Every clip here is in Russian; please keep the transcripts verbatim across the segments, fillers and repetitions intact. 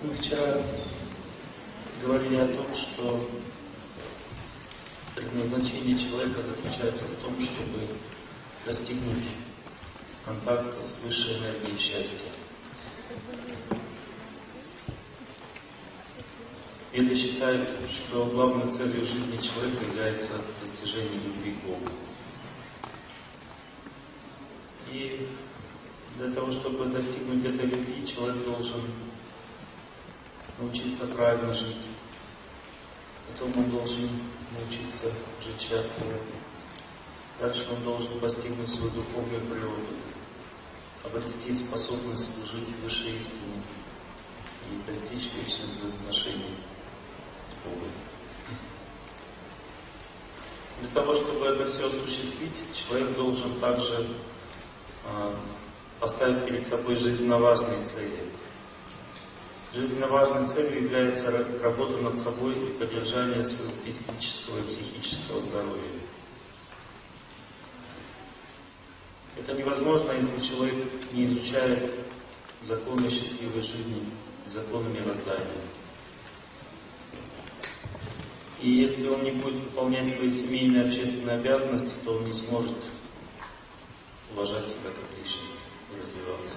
Мы вчера говорили о том, что предназначение человека заключается в том, чтобы достигнуть контакта с высшей энергией счастья. Веды считают, что главной целью жизни человека является достижение любви к Богу. И для того, чтобы достигнуть этой любви, человек должен научиться правильно жить. Потом он должен научиться жить счастливо. Дальше он должен постигнуть свою духовную природу, обрести способность служить высшей истине и достичь вечных взаимоотношений с Богом. Для того, чтобы это все осуществить, человек должен также э, поставить перед собой жизненно важные цели. Жизненно важной целью является работа над собой и поддержание своего физического и психического здоровья. Это невозможно, если человек не изучает законы счастливой жизни, законы мироздания. И если он не будет выполнять свои семейные и общественные обязанности, то он не сможет уважать себя как личность и развиваться.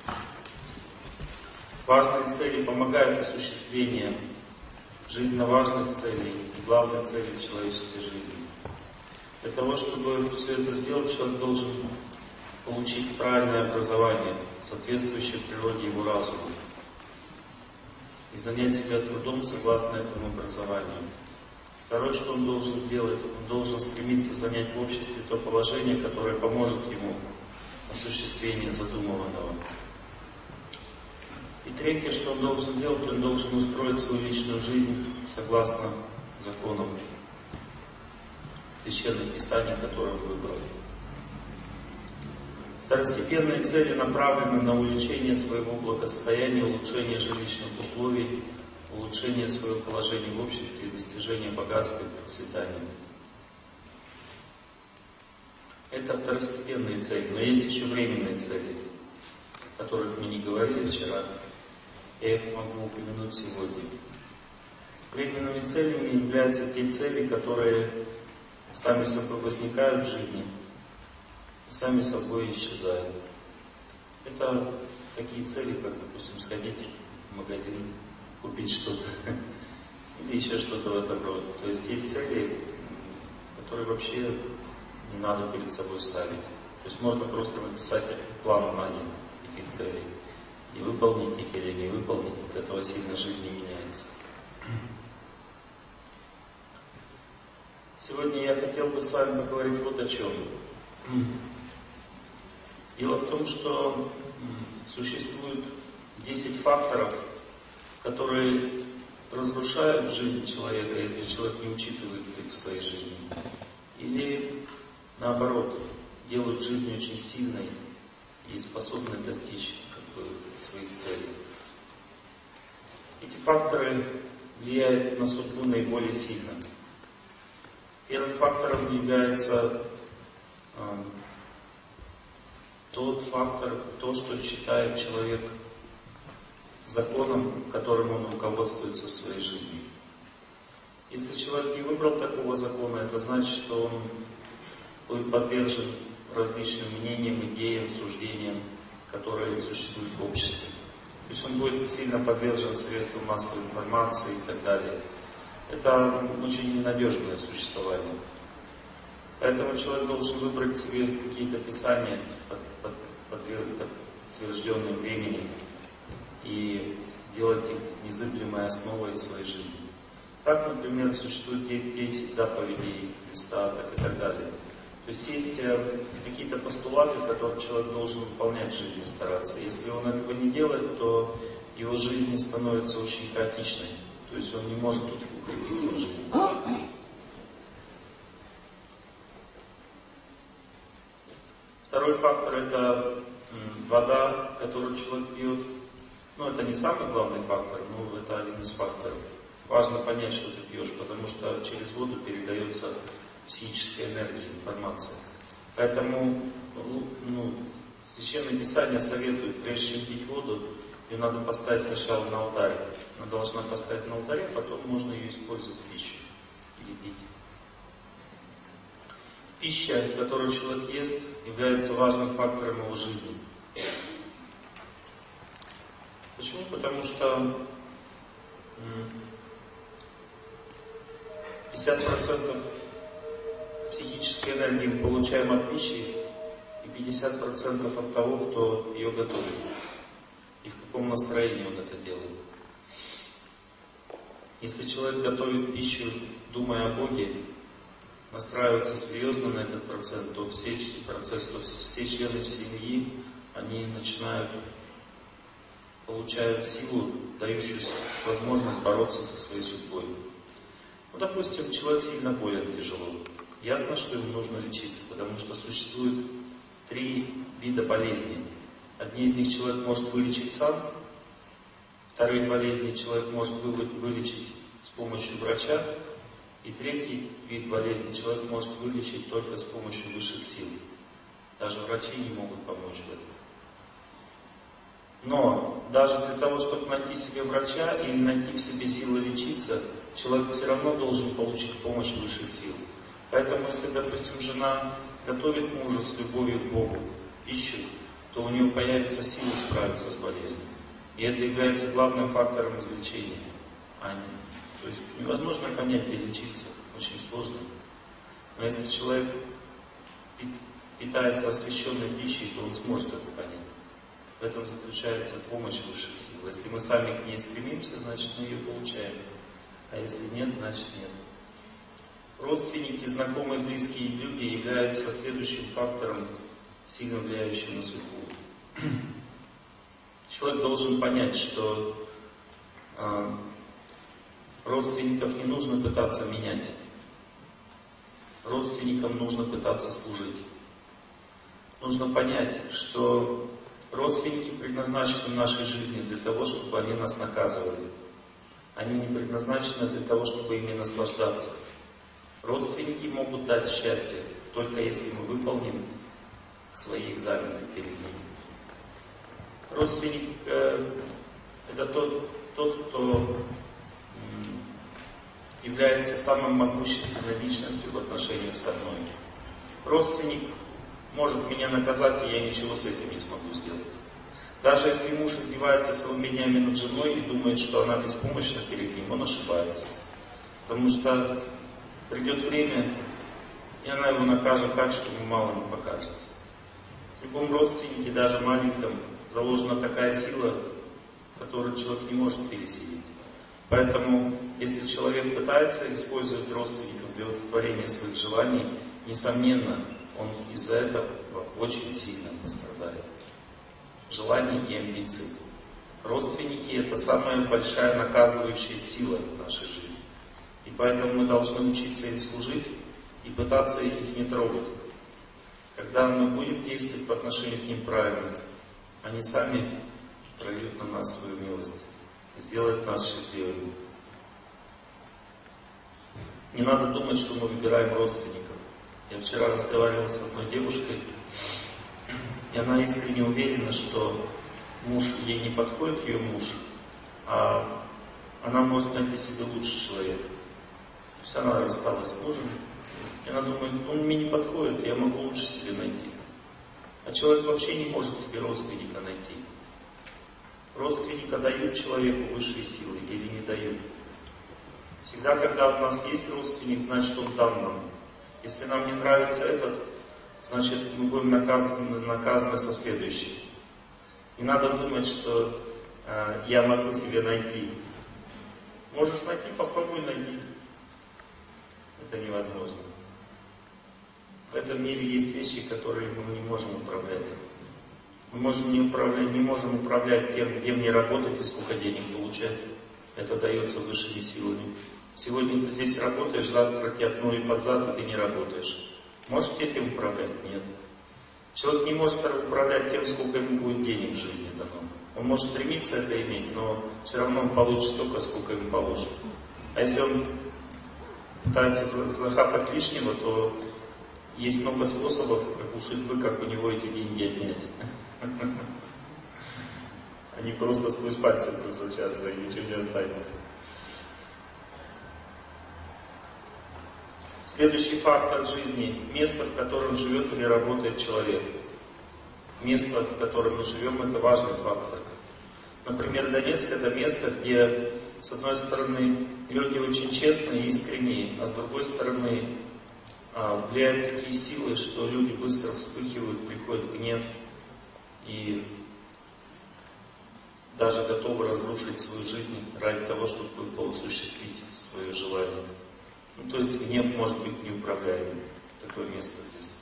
Важные цели помогают осуществлению жизненно важных целей и главной цели человеческой жизни. Для того, чтобы все это сделать, человек должен получить правильное образование, соответствующее природе его разума, и занять себя трудом согласно этому образованию. Второе, что он должен сделать, он должен стремиться занять в обществе то положение, которое поможет ему в осуществлении задуманного. И третье, что он должен сделать, он должен устроить свою личную жизнь согласно законам священных писаний, которые он выбрал. Второстепенные цели направлены на увеличение своего благосостояния, улучшение жилищных условий, улучшение своего положения в обществе и достижение богатства и процветания. Это второстепенные цели, но есть еще временные цели, о которых мы не говорили вчера. Я их могу упомянуть сегодня. Временными целями являются те цели, которые сами собой возникают в жизни и сами собой исчезают. Это такие цели, как, допустим, сходить в магазин, купить что-то или еще что-то в этом роде. То есть есть цели, которые вообще не надо перед собой ставить. То есть можно просто написать план на них, этих целей, и выполнить их или не выполнить, от этого сильно жизнь не меняется. Сегодня я хотел бы с вами поговорить вот о чем. Дело в том, что существует десять факторов, которые разрушают жизнь человека, если человек не учитывает их в своей жизни. Или наоборот, делают жизнь очень сильной и способной достичь как бы своих целей. Эти факторы влияют на судьбу наиболее сильно. Первым фактором является э, тот фактор, то, что считает человек законом, которым он руководствуется в своей жизни. Если человек не выбрал такого закона, это значит, что он будет подвержен различным мнениям, идеям, суждениям, которые существуют в обществе. То есть он будет сильно подвержен средствам массовой информации и так далее. Это очень ненадежное существование. Поэтому человек должен выбрать себе какие-то писания, подтвержденные временем, и сделать их незыблемой основой своей жизни. Так, например, существует десять заповедей Христа, так и так далее. То есть есть какие-то постулаты, которые человек должен выполнять в жизни, стараться. Если он этого не делает, то его жизнь становится очень хаотичной. То есть он не может тут укрепиться в жизни. Второй фактор — это вода, которую человек пьет. Ну, это не самый главный фактор, но это один из факторов. Важно понять, что ты пьешь, потому что через воду передается психическая энергия, информация. Поэтому ну, Священное Писание советует, прежде чем пить воду, Ее надо поставить сначала на алтарь. Она должна поставить на алтаре, потом можно ее использовать в пищу или пить. Пища, которую человек ест, является важным фактором его жизни. Почему? Потому что пятьдесят процентов психической энергии мы получаем от пищи и пятьдесят процентов от того, кто ее готовит. И в каком настроении он это делает. Если человек готовит пищу, думая о Боге, настраивается серьезно на этот процент, то все, процесс, то все члены семьи, они начинают, получают силу, дающую возможность бороться со своей судьбой. Ну, допустим, человек сильно болен, тяжело. Ясно, что ему нужно лечиться, потому что существует три вида болезней. Одни из них человек может вылечить сам, вторые болезни человек может вылечить с помощью врача, и третий вид болезни человек может вылечить только с помощью высших сил. Даже врачи не могут помочь в этом. Но даже для того, чтобы найти себе врача или найти в себе силы лечиться, человек все равно должен получить помощь высших сил. Поэтому, если, допустим, жена готовит мужу с любовью к Богу пищу, то у нее появится сила справиться с болезнью. И это является главным фактором излечения. А не, то есть невозможно понять, где лечиться, очень сложно. Но если человек питается освященной пищей, то он сможет это понять. В этом заключается помощь высших сил. Если мы сами к ней стремимся, значит мы ее получаем. А если нет, значит нет. Родственники, знакомые, близкие люди являются следующим фактором, сильно влияющим на судьбу. Человек должен понять, что э, родственников не нужно пытаться менять. Родственникам нужно пытаться служить. Нужно понять, что родственники предназначены в нашей жизни для того, чтобы они нас наказывали. Они не предназначены для того, чтобы ими наслаждаться. Родственники могут дать счастье, только если мы выполним свои экзамены перед ними. Родственник э, это тот, тот, кто э, является самой могущественной личностью в отношениях со мной. Родственник может меня наказать, и я ничего с этим не смогу сделать. Даже если муж издевается своими днями над женой и думает, что она беспомощна перед ним, он ошибается. Потому что придет время, и она его накажет так, что ему мало не покажется. В любом родственнике, даже маленьком, заложена такая сила, которую человек не может пересилить. Поэтому, если человек пытается использовать родственников для удовлетворения своих желаний, несомненно, он из-за этого очень сильно пострадает. Желания и амбиции. Родственники — это самая большая наказывающая сила в нашей жизни. И поэтому мы должны учиться им служить и пытаться их не трогать. Когда мы будем действовать по отношению к ним правильно, они сами прольют на нас свою милость, сделают нас счастливыми. Не надо думать, что мы выбираем родственников. Я вчера разговаривал с одной девушкой, и она искренне уверена, что муж ей не подходит, ее муж, а она может найти себе лучший человек. То есть она рассталась с мужем, и она думает, он мне не подходит, я могу лучше себе найти. А человек вообще не может себе родственника найти. Родственника дают человеку высшие силы или не дают. Всегда, когда у нас есть родственник, значит он дан нам. Если нам не нравится этот, значит мы будем наказаны, наказаны со следующим. Не надо думать, что э, я могу себе найти. Можешь найти, попробуй найти. Это невозможно. В этом мире есть вещи, которые мы не можем управлять. Мы можем не, управлять, не можем управлять тем, где мне работать и сколько денег получать. Это дается высшими силами. Сегодня ты здесь работаешь, завтра тебя пнули под зад, и ты не работаешь. Можешь этим управлять? Нет. Человек не может управлять тем, сколько ему будет денег в жизни дано. Он может стремиться это иметь, но все равно он получит столько, сколько ему положено. А если он пытается захапать лишнего, то есть много способов, как у судьбы, как у него эти деньги отнять. Они просто сквозь пальцы просочатся и ничего не останется. Следующий факт от жизни – место, в котором живет или работает человек. Место, в котором мы живем, это важный фактор. Например, Донецк – это место, где, с одной стороны, люди очень честные и искренние, а с другой стороны, влияют такие силы, что люди быстро вспыхивают, приходит гнев и даже готовы разрушить свою жизнь ради того, чтобы осуществить свое желание. Ну, то есть гнев может быть неуправляемым. Такое место здесь.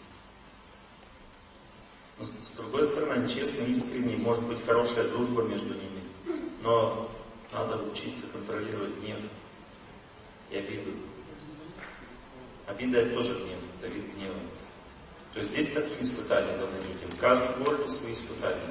Но, с другой стороны, они честные, искренние, может быть хорошая дружба между ними. Но надо учиться контролировать гнев и обиду. Обида — это тоже гнев, это вид гнева. То есть здесь такие испытания даны людям. В каждом городе свои испытания.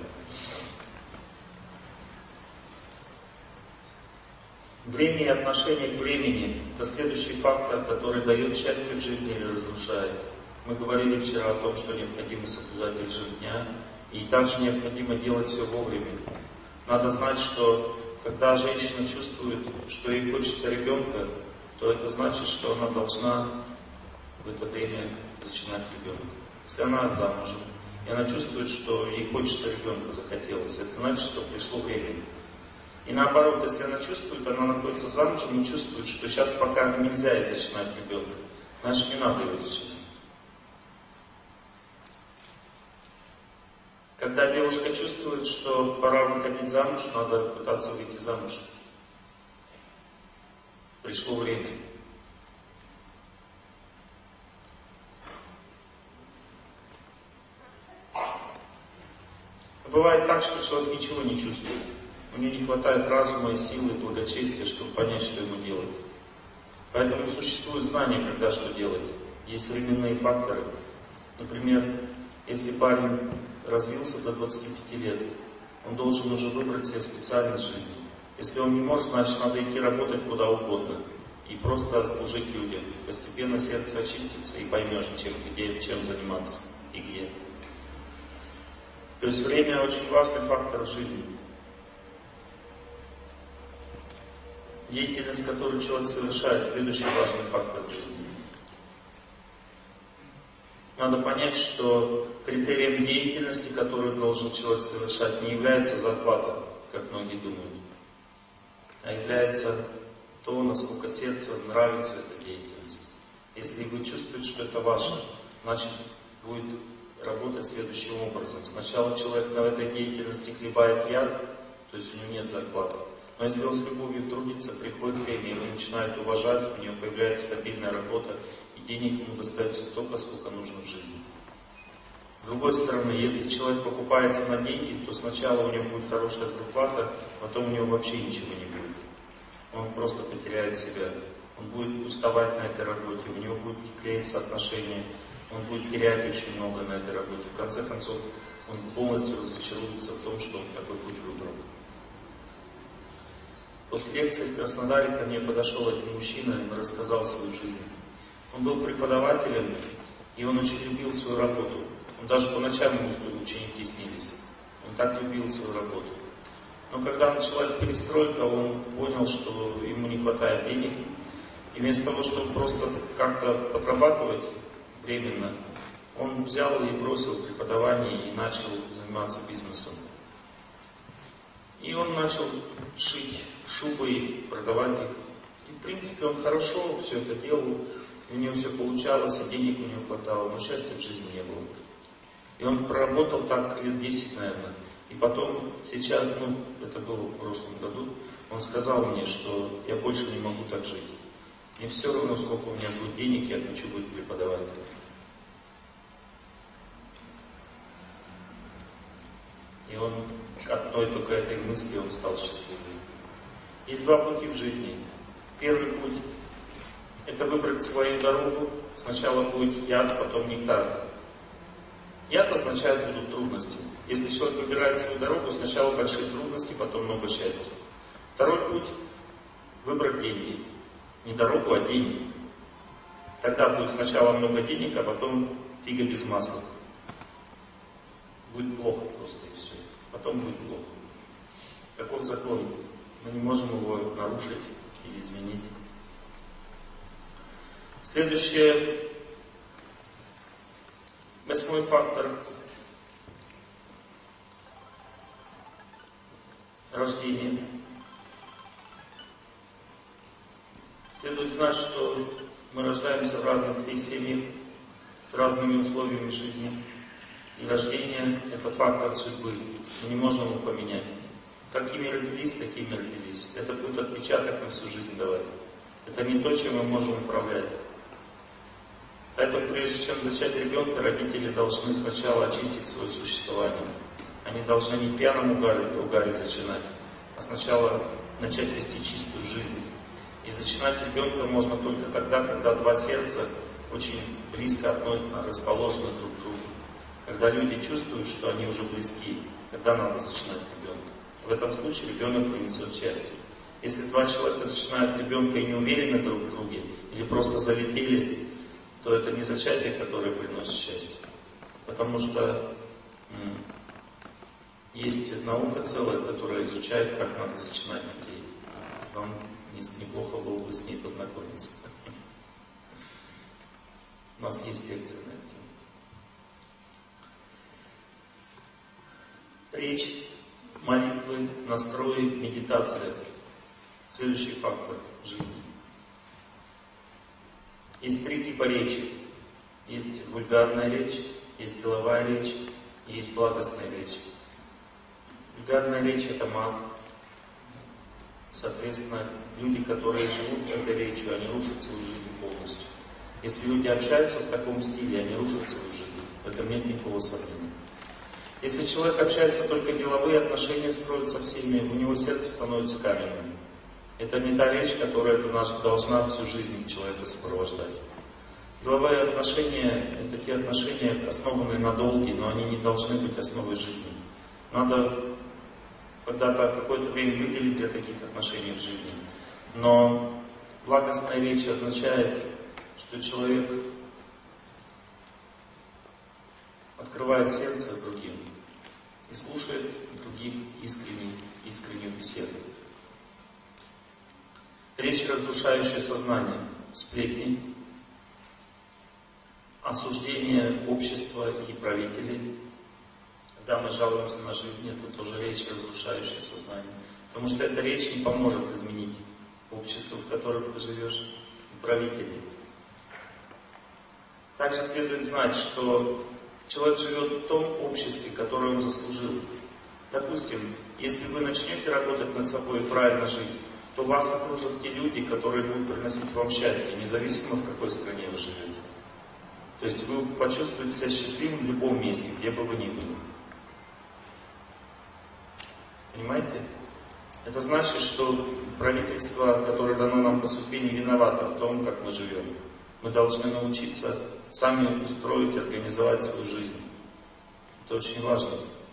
Время и отношение к времени – это следующий фактор, который дает счастье в жизни или разрушает. Мы говорили вчера о том, что необходимо соблюдать режим дня, и также необходимо делать все вовремя. Надо знать, что когда женщина чувствует, что ей хочется ребенка, то это значит, что она должна в это время зачинать ребенка. Если она замужем, и она чувствует, что ей хочется ребенка, захотелось, это значит, что пришло время. И наоборот, если она чувствует, она находится замужем и чувствует, что сейчас пока нельзя ей зачинать ребенка, значит, не надо его зачинать. Когда девушка чувствует, что пора выходить замуж, надо пытаться выйти замуж. Пришло время. Бывает так, что человек ничего не чувствует. У него не хватает разума и силы, и благочестия, чтобы понять, что ему делать. Поэтому существует знание, когда что делать. Есть временные факторы. Например, если парень развился до двадцати пяти лет, он должен уже выбрать себе специальность жизни. Если он не может, значит, надо идти работать куда угодно и просто служить людям. Постепенно сердце очистится и поймешь, чем, где, чем заниматься и где. То есть время очень важный фактор в жизни. Деятельность, которую человек совершает, следующий важный фактор в жизни. Надо понять, что критерием деятельности, которую должен человек совершать, не является зарплата, как многие думают, а является то, насколько сердцу нравится эта деятельность. Если вы чувствуете, что это ваше, значит, будет работать следующим образом. Сначала человек на этой деятельности хлебает яд, то есть у него нет зарплаты. Но если он с любовью трудится, приходит время, его начинают уважать, у него появляется стабильная работа, и денег ему достается столько, сколько нужно в жизни. С другой стороны, если человек покупается на деньги, то сначала у него будет хорошая зарплата, потом у него вообще ничего не будет. Он просто потеряет себя. Он будет уставать на этой работе, у него будут клеиться отношения, он будет терять очень много на этой работе. В конце концов, он полностью разочаруется в том, что он такой путь выбрал. После лекции в Краснодаре ко мне подошел один мужчина и рассказал свою жизнь. Он был преподавателем, и он очень любил свою работу. Он даже по ночам ему ученики снились. Он так любил свою работу. Но когда началась перестройка, он понял, что ему не хватает денег. И вместо того, чтобы просто как-то подрабатывать временно, он взял и бросил преподавание и начал заниматься бизнесом. И он начал шить шубы и продавать их. И в принципе он хорошо все это делал, у него все получалось, и денег у него хватало, но счастья в жизни не было. И он проработал так лет десять, наверное. И потом, сейчас, ну, это было в прошлом году, он сказал мне, что я больше не могу так жить. Мне все равно, сколько у меня будет денег, я хочу быть преподавателем. И он от одной только этой мысли он стал счастливым. Есть два пути в жизни. Первый путь – это выбрать свою дорогу. Сначала будет яд, потом нектар. Яд означает будут трудности. Если человек выбирает свою дорогу, сначала большие трудности, потом много счастья. Второй путь – выбрать деньги. Не дорогу, а деньги. Тогда будет сначала много денег, а потом фига без масла. Будет плохо просто и все. Потом будет плохо. Каков закон? Мы не можем его нарушить или изменить. Следующее, восьмой фактор. Рождение. Следует знать, что мы рождаемся в разных семьях, с разными условиями жизни. И рождение – это фактор судьбы. Мы не можем его поменять. Какими родились, такими родились. Это будет отпечаток на всю жизнь давать. Это не то, чем мы можем управлять. Поэтому прежде чем зачать ребенка, родители должны сначала очистить свое существование. Они должны не в пьяном угаре, угаре зачинать, а сначала начать вести чистую жизнь. И зачинать ребенка можно только тогда, когда два сердца очень близко расположены друг к другу. Когда люди чувствуют, что они уже близки, тогда надо зачинать ребенка. В этом случае ребенок принесет счастье. Если два человека зачинают ребенка и не уверены друг в друге, или просто залетели, то это не зачатие, которое приносит счастье. Потому что м- есть наука целая, которая изучает, как надо зачинать детей. Вам неплохо было бы с ней познакомиться. У нас есть лекция на эту тему. Речь, молитвы, настрои, медитация. Следующий фактор жизни. Есть три типа речи. Есть вульгарная речь, есть деловая речь и есть благостная речь. Вульгарная речь – это мат. Соответственно, люди, которые живут этой речью, они рушат свою жизнь полностью. Если люди общаются в таком стиле, они рушат свою жизнь. В этом нет никакого сомнения. Если человек общается только деловые отношения, строит со всеми, у него сердце становится каменным. Это не та речь, которая должна всю жизнь человека сопровождать. Деловые отношения – это те отношения, основанные на долге, но они не должны быть основой жизни. Надо когда-то какое-то время выделить для таких отношений в жизни. Но благостная речь означает, что человек открывает сердце другим и слушает других искренне, искреннюю беседу. Речь, разрушающая сознание, сплетни, осуждение общества и правителей. Когда мы жалуемся на жизнь, это тоже речь, разрушающая сознание. Потому что эта речь не поможет изменить общество, в котором ты живешь, и правителей. Также следует знать, что человек живет в том обществе, которое он заслужил. Допустим, если вы начнете работать над собой и правильно жить, то вас окружат те люди, которые будут приносить вам счастье, независимо в какой стране вы живете. То есть вы почувствуете себя счастливым в любом месте, где бы вы ни были. Понимаете? Это значит, что правительство, которое дано нам по судьбе, не виновато в том, как мы живем. Мы должны научиться сами устроить и организовать свою жизнь. Это очень важно.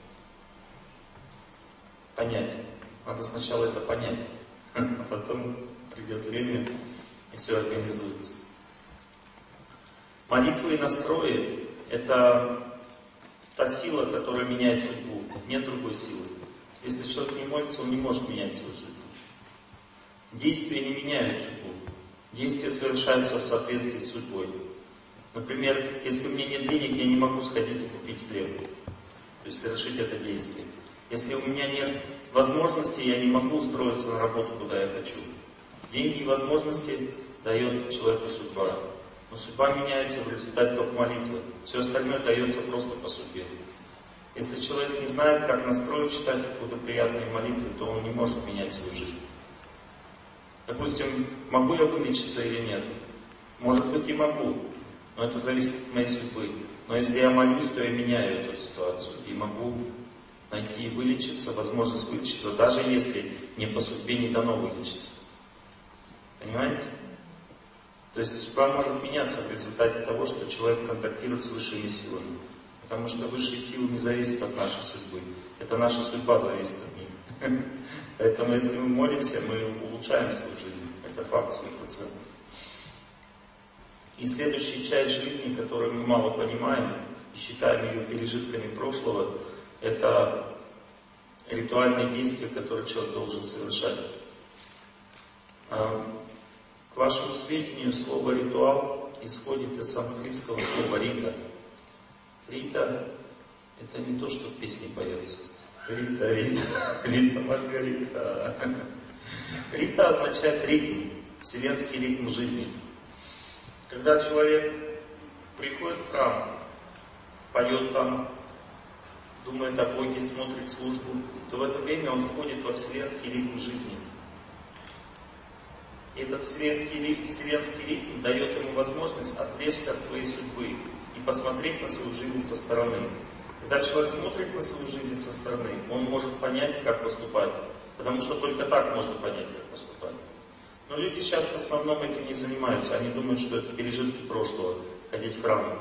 Понять. Надо сначала это понять, а потом придет время и все организуется. Молитвы и настрои – это та сила, которая меняет судьбу. Нет другой силы. Если человек не молится, он не может менять свою судьбу. Действия не меняют судьбу. Действия совершаются в соответствии с судьбой. Например, если у меня нет денег, я не могу сходить и купить хлеб. То есть совершить это действие. Если у меня нет возможности, я не могу устроиться на работу, куда я хочу. Деньги и возможности дает человеку судьба. Но судьба меняется в результате только молитвы. Все остальное дается просто по судьбе. Если человек не знает, как настроить, читать благоприятные молитвы, то он не может менять свою жизнь. Допустим, могу я вылечиться или нет? Может быть, и могу, но это зависит от моей судьбы. Но если я молюсь, то я меняю эту ситуацию и могу найти и вылечиться, возможность вылечиться, даже если мне по судьбе не дано вылечиться. Понимаете? То есть судьба может меняться в результате того, что человек контактирует с высшими силами. Потому что высшие силы не зависят от нашей судьбы. Это наша судьба зависит от них. Поэтому если мы молимся, мы улучшаем свою жизнь. Это факт сто процентов. И следующая часть жизни, которую мы мало понимаем и считаем ее пережитками прошлого, это ритуальные действия, которые человек должен совершать. К вашему сведению, слово «ритуал» исходит из санскритского слова «рита». Рита — это не то, что в песне поется. Рита, Рита, Рита, Маргарита. Рита означает ритм, вселенский ритм жизни. Когда человек приходит в храм, поет там, думает о Боге, смотрит службу, то в это время он входит во вселенский ритм жизни. И этот вселенский ритм, вселенский ритм дает ему возможность отвлечься от своей судьбы и посмотреть на свою жизнь со стороны. Когда человек смотрит на свою жизнь со стороны, он может понять, как поступать. Потому что только так можно понять, как поступать. Но люди сейчас в основном этим не занимаются. Они думают, что это пережитки прошлого, ходить в храм.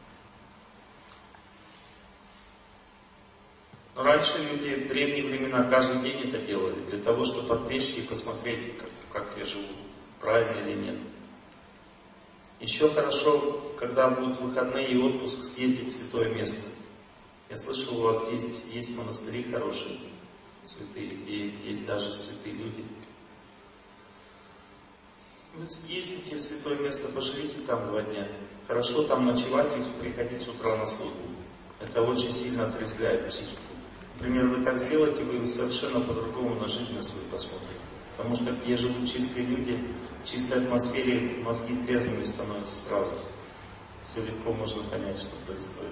Но раньше люди в древние времена каждый день это делали, для того, чтобы отвлечься и посмотреть, как, как я живу, правильно или нет. Еще хорошо, когда будут выходные и отпуск, съездить в святое место. Я слышал, у вас есть, есть монастыри хорошие, святые, где есть даже святые люди. Вы съездите в святое место, поживите там два дня. Хорошо там ночевать и приходить с утра на службу. Это очень сильно отрезвляет психику. Например, вы так сделаете, вы совершенно по-другому на жизнь на свою посмотрите. Потому что где живут чистые люди, в чистой атмосфере мозги трезвыми становятся сразу. Все легко можно понять, что происходит.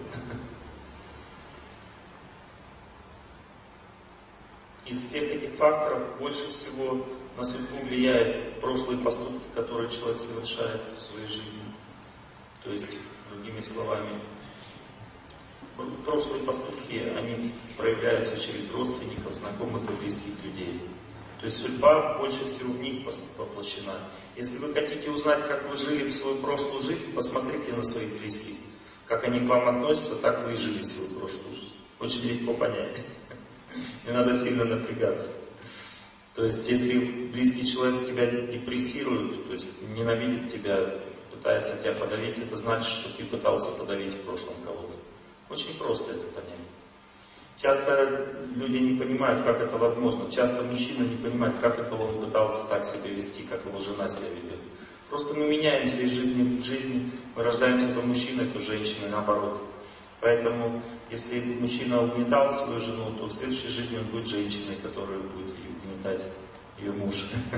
Из всех этих факторов больше всего на судьбу влияют прошлые поступки, которые человек совершает в своей жизни. То есть, другими словами, прошлые поступки, они проявляются через родственников, знакомых и близких людей. То есть судьба больше всего в них воплощена. Если вы хотите узнать, как вы жили в свою прошлую жизнь, посмотрите на своих близких. Как они к вам относятся, так вы и жили свою прошлую жизнь. Очень легко понять. Не надо сильно напрягаться. То есть, если близкий человек тебя депрессирует, то есть ненавидит тебя, пытается тебя подавить, это значит, что ты пытался подавить в прошлом кого-то. Очень просто это понять. Часто люди не понимают, как это возможно. Часто мужчина не понимает, как это он пытался так себя вести, как его жена себя ведет. Просто мы меняемся из жизни в жизнь, мы рождаемся то мужчиной, то женщиной, наоборот. Поэтому, если мужчина угнетал свою жену, то в следующей жизни он будет женщиной, которая будет ее угнетать, ее муж.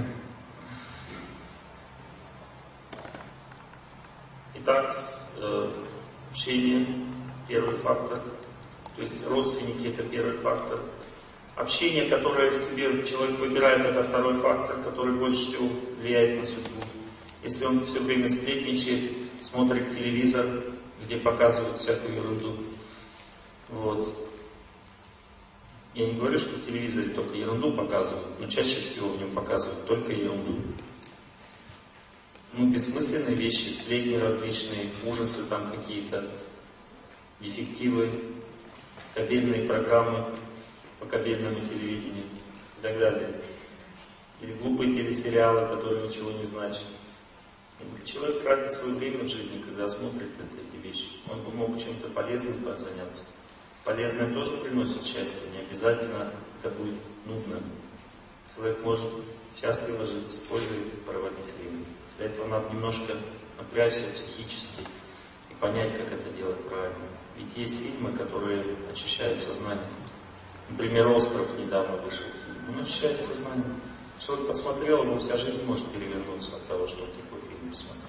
Итак, общение – первый фактор. То есть родственники – это первый фактор. Общение, которое в себе человек выбирает, это второй фактор, который больше всего влияет на судьбу. Если он все время сплетничает, смотрит телевизор, где показывают всякую ерунду. Вот. Я не говорю, что в телевизоре только ерунду показывают, но чаще всего в нем показывают только ерунду. Ну, бессмысленные вещи, сплетни различные, ужасы там какие-то, дефективы, кабельные программы по кабельному телевидению и так далее. Или глупые телесериалы, которые ничего не значат. Человек тратит свое время в жизни, когда смотрит эти вещи. Он бы мог чем-то полезным заняться. Полезное тоже приносит счастье, не обязательно это будет нудно. Человек может счастливо жить, с пользой проводить время. Для этого надо немножко напрячься психически и понять, как это делать правильно. Ведь есть фильмы, которые очищают сознание. Например, «Остров» недавно вышел фильм. Он очищает сознание. Человек посмотрел, ему вся жизнь может перевернуться от того, что он такой фильм посмотрел.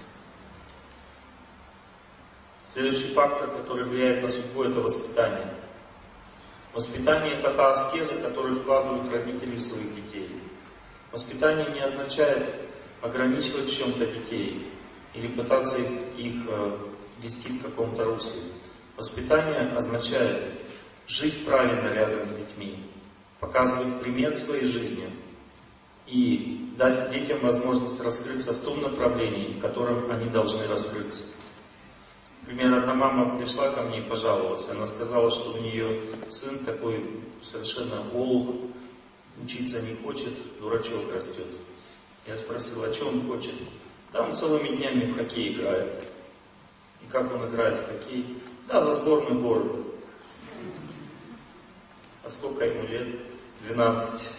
Следующий фактор, который влияет на судьбу, это воспитание. Воспитание – это та аскеза, которую вкладывают родители в своих детей. Воспитание не означает ограничивать в чем-то детей или пытаться их вести в каком-то русле. Воспитание означает жить правильно рядом с детьми, показывать пример своей жизни и дать детям возможность раскрыться в том направлении, в котором они должны раскрыться. Например, одна мама пришла ко мне и пожаловалась. Она сказала, что у нее сын такой совершенно олух, учиться не хочет, дурачок растет. Я спросил, а что он хочет? Да, он целыми днями в хоккей играет. И как он играет в хоккей? Да, за сборную города. А сколько ему лет? двенадцать.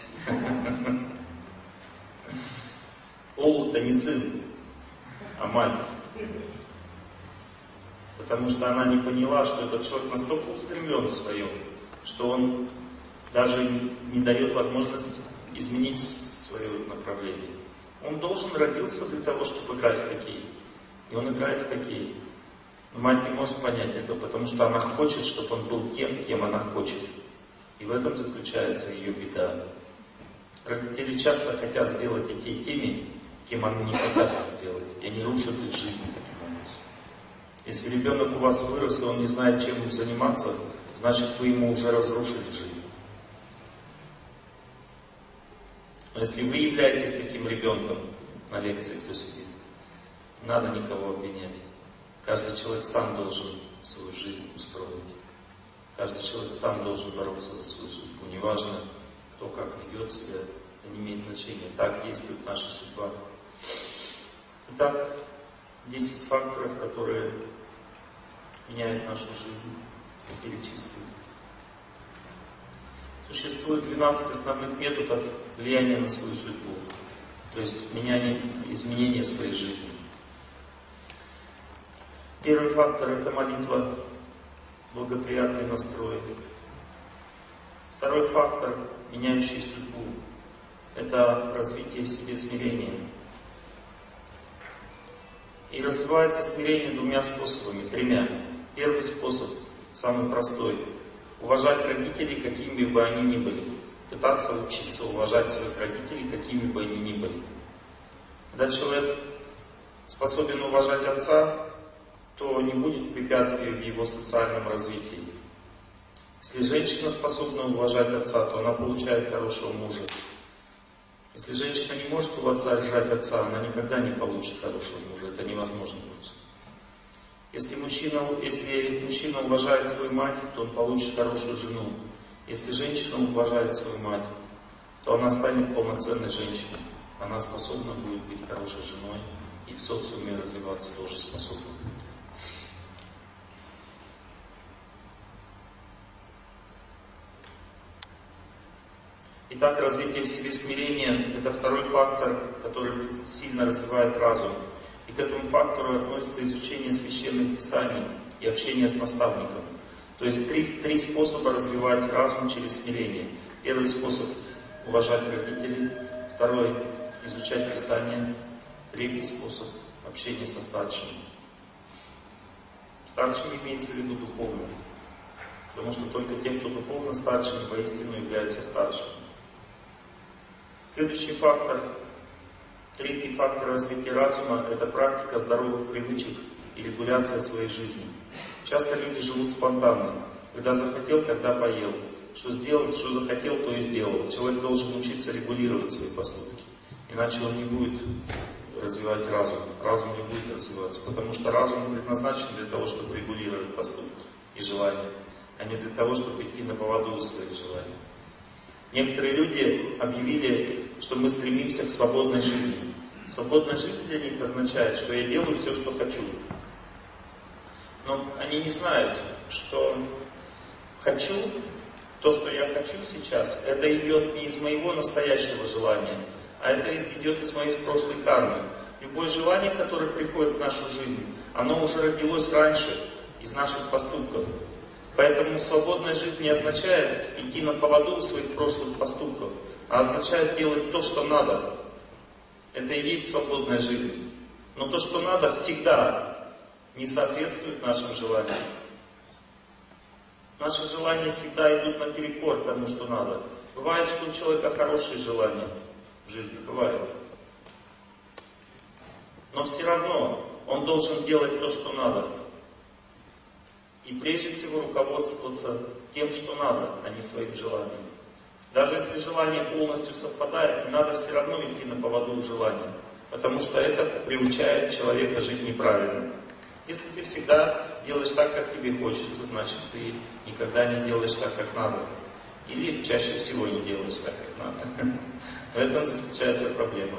Пол — это не сын, а мать. Потому что она не поняла, что этот человек настолько устремлен в своем, что он даже не дает возможность изменить свое направление. Он должен родился для того, чтобы играть в хоккей. И он играет в хоккей. Но мать не может понять этого, потому что она хочет, чтобы он был тем, кем она хочет. И в этом заключается ее беда. Родители часто хотят сделать детей теми, кем они не хотят их сделать. И они рушат их жизнь таким образом. Если ребенок у вас вырос, и он не знает, чем ему заниматься, значит, вы ему уже разрушили жизнь. Но если вы являетесь таким ребенком, на лекции кто сидит, не надо никого обвинять. Каждый человек сам должен свою жизнь устроить. Каждый человек сам должен бороться за свою судьбу. Неважно, кто как ведет себя, это не имеет значения. Так действует наша судьба. Итак, десять факторов, которые меняют нашу жизнь, перечислим. Существует двенадцать основных методов влияния на свою судьбу, то есть меняние, изменения своей жизни. Первый фактор — это молитва, благоприятный настрой. Второй фактор, меняющий судьбу, это развитие в себе смирения. И развивается смирение двумя способами, тремя. Первый способ, самый простой — уважать родителей, какими бы они ни были. Пытаться учиться уважать своих родителей, какими бы они ни были. Когда человек способен уважать отца, то не будет препятствий в его социальном развитии. Если женщина способна уважать отца, то она получает хорошего мужа. Если женщина не может уважать отца, она никогда не получит хорошего мужа. Это невозможно просто. Если мужчина, если мужчина уважает свою мать, то он получит хорошую жену. Если женщина уважает свою мать, то она станет полноценной женщиной. Она способна будет быть хорошей женой и в социуме развиваться тоже способна. Итак, развитие в себе смирения — это второй фактор, который сильно развивает разум. И к этому фактору относится изучение священных писаний и общение с наставником. То есть три, три способа развивать разум через смирение. Первый способ — уважать родителей. Второй — изучать писание. Третий способ — общение со старшими. Старшими имеется в виду духовно. Потому что только те, кто духовно старшими, воистину являются старшими. Следующий фактор, третий фактор развития разума — это практика здоровых привычек и регуляция своей жизни. Часто люди живут спонтанно. Когда захотел, тогда поел. Что сделал, что захотел, то и сделал. Человек должен учиться регулировать свои поступки. Иначе он не будет развивать разум. Разум не будет развиваться. Потому что разум предназначен для того, чтобы регулировать поступки и желания, а не для того, чтобы идти на поводу своих желаний. Некоторые люди объявили, что мы стремимся к свободной жизни. Свободная жизнь для них означает, что я делаю все, что хочу. Но они не знают, что хочу, то, что я хочу сейчас, это идет не из моего настоящего желания, а это идет из моей прошлой кармы. Любое желание, которое приходит в нашу жизнь, оно уже родилось раньше из наших поступков. Поэтому свободная жизнь не означает идти на поводу своих прошлых поступков, а означает делать то, что надо. Это и есть свободная жизнь. Но то, что надо, всегда не соответствует нашим желаниям. Наши желания всегда идут наперекор тому, что надо. Бывает, что у человека хорошие желания в жизни, бывает. Но все равно он должен делать то, что надо. И прежде всего руководствоваться тем, что надо, а не своим желанием. Даже если желание полностью совпадает, не надо все равно идти на поводу желания. Потому что это приучает человека жить неправильно. Если ты всегда делаешь так, как тебе хочется, значит ты никогда не делаешь так, как надо. Или чаще всего не делаешь так, как надо. В этом заключается проблема.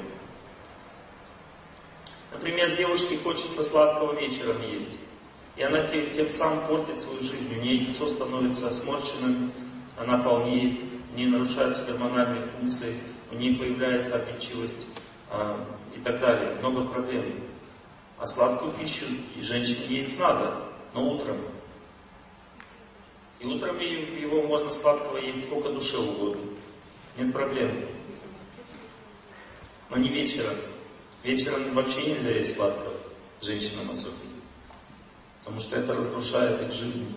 Например, девушке хочется сладкого вечером есть. И она тем, тем самым портит свою жизнь. У нее лицо становится сморщенным, она полнеет. не нарушаются гормональные функции, у нее появляется обидчивость э, и так далее. Много проблем. А сладкую пищу и женщине есть надо, но утром. И утром его можно сладкого есть сколько душе угодно. Нет проблем. Но не вечером. Вечером вообще нельзя есть сладкого, женщинам особенно. Потому что это разрушает их жизнь.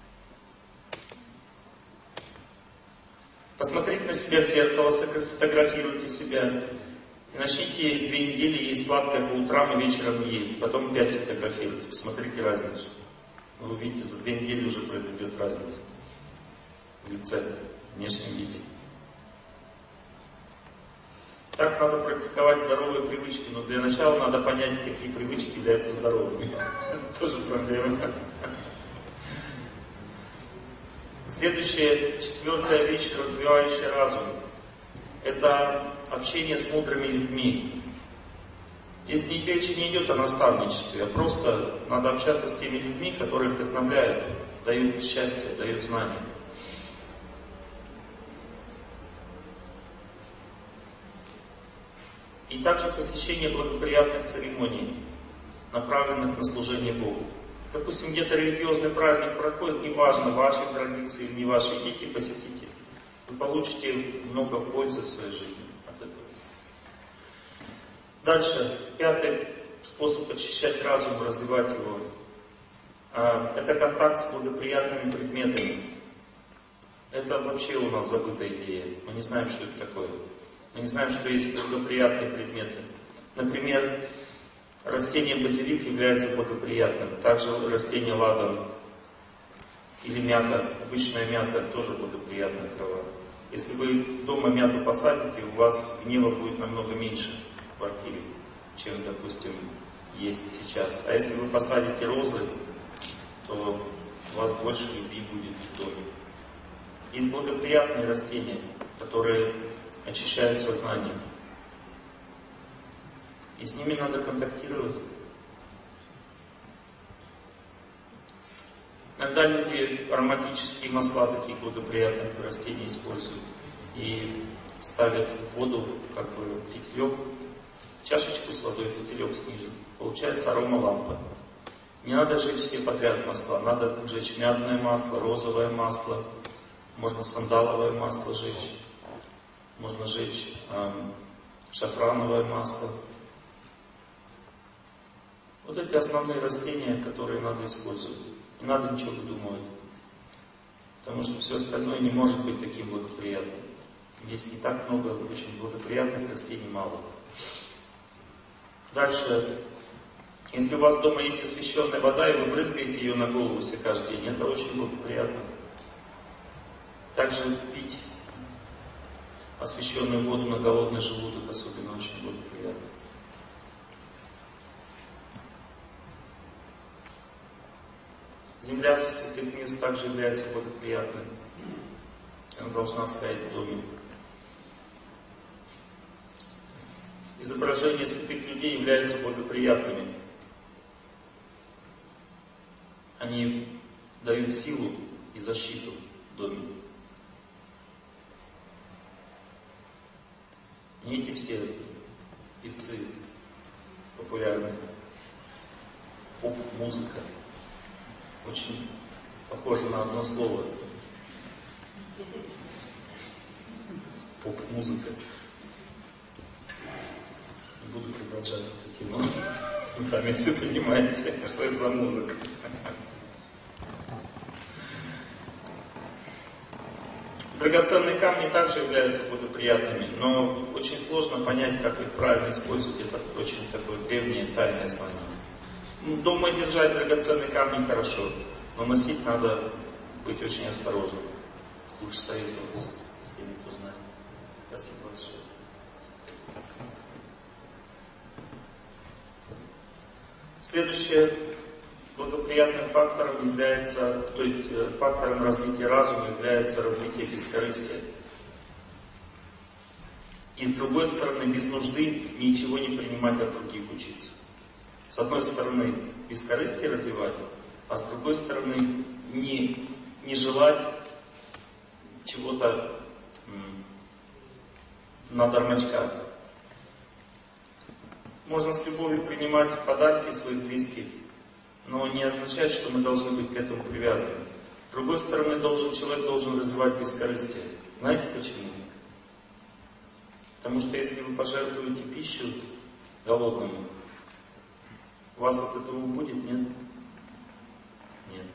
Посмотрите на себя в зеркало, сфотографируйте себя. И начните две недели есть сладкое по утрам и вечером не есть. Потом опять сфотографируйте, посмотрите разницу. Вы увидите, за две недели уже произойдет разница в лице, в внешнем виде. Так надо практиковать здоровые привычки, но для начала надо понять, какие привычки являются здоровыми. Это тоже проблема. Следующая, четвертая вещь, развивающая разум, это общение с мудрыми людьми. Здесь речь не идет о наставничестве, а просто надо общаться с теми людьми, которые вдохновляют, дают счастье, дают знания. И также посещение благоприятных церемоний, направленных на служение Богу. Допустим, где-то религиозный праздник проходит, неважно, ваши традиции, не ваши, идите, посетите. Вы получите много пользы в своей жизни от этого. Дальше, пятый способ очищать разум, развивать его. Это контакт с благоприятными предметами. Это вообще у нас забытая идея. Мы не знаем, что это такое. Мы не знаем, что есть благоприятные предметы. Например, растение базилик является благоприятным. Также растение ладан или мята, обычная мята, тоже благоприятная трава. Если вы дома мяту посадите, у вас гнева будет намного меньше в квартире, чем, допустим, есть сейчас. А если вы посадите розы, то у вас больше любви будет в доме. Есть благоприятные растения, которые очищают сознание. И с ними надо контактировать. Иногда люди ароматические масла таких благоприятных растений используют и ставят в воду как бы фитилек, чашечку с водой, фитилек снизу. Получается аромалампа. Не надо жечь все подряд масла, надо жечь мятное масло, розовое масло, можно сандаловое масло жечь. Можно жечь э, шафрановое масло. Вот эти основные растения, которые надо использовать. Не надо ничего выдумывать. Потому что все остальное не может быть таким благоприятным. Есть не так много очень благоприятных растений, мало. Дальше. Если у вас дома есть освященная вода, и вы брызгаете ее на голову себе каждый день, это очень благоприятно. Также пить освященную воду на голодный желудок особенно очень благоприятно. Земля со святых мест также является благоприятной. Она должна стоять в доме. Изображения святых людей являются благоприятными. Они дают силу и защиту в доме. Не эти все певцы популярные. Поп-музыка. Очень похоже на одно слово. Поп-музыка. Не буду продолжать эту тему. Вы сами все понимаете, что это за музыка. Драгоценные камни также являются благоприятными, но очень сложно понять, как их правильно использовать. Это очень такое древнее, тайное знание. Дома держать драгоценные камни хорошо, но носить надо быть очень осторожным. Лучше советоваться с теми, кто знает. Спасибо большое. Следующее. Благоприятным фактором является, то есть фактором развития разума является развитие бескорыстия. И с другой стороны, без нужды ничего не принимать от других учиться. С одной стороны, бескорыстие развивать, а с другой стороны, не, не желать чего-то на дармачках. Можно с любовью принимать подарки своих близких, но не означает, что мы должны быть к этому привязаны. С другой стороны, должен, человек должен развивать бескорыстие. Знаете почему? Потому что если вы пожертвуете пищу голодному, у вас от этого будет, нет? Нет.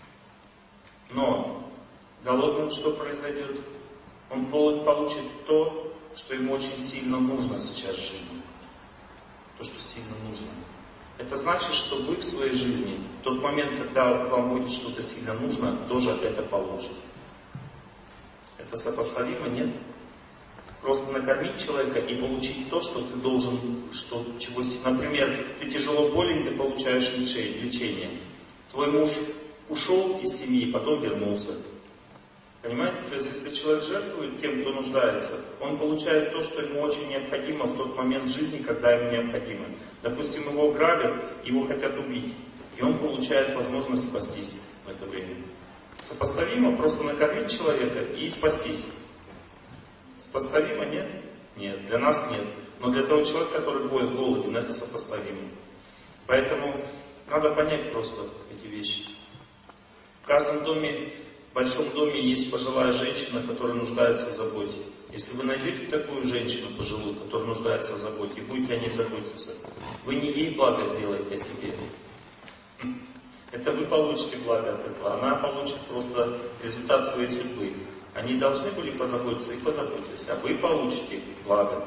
Но голодным что произойдет? Он получит то, что ему очень сильно нужно сейчас в жизни. То, что сильно нужно. Это значит, что вы в своей жизни, в тот момент, когда вам будет что-то сильно нужно, тоже это получите. Это сопоставимо, нет? Просто накормить человека и получить то, что ты должен, что, чего, например, ты тяжело болен, ты получаешь лечение. Твой муж ушел из семьи, потом вернулся. Понимаете? То есть, если человек жертвует тем, кто нуждается, он получает то, что ему очень необходимо в тот момент жизни, когда ему необходимо. Допустим, его грабят, его хотят убить, и он получает возможность спастись в это время. Сопоставимо просто накормить человека и спастись. Сопоставимо, нет? Нет, для нас нет. Но для того человека, который будет голоден, это сопоставимо. Поэтому надо понять просто эти вещи. В каждом доме, в большом доме есть пожилая женщина, которая нуждается в заботе. Если вы найдете такую женщину пожилую, которая нуждается в заботе, и будете о ней заботиться, вы не ей благо сделаете, а себе. Это вы получите благо от этого. Она получит просто результат своей судьбы. Они должны были позаботиться и позаботились, а вы получите благо.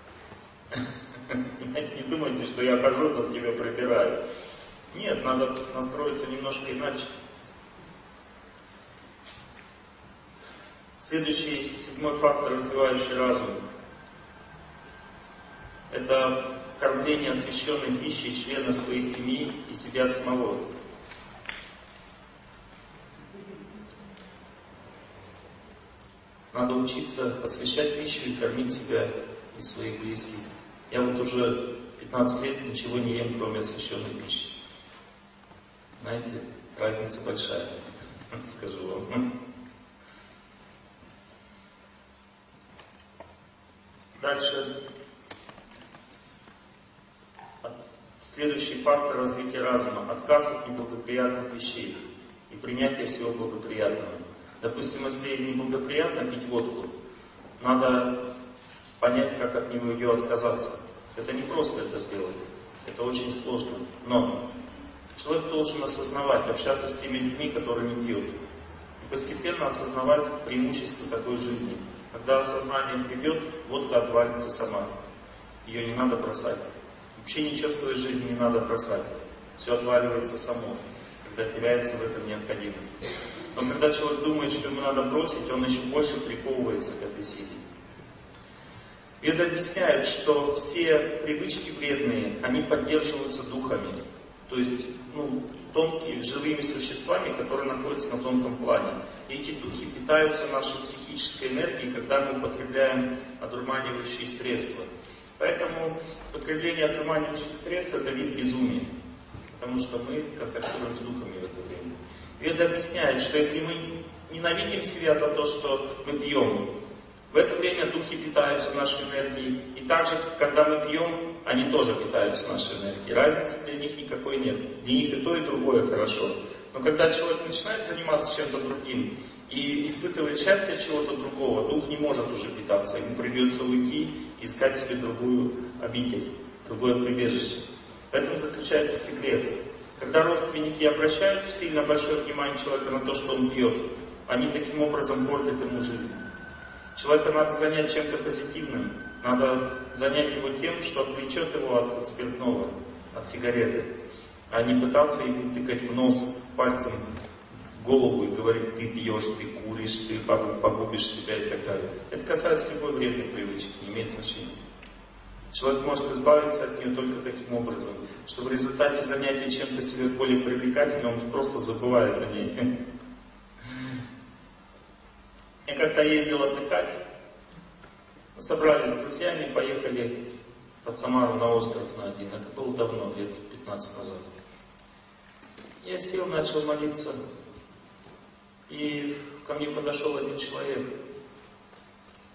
Не думайте, что я хожу, там тебя прибираю. Нет, надо настроиться немножко иначе. Следующий, седьмой фактор, развивающий разум. Это кормление освященной пищей членов своей семьи и себя самого. Надо учиться освящать пищу и кормить себя и своих близких. Я вот уже пятнадцать лет ничего не ем, кроме освященной пищи. Знаете, разница большая, скажу вам. Дальше. Следующий фактор развития разума. Отказ от неблагоприятных вещей и принятие всего благоприятного. Допустим, если неблагоприятно пить водку, надо понять, как от него ее отказаться. Это не просто это сделать. Это очень сложно. Но человек должен осознавать, общаться с теми людьми, которые не пьют. И постепенно осознавать преимущество такой жизни. Когда осознание придет, водка отвалится сама. Ее не надо бросать. Вообще ничего в своей жизни не надо бросать. Все отваливается само, когда теряется в этом необходимость. Но когда человек думает, что ему надо бросить, он еще больше приковывается к этой силе. Веды объясняют, что все привычки вредные, они поддерживаются духами. То есть, ну, тонкими, живыми существами, которые находятся на тонком плане. И эти духи питаются нашей психической энергией, когда мы употребляем одурманивающие средства. Поэтому употребление одурманивающих средств – это вид безумия. Потому что мы контактируем с духами в это время. Веды объясняют, что если мы ненавидим себя за то, что мы пьем, в это время духи питаются нашей энергией. И также, когда мы пьем, они тоже питаются нашей энергией. Разницы для них никакой нет. Для них и то, и другое хорошо. Но когда человек начинает заниматься чем-то другим и испытывает счастье от чего-то другого, дух не может уже питаться. Ему придется уйти и искать себе другую обитель, другое прибежище. Поэтому заключается секрет. Когда родственники обращают сильно большое внимание человека на то, что он пьет, они таким образом портят ему жизнь. Человека надо занять чем-то позитивным. Надо занять его тем, что отвлечет его от, от спиртного, от сигареты. А не пытаться ему тыкать в нос пальцем в голову и говорить: ты пьешь, ты куришь, ты погубишь себя и так далее. Это касается любой вредной привычки, не имеет значения. Человек может избавиться от нее только таким образом, что в результате занятия чем-то себе более привлекательным, он просто забывает о ней. Я как-то ездил отдыхать, мы собрались с друзьями, поехали под Самару на остров на один. Это было давно, лет пятнадцать назад. Я сел, начал молиться, и ко мне подошел один человек.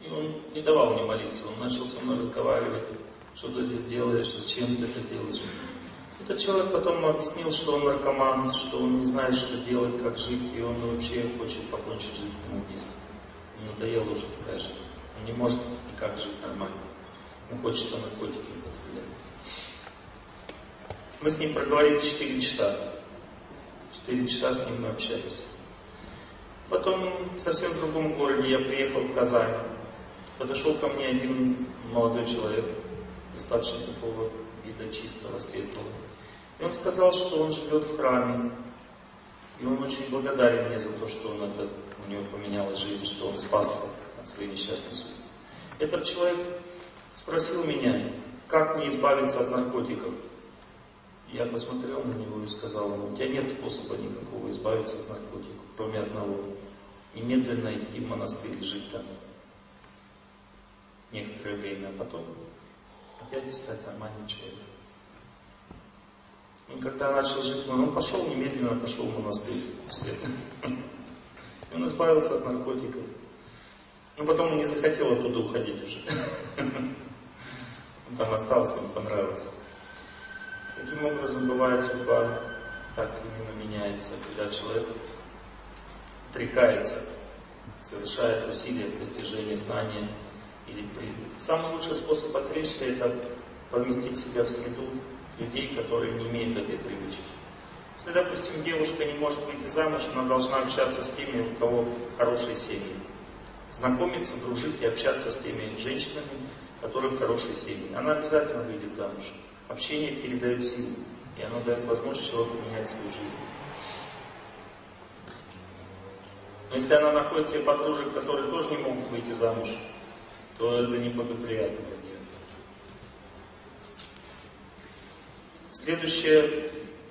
И он не давал мне молиться, он начал со мной разговаривать, что ты здесь делаешь, зачем ты это делаешь. Этот человек потом объяснил, что он наркоман, что он не знает, что делать, как жить, и он вообще хочет покончить жизнь самоубийством. Ему надоела уже такая жизнь. Он не может никак жить нормально. Ему хочется наркотики употреблять. Мы с ним проговорили четыре часа. четыре часа с ним мы общались. Потом в совсем другом городе я приехал в Казань. Подошел ко мне один молодой человек, достаточно такого вида чистого, светлого. И он сказал, что он живет в храме. И он очень благодарен мне за то, что он это, у него поменялась жизнь, что он спасся от своей несчастной судьбы. Этот человек спросил меня, как мне избавиться от наркотиков. Я посмотрел на него и сказал ему: у тебя нет способа никакого избавиться от наркотиков, кроме одного. Немедленно идти в монастырь и жить там. Некоторое время, а потом опять стать нормальным человеком. И когда начал жить, он пошел, немедленно пошел в монастырь. И он избавился от наркотиков. Но потом он не захотел оттуда уходить уже. Он там остался, ему понравилось. Таким образом, бывает, судьба так именно меняется, когда человек отрекается, совершает усилия в достижении знания. Или при... Самый лучший способ отречься — это поместить себя в среду людей, которые не имеют этой привычки. Если, допустим, девушка не может выйти замуж, она должна общаться с теми, у кого хорошие семьи. Знакомиться, дружить и общаться с теми женщинами, у которых хорошие семьи. Она обязательно выйдет замуж. Общение передает силу, и оно дает возможность человеку менять свою жизнь. Но если она находит себе подружек, которые тоже не могут выйти замуж, то это неблагоприятно для нее. Следующая,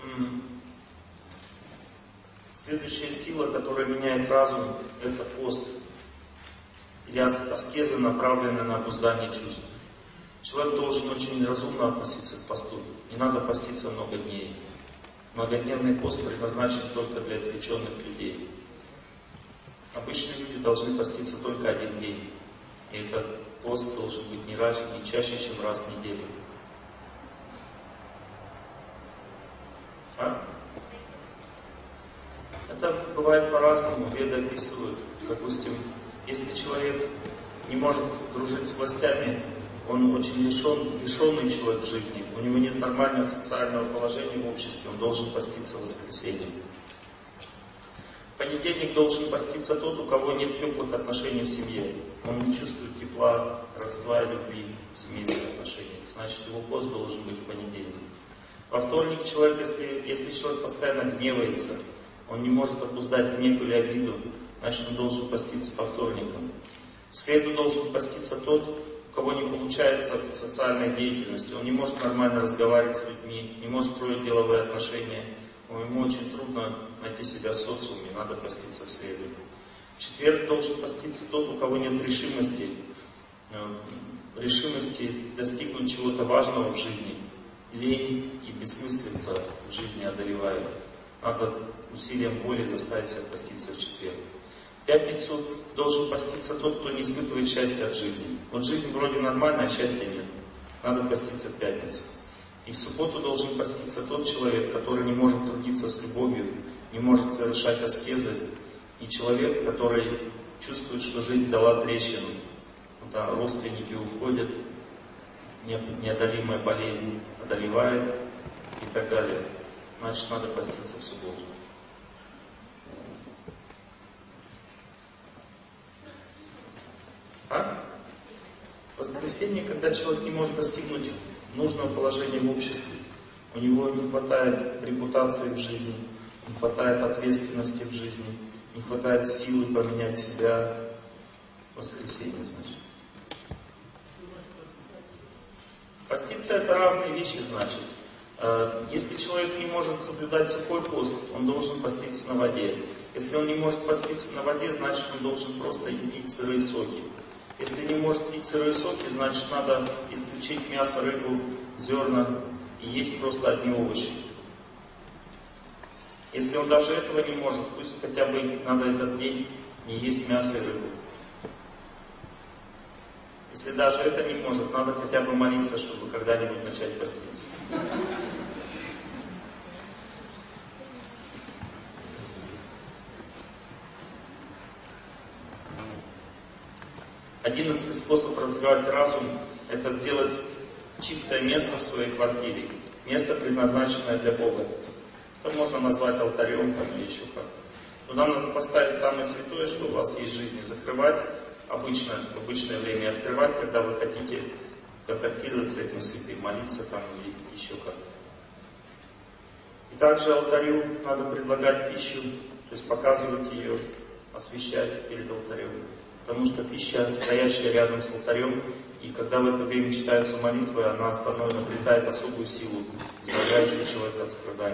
следующая сила, которая меняет разум, это пост. Или аскеза, направленная на обуздание чувств. Человек должен очень разумно относиться к посту. Не надо поститься много дней. Многодневный пост предназначен только для отвлеченных людей. Обычные люди должны поститься только один день. И этот пост должен быть не, раз, не чаще, чем раз в неделю. А? Это бывает по-разному. Веды описывают. Допустим, если человек не может дружить с властями, он очень лишен, лишенный человек в жизни, у него нет нормального социального положения в обществе, он должен поститься в воскресенье. В понедельник должен поститься тот, у кого нет теплых отношений в семье. Он не чувствует тепла, родства и любви в семейных отношениях. Значит, его пост должен быть в понедельник. Во вторник человек, если, если человек постоянно гневается, он не может обуздать гнев или обиду, значит, он должен поститься по вторникам. В среду должен поститься тот, у кого не получается социальная деятельность, он не может нормально разговаривать с людьми, не может строить деловые отношения, ему очень трудно найти себя в социуме, надо поститься в среду. В четверг должен поститься тот, у кого нет решимости, решимости достигнуть чего-то важного в жизни. Лень и бессмыслица в жизни одолевает. Надо усилием воли заставить себя поститься в четверг. В пятницу должен поститься тот, кто не испытывает счастья от жизни. Вот жизнь вроде нормальная, а счастья нет. Надо поститься в пятницу. И в субботу должен поститься тот человек, который не может трудиться с любовью, не может совершать аскезы. И человек, который чувствует, что жизнь дала трещину. Да, родственники уходят, неодолимая болезнь одолевает и так далее. Значит, надо поститься в субботу. А? В воскресенье, когда человек не может достигнуть нужного положения в обществе, у него не хватает репутации в жизни, не хватает ответственности в жизни, не хватает силы поменять себя. В воскресенье, значит. Поститься — это разные вещи, значит. Если человек не может соблюдать сухой пост, он должен поститься на воде. Если он не может поститься на воде, значит, он должен просто пить сырые соки. Если не может пить сырые соки, значит, надо исключить мясо, рыбу, зерна и есть просто одни овощи. Если он даже этого не может, пусть хотя бы надо этот день не есть мясо и рыбу. Если даже это не может, надо хотя бы молиться, чтобы когда-нибудь начать поститься. Одиннадцатый способ развивать разум – это сделать чистое место в своей квартире. Место, предназначенное для Бога. Это можно назвать алтарем там, или еще как. Туда надо поставить самое святое, что у вас есть в жизни, закрывать обычно, в обычное время, открывать, когда вы хотите контактировать с этим святым, молиться там или еще как-то. И также алтарю надо предлагать пищу, то есть показывать ее, освещать перед алтарем. Потому что пища, стоящая рядом с алтарем, и когда в это время читаются молитвы, она становится, обретает особую силу, избавляющую человека от страданий.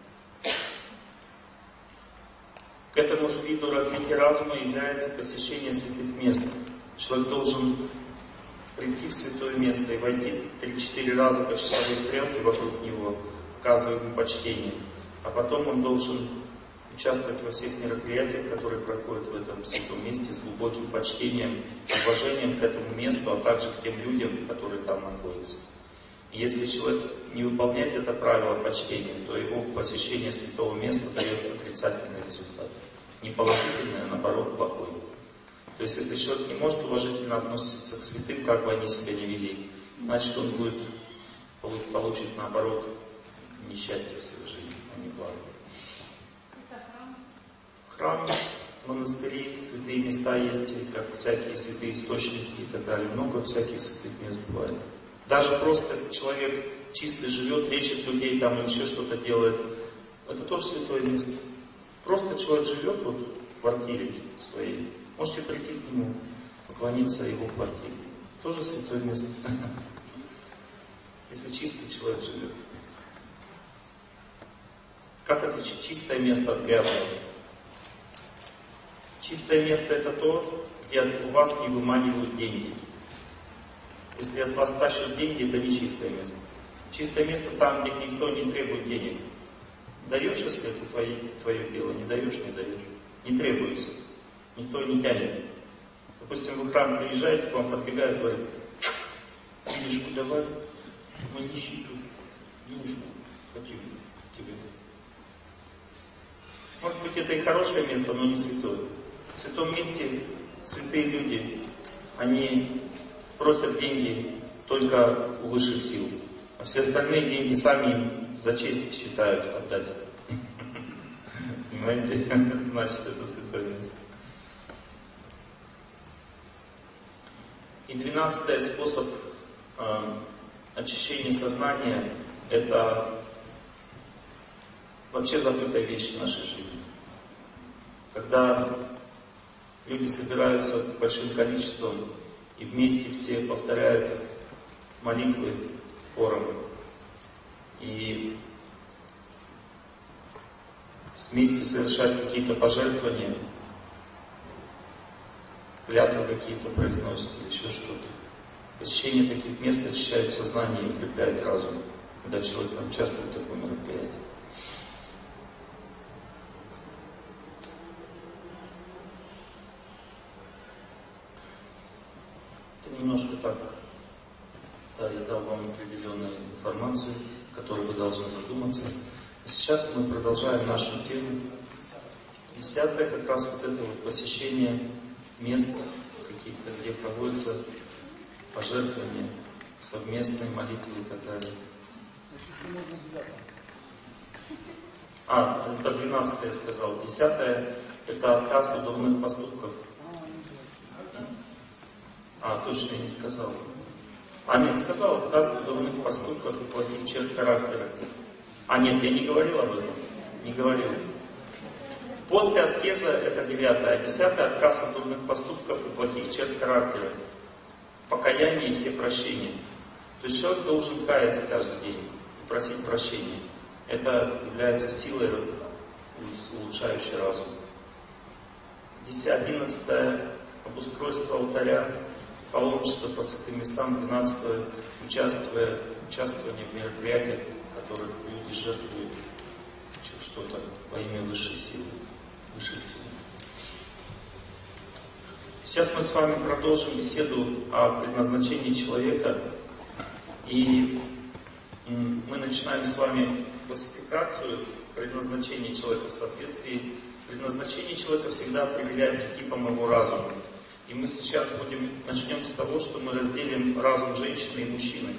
К этому же виду развития разума является посещение святых мест. Человек должен прийти в святое место и войти три-четыре раза по часовой стрелке вокруг него, показывая ему почтение. А потом он должен участвовать во всех мероприятиях, которые проходят в этом святом месте, с глубоким почтением, уважением к этому месту, а также к тем людям, которые там находятся. И если человек не выполняет это правило почтения, то его посещение святого места дает отрицательный результат. Не положительный, а наоборот плохой. То есть если человек не может уважительно относиться к святым, как бы они себя не вели, значит он будет получить наоборот несчастье в своей жизни, а не благо. Храмы, монастыри, святые места есть, как всякие святые источники и так далее. Много всяких святых мест бывает. Даже просто человек чисто живет, лечит людей там или еще что-то делает. Это тоже святое место. Просто человек живет вот в квартире своей. Можете прийти к нему, поклониться его квартире. Тоже святое место. Если чистый человек живет. Как отличить чистое место от грязного? Чистое место это то, где у вас не выманивают деньги. Если от вас тащат деньги, это не чистое место. Чистое место там, где никто не требует денег. Даешь, если это твое, твое дело, не даешь, не даешь. Не требуется. Никто не тянет. Допустим, вы в храм приезжаете, к вам подбегают и говорят: денежку давай, мы нищие тут, денежку хотим тебе. Может быть, это и хорошее место, но не святое. В святом месте святые люди, они просят деньги только у высших сил. А все остальные деньги сами им за честь считают отдать. Понимаете? Значит, это святое место. И двенадцатый способ э, очищения сознания — это вообще забытая вещь в нашей жизни. Когда люди собираются большим количеством и вместе все повторяют молитвы хором, и вместе совершают какие-то пожертвования, клятвы какие-то произносят или еще что-то. Посещение таких мест очищает сознание и укрепляет разум, когда человек участвует в таком мероприятии. Это немножко так. Да, я дал вам определенную информацию, которую вы должны задуматься. И сейчас мы продолжаем нашу тему. Десятое как раз вот это вот посещение мест каких-то, где проводятся пожертвования, совместные молитвы и так далее. А, это двенадцатое я сказал. Десятое это отказ от дурных поступков. А, точно я не сказал. А, нет, сказал, отказ от дурных поступков и плохих черт характера. А, нет, я не говорил об этом. Не говорил. Пост и аскеза это девятое. А десятое отказ от дурных поступков и плохих черт характера. Покаяние и все прощения. То есть человек должен каяться каждый день и просить прощения. Это является силой, улучшающей разум. Одиннадцатое обустройство алтаря, паломничество по святым местам. Двенадцатое участвование, участвование в мероприятиях, в которых люди жертвуют что-то во имя высшей силы. Высшей силы. Сейчас мы с вами продолжим беседу о предназначении человека. И мы начинаем с вами классификацию предназначения человека в соответствии. Предназначение человека всегда определяется типом его разума. И мы сейчас будем, начнем с того, что мы разделим разум женщины и мужчины.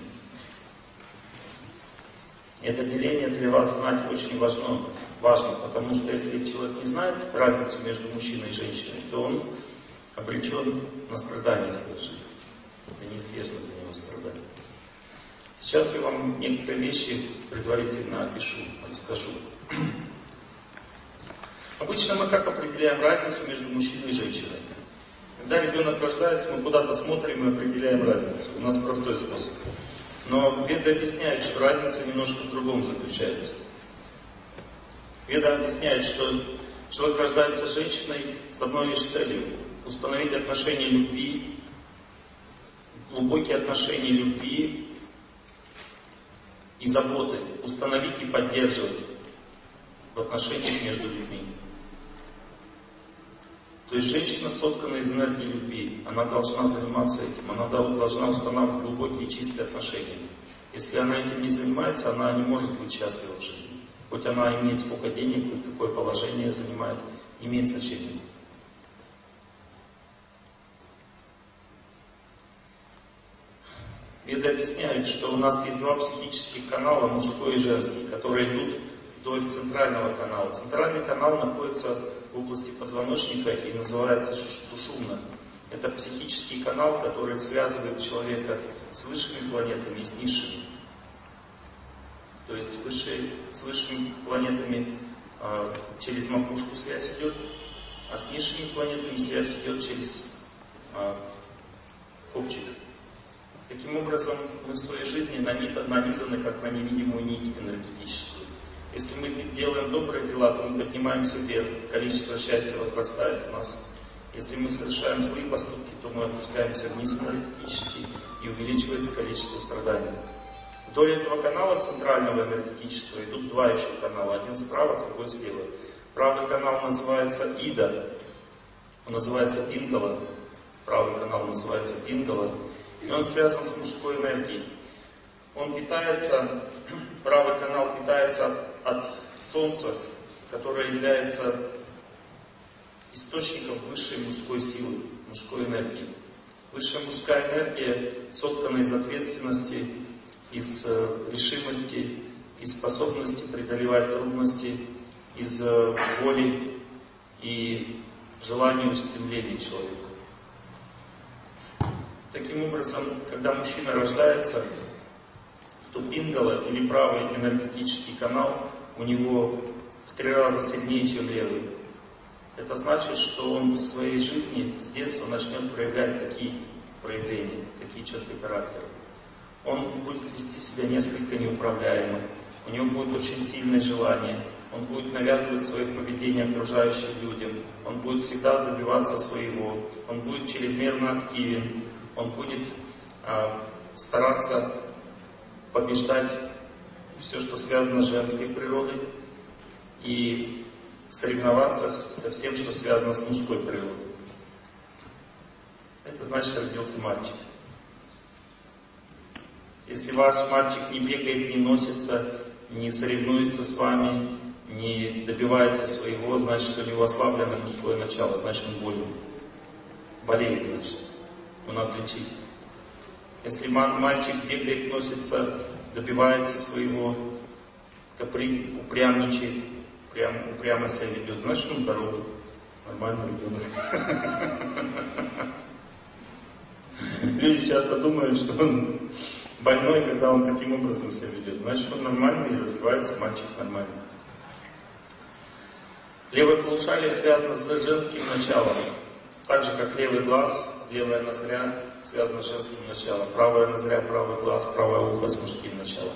Это деление для вас знать очень важно, важно, потому что если человек не знает разницу между мужчиной и женщиной, то он обречен на страдания в своей жизни. Это неизбежно для него страдания. Сейчас я вам некоторые вещи предварительно опишу, расскажу. Обычно мы как определяем разницу между мужчиной и женщиной? Когда ребенок рождается, мы куда-то смотрим и определяем разницу. У нас простой способ. Но Веда объясняет, что разница немножко в другом заключается. Веда объясняет, что человек рождается женщиной с одной лишь целью — установить отношения любви, глубокие отношения любви и заботы, установить и поддерживать в отношениях между людьми. То есть женщина соткана из энергии любви, она должна заниматься этим, она должна устанавливать глубокие и чистые отношения. Если она этим не занимается, она не может быть счастлива в жизни. Хоть она имеет сколько денег, хоть какое положение занимает, имеет значение. Веды объясняют, что у нас есть два психических канала, мужской и женский, которые идут вдоль центрального канала. Центральный канал находится в области позвоночника и называется сушумна. Это психический канал, который связывает человека с высшими планетами и с низшими. То есть высшие, с высшими планетами э, через макушку связь идет, а с низшими планетами связь идет через э, копчик. Таким образом, мы в своей жизни нанизаны как на невидимую нить энергетическую. Если мы делаем добрые дела, то мы поднимаемся вверх, количество счастья возрастает у нас. Если мы совершаем злые поступки, то мы опускаемся вниз энергетически и увеличивается количество страданий. Вдоль этого канала центрального энергетического идут два еще канала. Один справа, другой слева. Правый канал называется Ида. Он называется Пингала. Правый канал называется Пингала. И он связан с мужской энергией. Он питается, правый канал питается от, от Солнца, которое является источником высшей мужской силы, мужской энергии. Высшая мужская энергия соткана из ответственности, из э, решимости, из способности преодолевать трудности, из э, воли и желания устремления человека. Таким образом, когда мужчина рождается, то пингала или правый энергетический канал у него в три раза сильнее, чем левый. Это значит, что он в своей жизни с детства начнет проявлять такие проявления, такие черты характера. Он будет вести себя несколько неуправляемо, у него будет очень сильное желание, он будет навязывать свое поведение окружающим людям, он будет всегда добиваться своего, он будет чрезмерно активен, он будет э, стараться побеждать все, что связано с женской природой, и соревноваться со всем, что связано с мужской природой. Это значит, родился мальчик. Если ваш мальчик не бегает, не носится, не соревнуется с вами, не добивается своего, значит, у него ослабленное мужское начало, значит, он болен. Болеет, значит. Его надо лечить. Если мальчик бегает, носится, добивается своего, капри, упрямничает, прям, упрямо себя ведет, значит, он здоровый, нормальный ребенок. Люди часто думают, что он больной, когда он таким образом себя ведет. Значит, он нормальный и развивается мальчик нормально. Левое полушарие связано с женским началом. Так же, как левый глаз, левая ноздря связана с женским началом. Правая ноздря, правый глаз, правое ухо с мужским началом.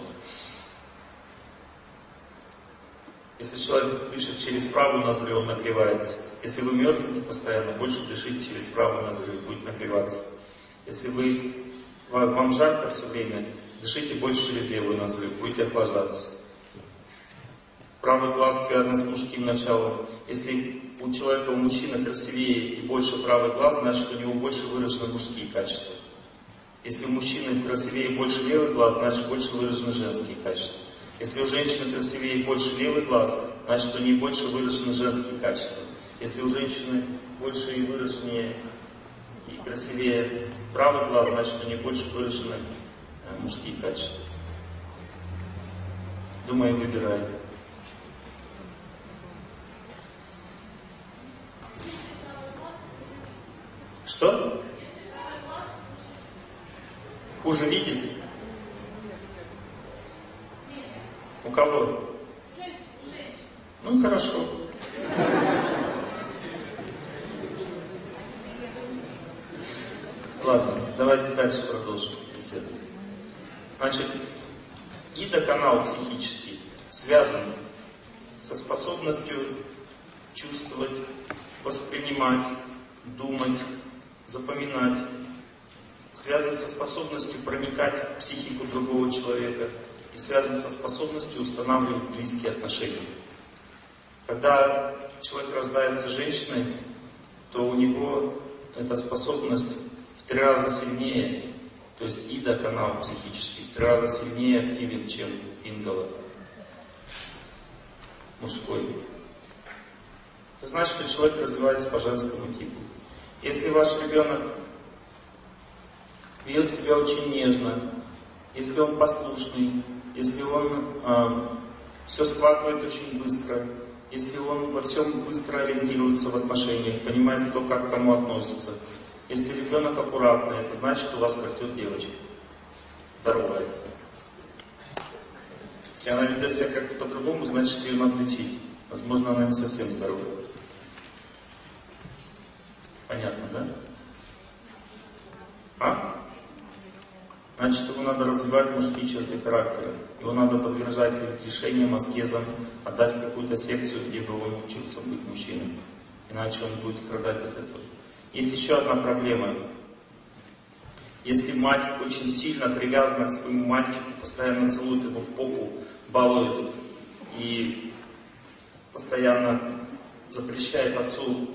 Если человек дышит через правую ноздрю, он нагревается. Если вы мерзнете постоянно, больше дышите через правую ноздрю, будет нагреваться. Если вы, вам жарко все время, дышите больше через левую ноздрю, будете охлаждаться. Правый глаз связан с мужским началом. Если у человека, у мужчины красивее и больше правый глаз, значит, у него больше выражены мужские качества. Если у мужчины красивее и больше левый глаз, значит, больше выражены женские качества. Если у женщины красивее и больше левый глаз, значит, у нее больше выражены женские качества. Если у женщины больше и выраженнее и красивее правый глаз, значит, у нее больше выражены мужские качества. Думаю, выбирай. Что? Хуже видит? У кого? Ну, хорошо. Ладно, давайте дальше продолжим беседу. Значит, ида-канал психический связан со способностью чувствовать, воспринимать, думать, запоминать, связан со способностью проникать в психику другого человека и связан со способностью устанавливать близкие отношения. Когда человек рождается женщиной, то у него эта способность в три раза сильнее, то есть ида-канал психический, в три раза сильнее активен, чем пингала мужской. Это значит, что человек развивается по женскому типу. Если ваш ребенок ведет себя очень нежно, если он послушный, если он э, все схватывает очень быстро, если он во всем быстро ориентируется в отношениях, понимает, кто как к кому относится, если ребенок аккуратный, это значит, что у вас растет девочка. Здоровая. Если она ведет себя как-то по-другому, значит, что ее надо лечить. Возможно, она не совсем здоровая. Понятно, да? А? Значит, его надо развивать мужские черты характера. Его надо подвергать решениям, аскезам, отдать в какую-то секцию, где бы он учился быть мужчиной. Иначе он будет страдать от этого. Есть еще одна проблема. Если мать очень сильно привязана к своему мальчику, постоянно целует его в попу, балует и постоянно запрещает отцу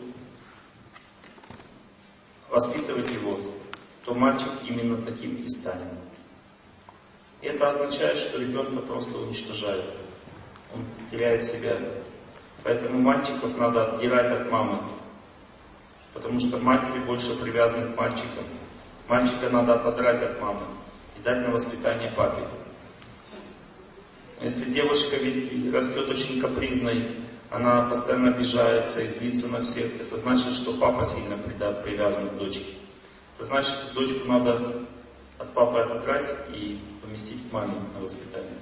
воспитывать его, то мальчик именно таким и станет. И это означает, что ребенка просто уничтожают. Он теряет себя. Поэтому мальчиков надо отдирать от мамы. Потому что матери больше привязаны к мальчикам. Мальчика надо отодрать от мамы и дать на воспитание папе. Если девушка растет очень капризной, она постоянно обижается и злится на всех, это значит, что папа сильно привязан к дочке. Это значит, что дочку надо от папы отодрать и поместить к маме на воспитание.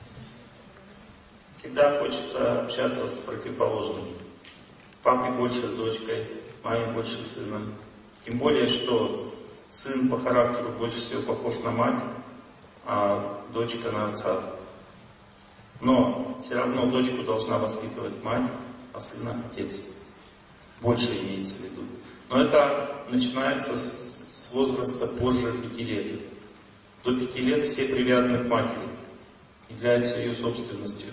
Всегда хочется общаться с противоположным. Папе больше с дочкой, маме больше с сыном. Тем более, что сын по характеру больше всего похож на мать, а дочка на отца. Но все равно дочку должна воспитывать мать, а сына отец. Больше имеется в виду. Но это начинается с, с возраста позже пяти лет. До пяти лет все привязаны к матери, являются ее собственностью.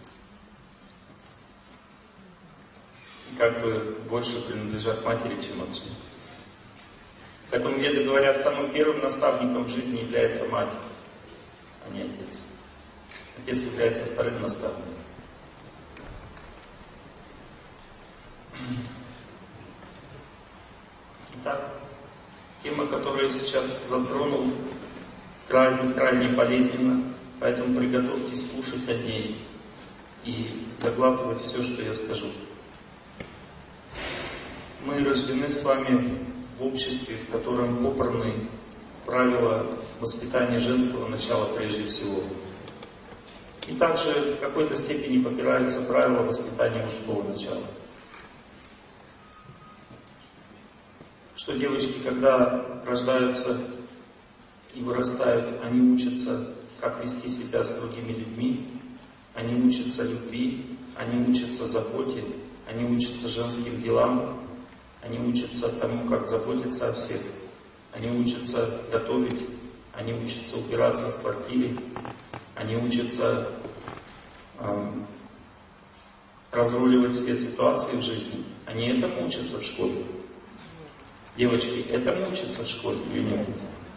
И как бы больше принадлежат матери, чем отцу. Поэтому веды говорят, самым первым наставником в жизни является мать, а не отец. Отец является вторым наставником. Итак, тема, которую я сейчас затронул, крайне, крайне болезненна, поэтому приготовьтесь слушать о ней и заглатывать все, что я скажу. Мы рождены с вами в обществе, в котором попраны правила воспитания женского начала прежде всего. И также в какой-то степени попираются правила воспитания мужского начала. Что девочки, когда рождаются и вырастают, они учатся, как вести себя с другими людьми, они учатся любви, они учатся заботе, они учатся женским делам, они учатся тому, как заботиться о всех, они учатся готовить, они учатся убираться в квартире, они учатся э, разруливать все ситуации в жизни. Они этому учатся в школе. Девочки, этому учатся в школе или нет?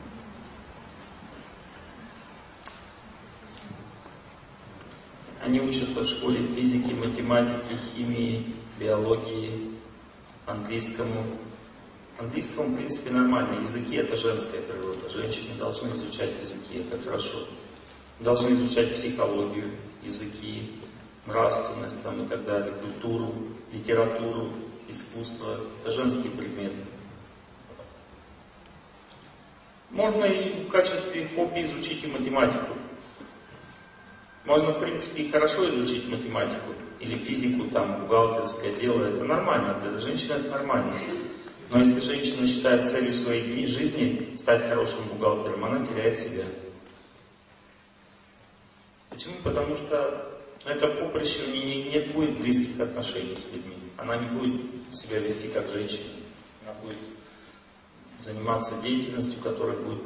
Они учатся в школе физики, математики, химии, биологии, английскому. Английскому, в принципе, нормально. Языки — это женская природа. Женщины должны изучать языки, это хорошо. Должны изучать психологию, языки, нравственность там, и так далее, культуру, литературу, искусство. Это женские предметы. Можно и в качестве хобби изучить и математику. Можно, в принципе, и хорошо изучить математику или физику, там, бухгалтерское дело. Это нормально, для женщины это нормально. Но если женщина считает целью своей жизни стать хорошим бухгалтером, она теряет себя. Почему? Потому что на этом поприще у нее не будет близких отношений с людьми. Она не будет себя вести как женщина. Она будет заниматься деятельностью, которая будет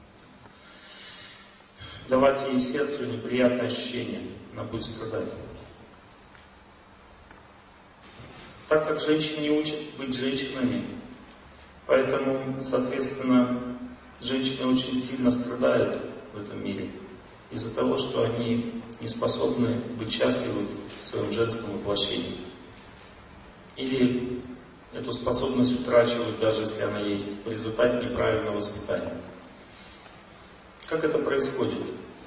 давать ей сердцу неприятное ощущение. Она будет страдать. Так как женщин не учат быть женщинами, поэтому, соответственно, женщины очень сильно страдают в этом мире из-за того, что они не способны быть счастливы в своем женском воплощении. Или эту способность утрачивают, даже если она есть, в результате неправильного воспитания. Как это происходит?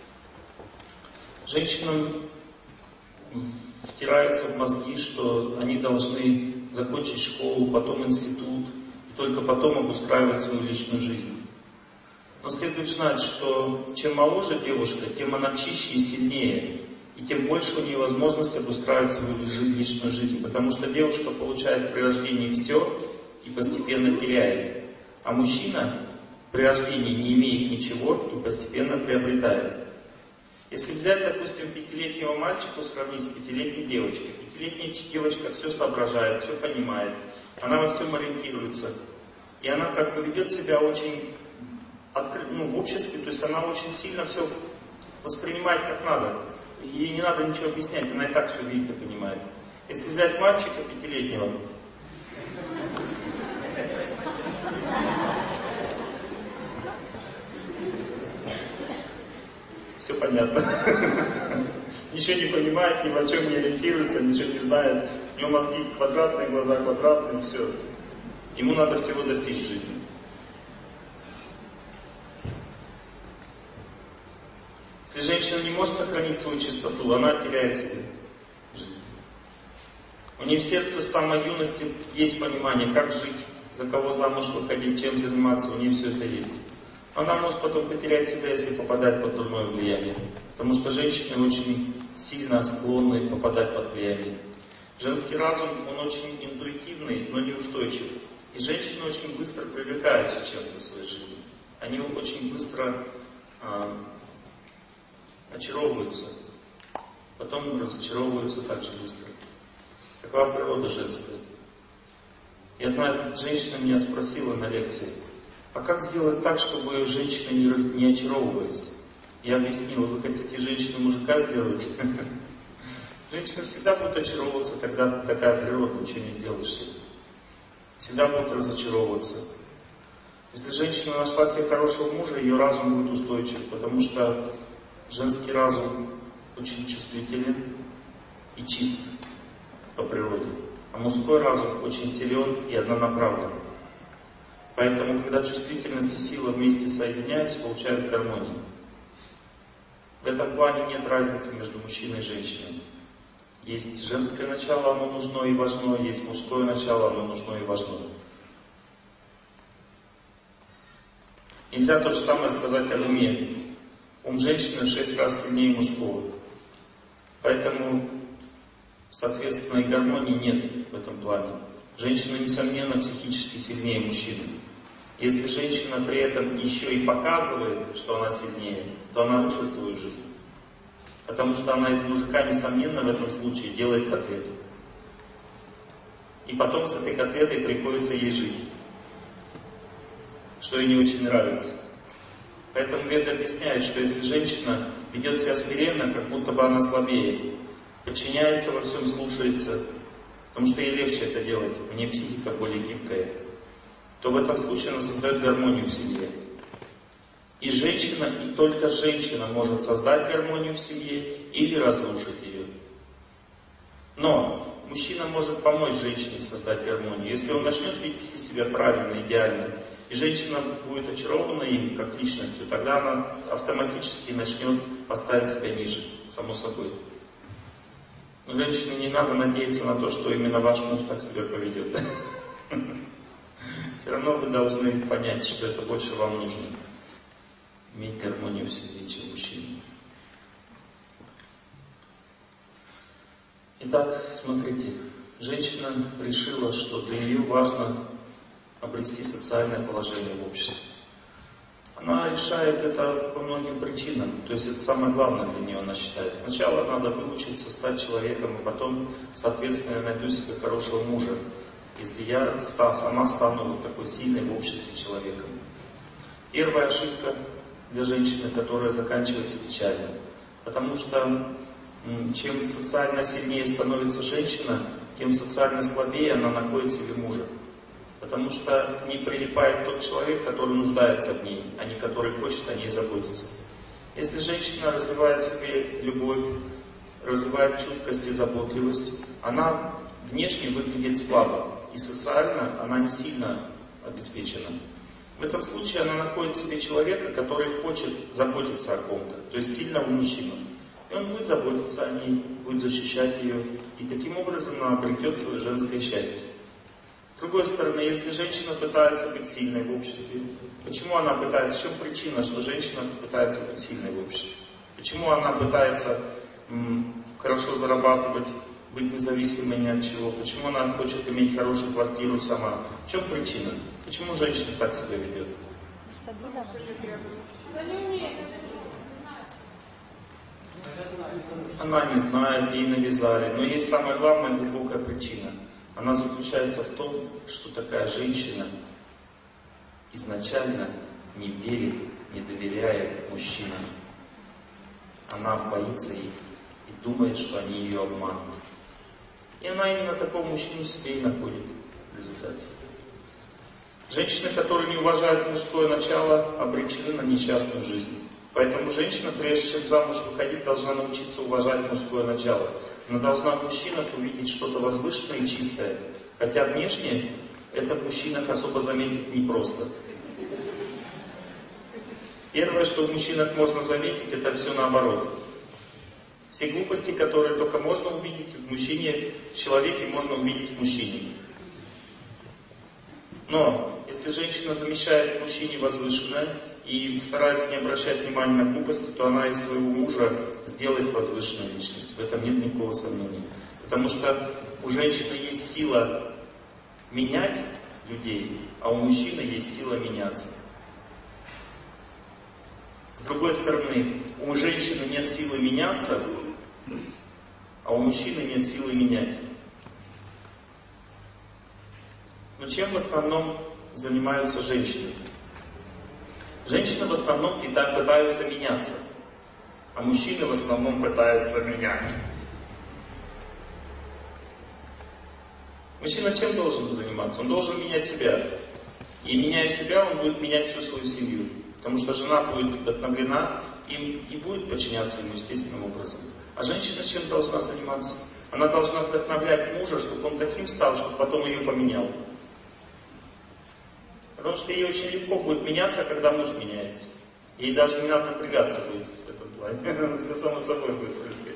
Женщинам втирается в мозги, что они должны закончить школу, потом институт, и только потом обустраивать свою личную жизнь. Но следует знать, что чем моложе девушка, тем она чище и сильнее, и тем больше у нее возможность обустраивать свою личную жизнь, потому что девушка получает при рождении все и постепенно теряет, а мужчина при рождении не имеет ничего и постепенно приобретает. Если взять, допустим, пятилетнего мальчика сравнить с пятилетней девочкой, пятилетняя девочка все соображает, все понимает, она во всем ориентируется, и она как бы ведет себя очень открыто, ну, в обществе, то есть она очень сильно все воспринимает как надо. Ей не надо ничего объяснять, она и так все видит и понимает. Если взять мальчика пятилетнего, все понятно. Ничего не понимает, ни в чем не ориентируется, ничего не знает. У него мозги квадратные, глаза квадратные, все. Ему надо всего достичь жизни. Если женщина не может сохранить свою чистоту, она теряет себя в жизни. У нее в сердце с самой юности есть понимание, как жить, за кого замуж выходить, чем заниматься, у нее все это есть. Она может потом потерять себя, если попадает под дурное влияние. Потому что женщины очень сильно склонны попадать под влияние. Женский разум, он очень интуитивный, но неустойчив. И женщины очень быстро привлекаются чем-то в своей жизни. Они очень быстро э, очаровываются. Потом разочаровываются так же быстро. Такова природа женская. И одна женщина меня спросила на лекции, а как сделать так, чтобы женщины не, не очаровывались? Я объяснил, вы хотите женщину мужика сделать? Женщины всегда будут очаровываться, тогда такая природа, ничего не сделаешь. Всегда будут разочаровываться. Если женщина нашла себе хорошего мужа, ее разум будет устойчив, потому что женский разум очень чувствителен и чист по природе, а мужской разум очень силен и однонаправлен. Поэтому, когда чувствительность и сила вместе соединяются, получается гармония. В этом плане нет разницы между мужчиной и женщиной. Есть женское начало, оно нужно и важно, есть мужское начало, оно нужно и важно. Нельзя то же самое сказать о уме. Ум женщины в шесть раз сильнее мужского. Поэтому, соответственно, и гармонии нет в этом плане. Женщина, несомненно, психически сильнее мужчины. Если женщина при этом еще и показывает, что она сильнее, то она рушит свою жизнь. Потому что она из мужика, несомненно, в этом случае делает котлету. И потом с этой котлетой приходится ей жить. Что ей не очень нравится. Поэтому Веды объясняют, что если женщина ведет себя смиренно, как будто бы она слабее, подчиняется во всем, слушается, потому что ей легче это делать, у нее психика более гибкая, то в этом случае она создает гармонию в семье. И женщина, и только женщина может создать гармонию в семье или разрушить ее. Но мужчина может помочь женщине создать гармонию. Если он начнет вести себя правильно, идеально, и женщина будет очарована им как личностью, тогда она автоматически начнет поставить себя ниже, само собой. Но женщине не надо надеяться на то, что именно ваш муж так себя поведет. Все равно вы должны понять, что это больше вам нужно. Иметь гармонию в семье, чем мужчине. Итак, смотрите, женщина решила, что для нее важно обрести социальное положение в обществе. Она решает это по многим причинам, то есть это самое главное для нее, она считает. Сначала надо выучиться стать человеком, и потом, соответственно, я найду себе хорошего мужа, если я сама стану вот такой сильной в обществе человеком. Первая ошибка для женщины, которая заканчивается печально, потому что чем социально сильнее становится женщина, тем социально слабее она находит себе мужа. Потому что к ней прилипает тот человек, который нуждается в ней, а не который хочет о ней заботиться. Если женщина развивает в себе любовь, развивает чуткость и заботливость, она внешне выглядит слабо, и социально она не сильно обеспечена. В этом случае она находит в себе человека, который хочет заботиться о ком-то, то есть сильного мужчину. И он будет заботиться о ней, будет защищать ее, и таким образом она обретет свое женское счастье. С другой стороны, если женщина пытается быть сильной в обществе, почему она пытается, в чем причина, что женщина пытается быть сильной в обществе? Почему она пытается м, хорошо зарабатывать, быть независимой ни от чего? Почему она хочет иметь хорошую квартиру сама? В чем причина? Почему женщина так себя ведет? Она не знает, ей навязали. Но есть самая главная глубокая причина. Она заключается в том, что такая женщина изначально не верит, не доверяет мужчинам. Она боится их и думает, что они ее обманут. И она именно такого мужчину в себе и находит в результате. Женщины, которые не уважают мужское начало, обречены на несчастную жизнь. Поэтому женщина, прежде чем замуж выходить, должна научиться уважать мужское начало. Она должна в мужчинах увидеть что-то возвышенное и чистое. Хотя внешне это в мужчинах особо заметить непросто. Первое, что в мужчинах можно заметить, это все наоборот. Все глупости, которые только можно увидеть в мужчине, в человеке можно увидеть в мужчине. Но если женщина замечает в мужчине возвышенное и старается не обращать внимания на глупости, то она из своего мужа сделает возвышенную личность. В этом нет никакого сомнения. Потому что у женщины есть сила менять людей, а у мужчины есть сила меняться. С другой стороны, у женщины нет силы меняться, а у мужчины нет силы менять. Но чем в основном занимаются женщины? Женщины в основном и так пытаются меняться, а мужчины в основном пытаются менять. Мужчина чем должен заниматься? Он должен менять себя. И меняя себя, он будет менять всю свою семью. Потому что жена будет вдохновлена им и будет подчиняться ему естественным образом. А женщина чем должна заниматься? Она должна вдохновлять мужа, чтобы он таким стал, чтобы потом ее поменял. Потому что ей очень легко будет меняться, когда муж меняется. Ей даже не надо напрягаться будет в этом плане. Все само собой будет происходить.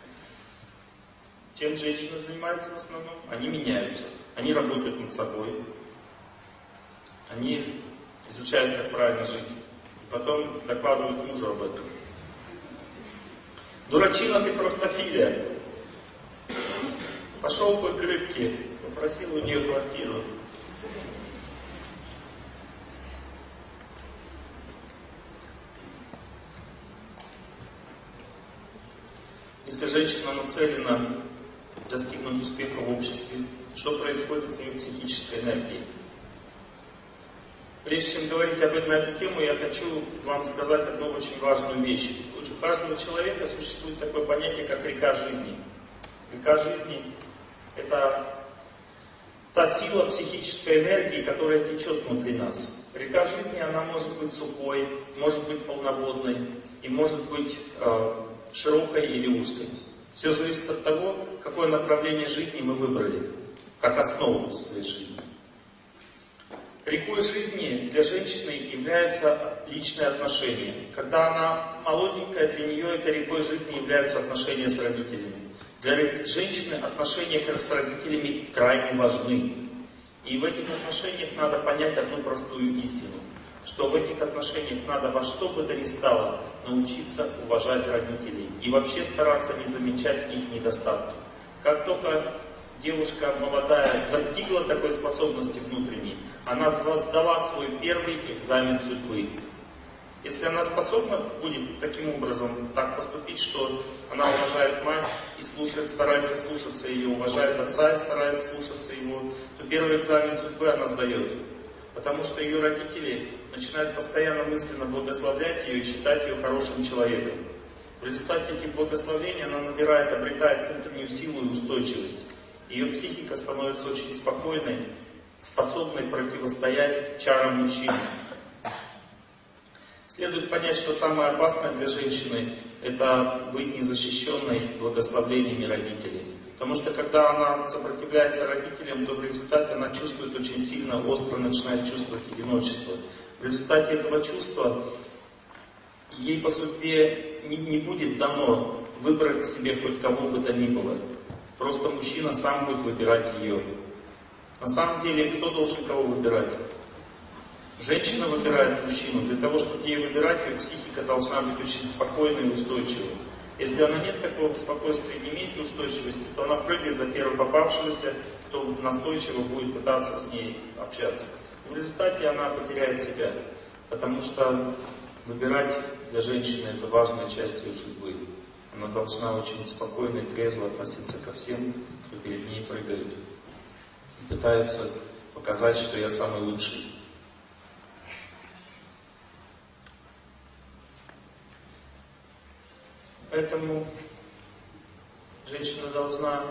Чем женщины занимаются в основном? Они меняются. Они работают над собой. Они изучают, как правильно жить. И потом докладывают мужу об этом. Дурачина ты простофиля. Пошел бы к рыбке, попросил у нее квартиру. Если женщина нацелена достигнуть успеха в обществе, что происходит с ее психической энергией? Прежде чем говорить об этом, на эту тему, я хочу вам сказать одну очень важную вещь. У каждого человека существует такое понятие, как река жизни. Река жизни — это та сила психической энергии, которая течет внутри нас. Река жизни, она может быть сухой, может быть полноводной и может быть э, широкой или узкой. Все зависит от того, какое направление жизни мы выбрали, как основу своей жизни. Рекой жизни для женщины являются личные отношения. Когда она молоденькая, для нее этой рекой жизни являются отношения с родителями. Для женщины отношения с родителями крайне важны. И в этих отношениях надо понять одну простую истину, что в этих отношениях надо во что бы то ни стало научиться уважать родителей и вообще стараться не замечать их недостатки. Как только девушка молодая достигла такой способности внутренней, она сдала свой первый экзамен судьбы. Если она способна будет таким образом так поступить, что она уважает мать и слушает, старается слушаться ее, уважает отца и старается слушаться его, то первый экзамен судьбы она сдает. Потому что ее родители начинают постоянно мысленно благословлять ее и считать ее хорошим человеком. В результате этих благословений она набирает, обретает внутреннюю силу и устойчивость. Ее психика становится очень спокойной, способной противостоять чарам мужчин. Следует понять, что самое опасное для женщины — это быть незащищенной благословениями родителей. Потому что когда она сопротивляется родителям, то в результате она чувствует очень сильно, остро начинает чувствовать одиночество. В результате этого чувства ей по судьбе не, не будет дано выбрать себе хоть кого бы то ни было. Просто мужчина сам будет выбирать ее. На самом деле, кто должен кого выбирать? Женщина выбирает мужчину. Для того, чтобы ей выбирать, ее психика должна быть очень спокойной и устойчивой. Если она нет такого спокойствия, не имеет устойчивости, то она прыгает за первого попавшегося, кто настойчиво будет пытаться с ней общаться. В результате она потеряет себя, потому что выбирать для женщины — это важная часть ее судьбы. Она должна очень спокойно и трезво относиться ко всем, кто перед ней прыгает. И пытаются показать, что я самый лучший. Поэтому женщина должна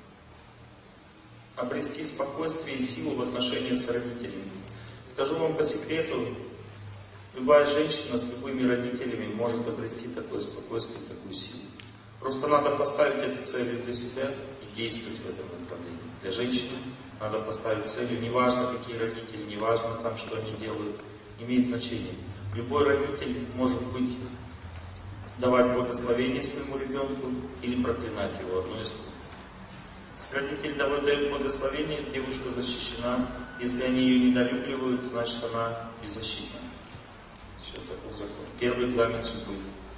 обрести спокойствие и силу в отношениях с родителями. Скажу вам по секрету, любая женщина с любыми родителями может обрести такое спокойствие, такую силу. Просто надо поставить эти цели для себя и действовать в этом направлении. Для женщины надо поставить цели, неважно какие родители, неважно там, что они делают, не имеет значения. Любой родитель может быть давать благословение своему ребенку или проклинать его, одно из двух. Если родитель дает благословение, девушка защищена. Если они ее недолюбливают, значит она беззащитна. Все такой закон. Первый экзамен судьбы.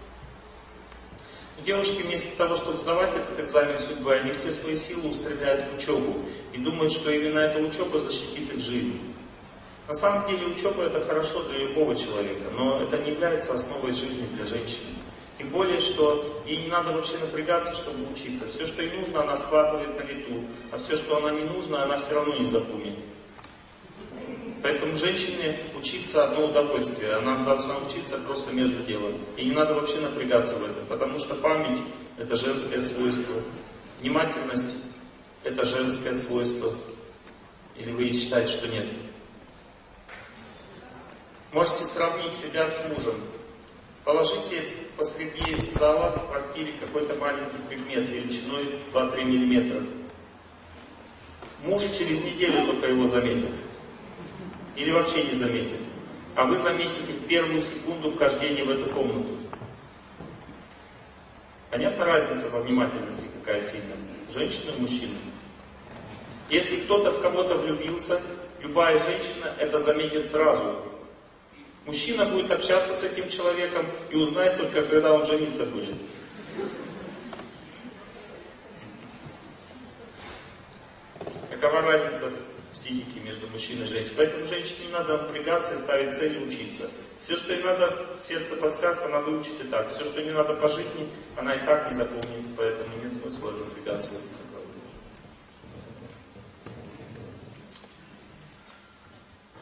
Девушки вместо того, чтобы сдавать этот экзамен судьбы, они все свои силы устремляют в учебу и думают, что именно эта учеба защитит их жизнь. На самом деле учеба — это хорошо для любого человека, но это не является основой жизни для женщины. Тем более, что ей не надо вообще напрягаться, чтобы учиться. Все, что ей нужно, она схватывает на лету. А все, что она не нужно, она все равно не запомнит. Поэтому женщине учиться одно удовольствие. Она должна учиться просто между делом. И не надо вообще напрягаться в этом. Потому что память — это женское свойство. Внимательность — это женское свойство. Или вы считаете, что нет? Можете сравнить себя с мужем. Положите посреди зала в квартире какой-то маленький предмет величиной два-три миллиметра. Муж через неделю только его заметит. Или вообще не заметит. А вы заметите в первую секунду вхождения в эту комнату. Понятна разница во внимательности какая сильная? Женщина и мужчина. Если кто-то в кого-то влюбился, любая женщина это заметит сразу. Мужчина будет общаться с этим человеком и узнает только, когда он жениться будет. Какова разница в психике между мужчиной и женщиной? Поэтому женщине не надо напрягаться и ставить цель учиться. Все, что ей надо, сердце подсказка, она выучит и так. Все, что не надо по жизни, она и так не запомнит. Поэтому нет смысла напрягаться в этом направлении.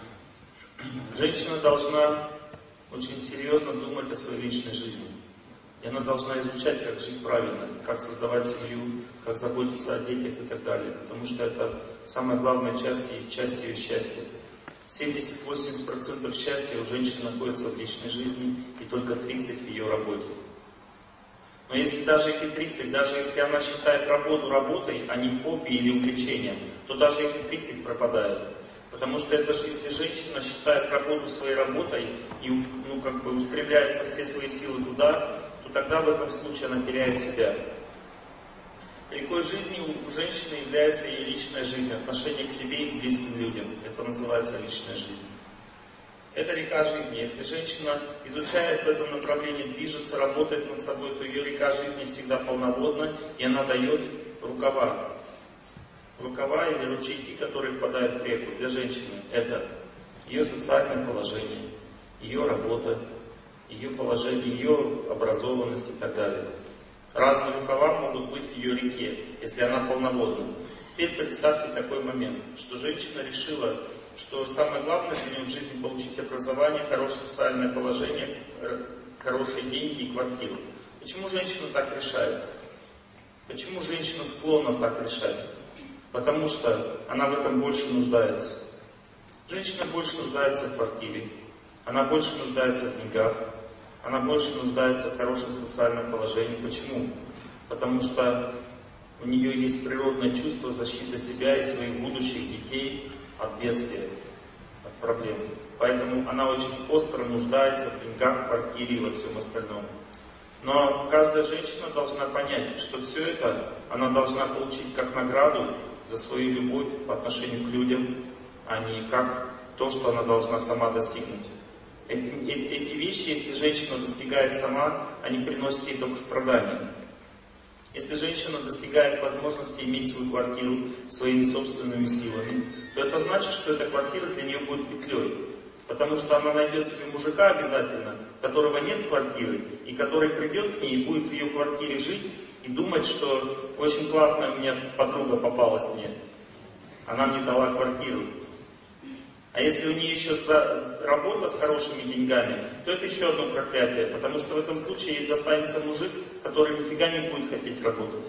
Женщина должна очень серьезно думать о своей личной жизни. И она должна изучать, как жить правильно, как создавать семью, как заботиться о детях и так далее. Потому что это самая главная часть, часть ее счастья. семьдесят-восемьдесят процентов счастья у женщины находится в личной жизни и только тридцать процентов в ее работе. Но если даже эти тридцать, даже если она считает работу работой, а не хобби или увлечением, то даже эти тридцать пропадают. Потому что это же, если женщина считает работу своей работой и ну, как бы устремляется все свои силы туда, то тогда в этом случае она теряет себя. Рекой жизни у женщины является ее личная жизнь, отношение к себе и к близким людям. Это называется личная жизнь. Это река жизни. Если женщина изучает в этом направлении, движется, работает над собой, то ее река жизни всегда полноводна, и она дает рукава. Рукава или ручейки, которые впадают в реку для женщины. Это ее социальное положение, ее работа, ее положение, ее образованность и так далее. Разные рукава могут быть в ее реке, если она полноводна. Теперь представьте такой момент, что женщина решила, что самое главное для нее в жизни получить образование, хорошее социальное положение, хорошие деньги и квартиру. Почему женщина так решает? Почему женщина склонна так решать? Потому что она в этом больше нуждается. Женщина больше нуждается в квартире, она больше нуждается в деньгах, она больше нуждается в хорошем социальном положении. Почему? Потому что у нее есть природное чувство защиты себя и своих будущих детей от бедствия, от проблем. Поэтому она очень остро нуждается в деньгах, в квартире и во всем остальном. Но каждая женщина должна понять, что все это она должна получить как награду за свою любовь по отношению к людям, а не как то, что она должна сама достигнуть. Эти, эти, эти вещи, если женщина достигает сама, они приносят ей только страдания. Если женщина достигает возможности иметь свою квартиру своими собственными силами, то это значит, что эта квартира для нее будет петлей. Потому что она найдет себе мужика обязательно, которого нет квартиры, и который придет к ней и будет в ее квартире жить и думать, что очень классная у меня подруга попалась мне. Она мне дала квартиру. А если у нее еще работа с хорошими деньгами, то это еще одно проклятие, потому что в этом случае ей достанется мужик, который нифига не будет хотеть работать.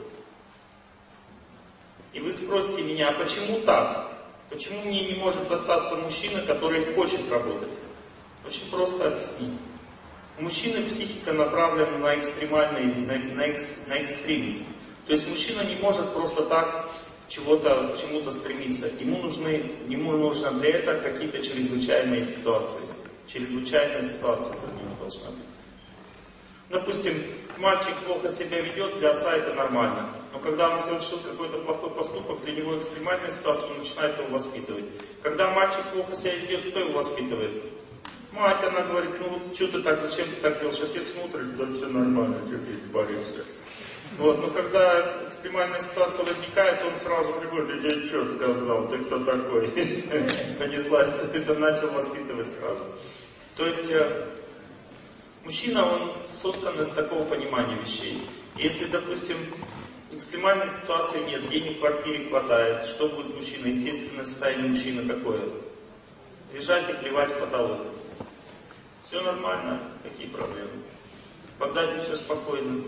И вы спросите меня, а почему так? Почему мне не может достаться мужчина, который хочет работать? Очень просто объяснить. У мужчины психика направлена на экстремальный, на, на, экс, на экстрим. То есть мужчина не может просто так чего-то, к чему-то стремиться. Ему нужны, ему нужно для этого какие-то чрезвычайные ситуации. Чрезвычайная ситуация для него должна быть. Допустим, мальчик плохо себя ведет, для отца это нормально. Но когда он совершил какой-то плохой поступок, для него экстремальная ситуация, он начинает его воспитывать. Когда мальчик плохо себя ведет, кто его воспитывает? Мать, она говорит, ну что ты так, зачем ты так делаешь? Отец смотрит, да все нормально, что ты борешься. Вот, но когда экстремальная ситуация возникает, он сразу приходит, я тебе что сказал, ты кто такой? Понеслась, это начал воспитывать сразу. То есть, мужчина, он создан из такого понимания вещей. Если, допустим, экстремальной ситуации нет, денег в квартире хватает, что будет мужчина? Естественное состояние мужчины какое? Лежать и плевать в потолок. Все нормально, какие проблемы? В Багдаде все спокойно.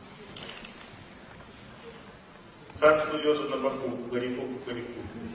Царство лежа на боку, кукареку, кукареку.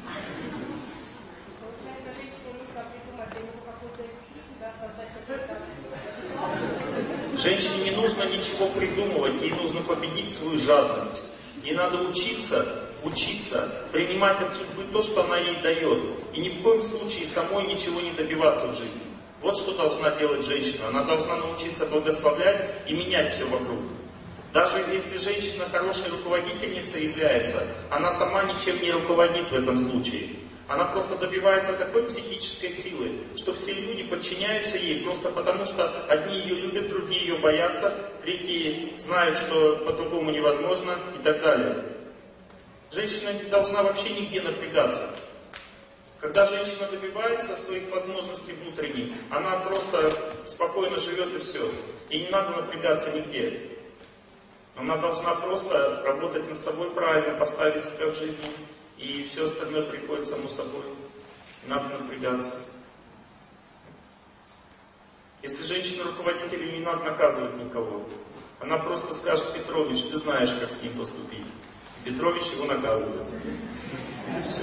Женщине не нужно ничего придумывать, ей нужно победить свою жадность. Ей надо учиться, учиться, принимать от судьбы то, что она ей дает. И ни в коем случае самой ничего не добиваться в жизни. Вот что должна делать женщина. Она должна научиться благословлять и менять все вокруг. Даже если женщина хорошей руководительницей является, она сама ничем не руководит в этом случае. Она просто добивается такой психической силы, что все люди подчиняются ей просто потому, что одни ее любят, другие ее боятся, третьи знают, что по-другому невозможно и так далее. Женщина не должна вообще нигде напрягаться. Когда женщина добивается своих возможностей внутренних, она просто спокойно живет и все. И не надо напрягаться нигде. Она должна просто работать над собой правильно, поставить себя в жизни, и все остальное приходит само собой. Не надо напрягаться. Если женщина руководитель, не надо наказывать никого. Она просто скажет: Петрович, ты знаешь, как с ним поступить. И Петрович его наказывает. И все.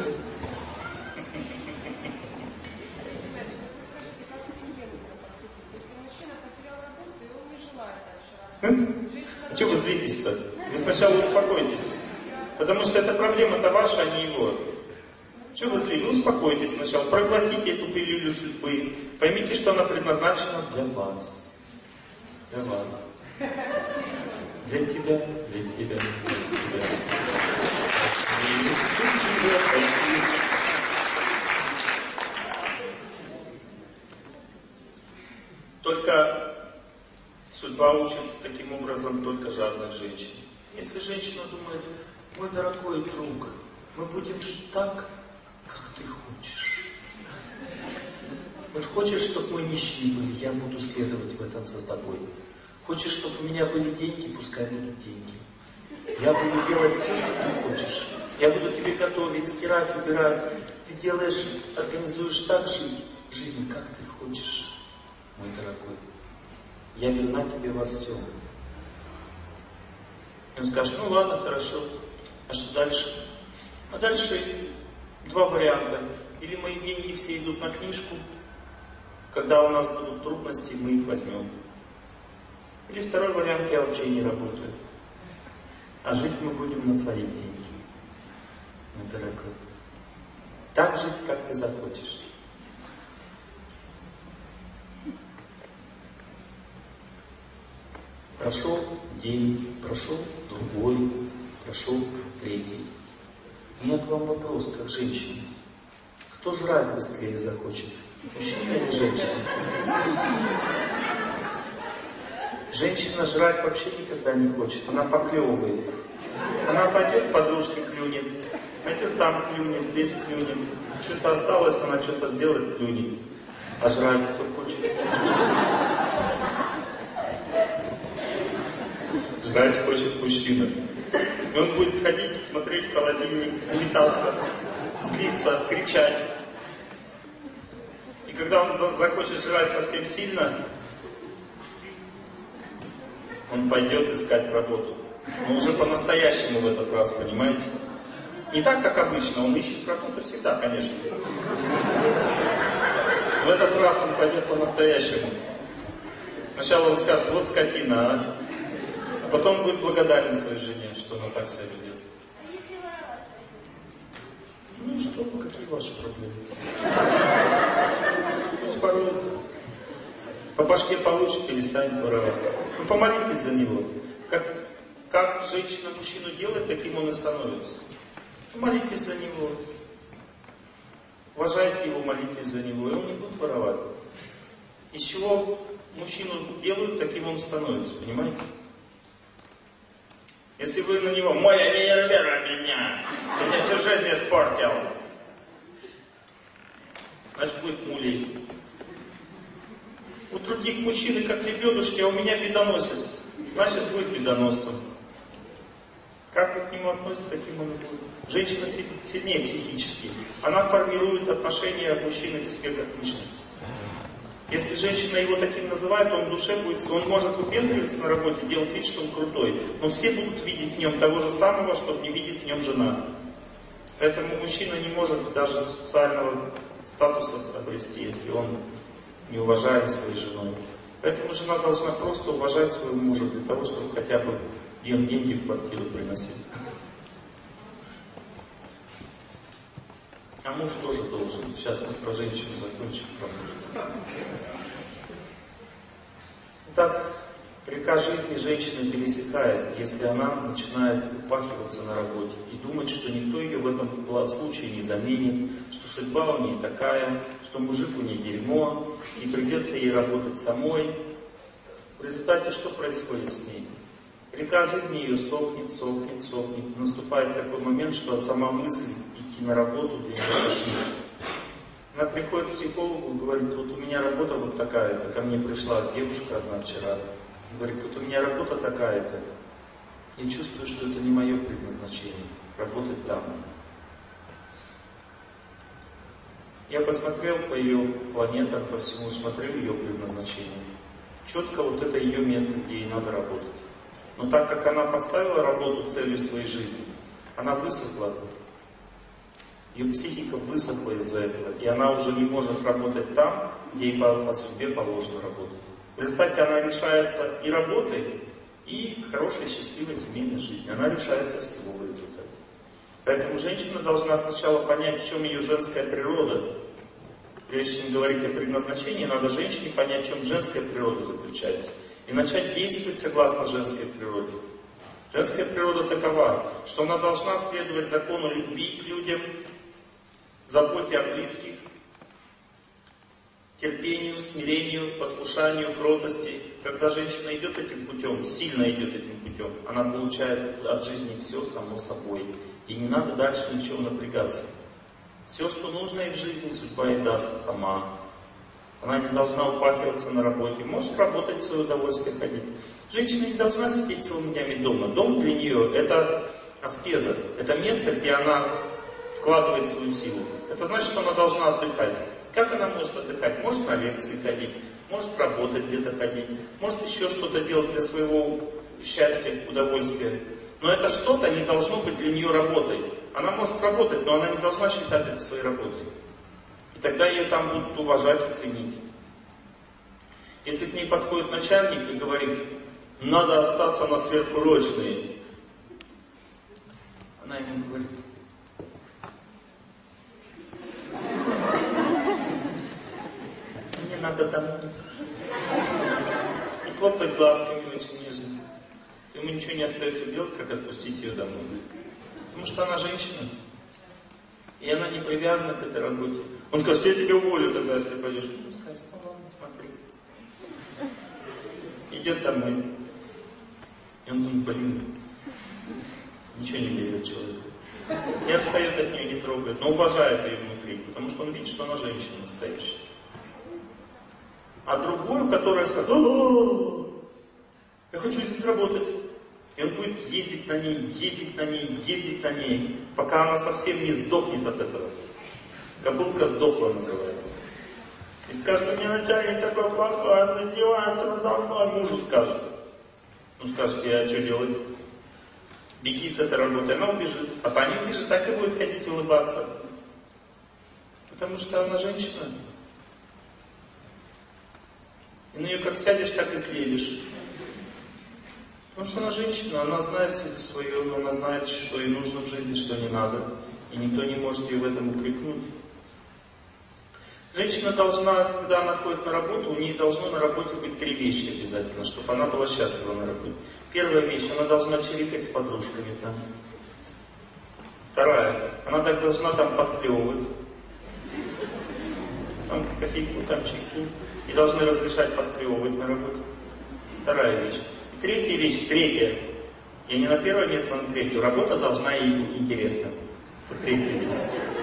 А что вы злитесь-то? Вы сначала успокойтесь. Потому что эта проблема-то ваша, а не его. Что вы злитесь? Вы успокойтесь сначала. Проглотите эту пилюлю судьбы. Поймите, что она предназначена для вас. Для вас. Для тебя, для тебя, для тебя. Только судьба учит таким образом только жадных женщин. Если женщина думает: мой дорогой друг, мы будем жить так, как ты хочешь. Вот хочешь, чтобы мы нищие были, я буду следовать в этом за тобой. Хочешь, чтобы у меня были деньги, пускай будут деньги. Я буду делать все, что ты хочешь. Я буду тебе готовить, стирать, убирать. Ты делаешь, организуешь так жить, жизнь, как ты хочешь, мой дорогой. Я верна тебе во всем. И он скажет: ну ладно, хорошо. А что дальше? А дальше два варианта. Или мои деньги все идут на книжку, когда у нас будут трудности, мы их возьмем. Или второй вариант: я вообще не работаю. А жить мы будем на твои деньги, мой дорогой. Так жить, как ты захочешь. Прошел день, прошел другой, прошел третий. У меня к вам вопрос, как женщина. Кто жрать быстрее захочет? Мужчина или женщина? Женщина жрать вообще никогда не хочет. Она поклевывает. Она пойдет, подружке клюнет. Пойдет там клюнет, здесь клюнет. Что-то осталось, она что-то сделает, клюнет. А жрать кто хочет? Жрать хочет мужчина. И он будет ходить, смотреть в холодильник, метаться, злиться, кричать. И когда он захочет жрать совсем сильно, он пойдет искать работу. Но уже по-настоящему в этот раз, понимаете? Не так, как обычно, он ищет работу всегда, конечно. В этот раз он пойдет по-настоящему. Сначала он скажет: вот скотина, а? А потом будет благодарен своей жене, что она так себя ведет. Ну и что, какие ваши проблемы? Пусть ворует. По башке получит или станет воровать. Вы помолитесь за него. Как, как женщина мужчину делает, таким он и становится. Помолитесь за него. Уважайте его, молитесь за него, и он не будет воровать. Из чего мужчину делают, таким он становится, понимаете? Если вы на него: мой нервера меня, ты мне всю жизнь испортил, значит будет мулей. У других мужчин как ребенушки, а у меня бедоносец, значит будет бедоносцем. Как вы к нему относитесь, таким он и будет. Женщина сильнее психически. Она формирует отношение мужчины к себе как личности. Если женщина его таким называет, то он в душе будет, он может выпендриваться на работе, делать вид, что он крутой, но все будут видеть в нем того же самого, что не видит в нем жена. Поэтому мужчина не может даже социального статуса обрести, если он не уважает своей женой. Поэтому жена должна просто уважать своего мужа для того, чтобы хотя бы им деньги в квартиру приносить. А муж тоже должен. Сейчас мы про женщину закончим, про мужа. Итак, река жизни женщины пересекает, если она начинает упахиваться на работе и думать, что никто ее в этом случае не заменит, что судьба у нее такая, что мужик у нее дерьмо, и придется ей работать самой. В результате что происходит с ней? Река жизни ее сохнет, сохнет, сохнет. Наступает такой момент, что сама мысль идти на работу для нее тошнит. Она приходит к психологу и говорит: вот у меня работа вот такая-то. Ко мне пришла девушка одна вчера. Говорит: вот у меня работа такая-то. Я чувствую, что это не мое предназначение. Работать там. Я посмотрел по ее планетам, по всему, смотрю ее предназначение. Четко вот это ее место, где ей надо работать. Но так как она поставила работу целью своей жизни, она высохла, ее психика высохла из-за этого, и она уже не может работать там, где ей по, по судьбе положено работать. В результате она лишается и работы, и хорошей, счастливой семейной жизни. Она лишается всего в результате. Поэтому женщина должна сначала понять, в чем ее женская природа. Прежде чем говорить о предназначении, надо женщине понять, в чем женская природа заключается. И начать действовать согласно женской природе. Женская природа такова, что она должна следовать закону любви к людям, заботе о близких, терпению, смирению, послушанию, кротости. Когда женщина идет этим путем, сильно идет этим путем, она получает от жизни все само собой. И не надо дальше ничего напрягаться. Все, что нужно ей в жизни, судьба ей даст сама. Она не должна упахиваться на работе. Может работать в свое удовольствие, ходить. Женщина не должна сидеть целыми днями дома. Дом для нее это аскеза. Это место, где она вкладывает свою силу. Это значит, что она должна отдыхать. Как она может отдыхать? Может на лекции ходить, может работать где-то ходить, может еще что-то делать для своего счастья, удовольствия. Но это что-то не должно быть для нее работой. Она может работать, но она не должна считать это своей работой. И тогда ее там будут уважать и ценить. Если к ней подходит начальник и говорит, надо остаться на сверхурочные, она ему говорит, мне надо домой. И хлопает глазками очень нежно. Ему ничего не остается делать, как отпустить ее домой. Потому что она женщина. И она не привязана к этой работе. Он скажет, я тебя уволю тогда, если пойдешь. Ну, скажет, ну ладно, смотри. Идет домой. И он думает, блин, ничего не берет человек. Не отстает от нее, не трогает, но уважает ее внутри, потому что он видит, что она женщина настоящая. А другую, которая скажет, я хочу здесь работать. И он будет ездить на ней, ездить на ней, ездить на ней, пока она совсем не сдохнет от этого. Кобылка сдохла называется. И скажет, у меня начальник такой плохой, он издевается надо мной, мужу скажет. Ну скажет, я что делать? Беги с этой работы, она убежит. А по ней убежит, так и будет ходить улыбаться. Потому что она женщина. И на нее как сядешь, так и слезешь. Потому что она женщина, она знает себе свое, она знает, что ей нужно в жизни, что не надо. И никто не может ее в этом упрекнуть. Женщина должна, когда она ходит на работу, у нее должно на работе быть три вещи обязательно, чтобы она была счастлива на работе. Первая вещь, она должна чирикать с подружками там. Вторая, она так должна там подклевывать. Там кофейку, там чайку. И должны разрешать подклевывать на работе. Вторая вещь. И третья вещь, третья. Я не на первое место, а на третью. Работа должна ей интересна. Это третья вещь.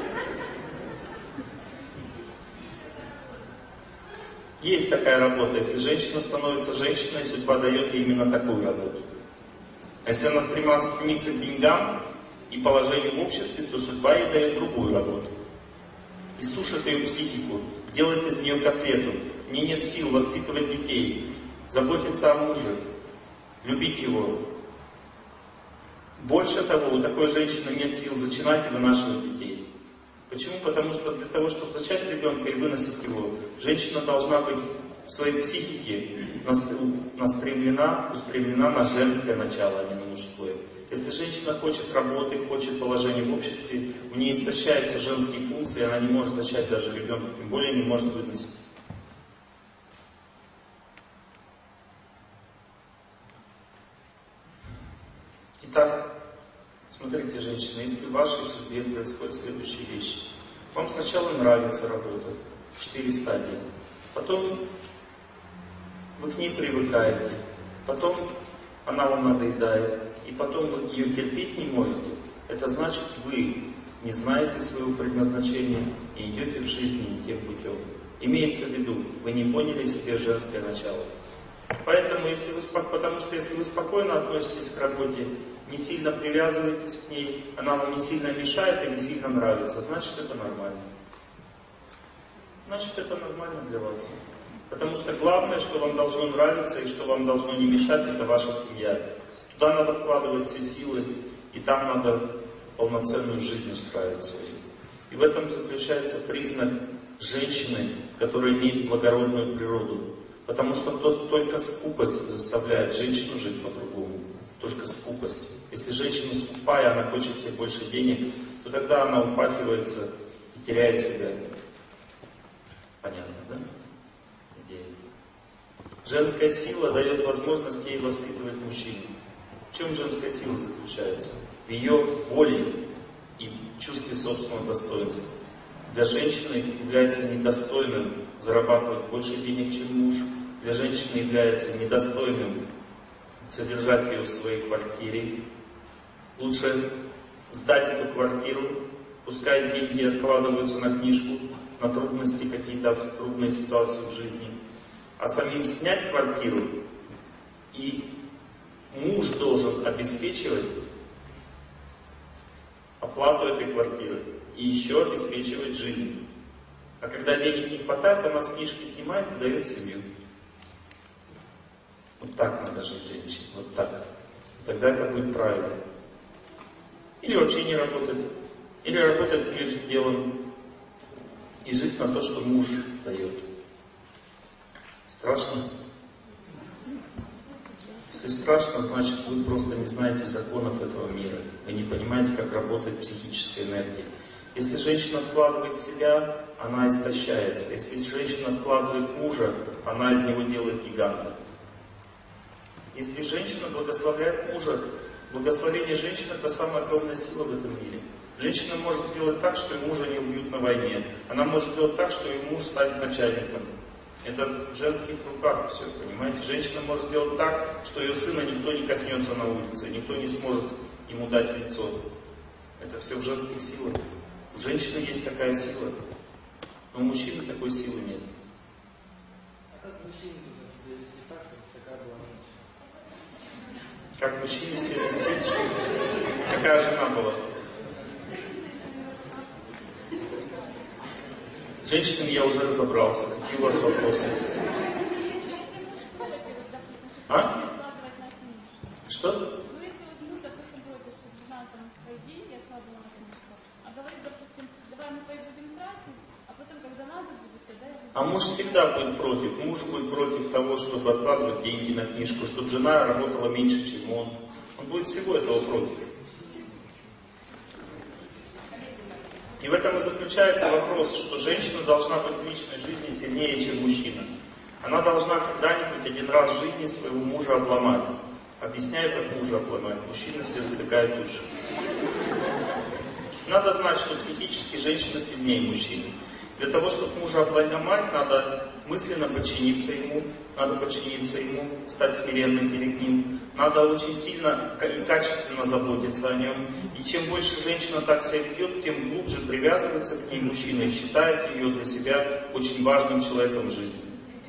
Есть такая работа. Если женщина становится женщиной, судьба дает ей именно такую работу. А если она стремится, стремится к деньгам и положению в обществе, то судьба ей дает другую работу. И сушит ее психику, делает из нее котлету. У нее нет сил воспитывать детей, заботиться о муже, любить его. Больше того, у такой женщины нет сил зачинать и вынашивать детей. Почему? Потому что для того, чтобы зачать ребенка и выносить его, женщина должна быть в своей психике настремлена, устремлена на женское начало, а не на мужское. Если женщина хочет работы, хочет положения в обществе, у нее истощаются женские функции, она не может зачать даже ребенка, тем более не может выносить. Итак, смотрите, женщина, если в вашей судьбе происходят следующие вещи. Вам сначала нравится работа, четыре стадии. Потом вы к ней привыкаете. Потом она вам надоедает. И потом вы ее терпеть не можете. Это значит, вы не знаете своего предназначения и идете в жизни не тем путем. Имеется в виду, вы не поняли себе женское начало. Поэтому, если вы, потому что если вы спокойно относитесь к работе, не сильно привязываетесь к ней, она вам не сильно мешает и не сильно нравится, значит это нормально. Значит это нормально для вас. Потому что главное, что вам должно нравиться и что вам должно не мешать, это ваша семья. Туда надо вкладывать все силы, и там надо полноценную жизнь устраивать свою. И в этом заключается признак женщины, которая имеет благородную природу. Потому что только скупость заставляет женщину жить по-другому. Только скупость. Если женщина скупая, она хочет себе больше денег, то тогда она упахивается и теряет себя. Понятно, да? Идея. Женская сила дает возможность ей воспитывать мужчину. В чем женская сила заключается? В ее воле и чувстве собственного достоинства. Для женщины является недостойным зарабатывать больше денег, чем муж. Для женщины является недостойным содержать ее в своей квартире. Лучше сдать эту квартиру, пускай деньги откладываются на книжку, на трудности какие-то, трудные ситуации в жизни. А самим снять квартиру, и муж должен обеспечивать оплату этой квартиры и еще обеспечивать жизнь. А когда денег не хватает, она с книжки снимает и дает семью. Вот так надо жить женщине, вот так. Тогда это будет правильно. Или вообще не работать. Или работать прежде делом и жить на то, что муж дает. Страшно? Если страшно, значит вы просто не знаете законов этого мира. Вы не понимаете, как работает психическая энергия. Если женщина вкладывает в себя, она истощается. Если женщина вкладывает мужа, она из него делает гиганта. Если женщина благословляет мужа, благословение женщины — это самая главная сила в этом мире. Женщина может сделать так, что и мужа не убьют на войне. Она может сделать так, что и муж станет начальником. Это в женских руках все, понимаете? Женщина может сделать так, что ее сына никто не коснется на улице, никто не сможет ему дать лицо. Это все в женских силах. У женщины есть такая сила, но у мужчины такой силы нет. А как мужчине себя вести так, чтобы такая была женщина? Как мужчине себя вести, чтобы такая жена была? Женщинами я уже разобрался. Какие у вас вопросы? А? Что? Ну, если вот муж, допустим, против, чтобы жена там свои деньги откладывала на книжку, а говорит, допустим, давай мы твои будем тратить, а потом, когда надо будет, тогда я буду... А муж всегда будет против. Муж будет против того, чтобы откладывать деньги на книжку, чтобы жена работала меньше, чем он. Он будет всего этого против. И в этом и заключается вопрос, что женщина должна быть в личной жизни сильнее, чем мужчина. Она должна когда-нибудь один раз в жизни своего мужа обломать. Объясняю, как мужа обломать. Мужчины все затыкают уши. Надо знать, что психически женщина сильнее мужчины. Для того, чтобы мужа обломать, надо мысленно подчиниться ему, надо подчиниться ему, стать смиренным перед ним. Надо очень сильно и качественно заботиться о нем. И чем больше женщина так себя ведет, тем глубже привязывается к ней мужчина и считает ее для себя очень важным человеком в жизни.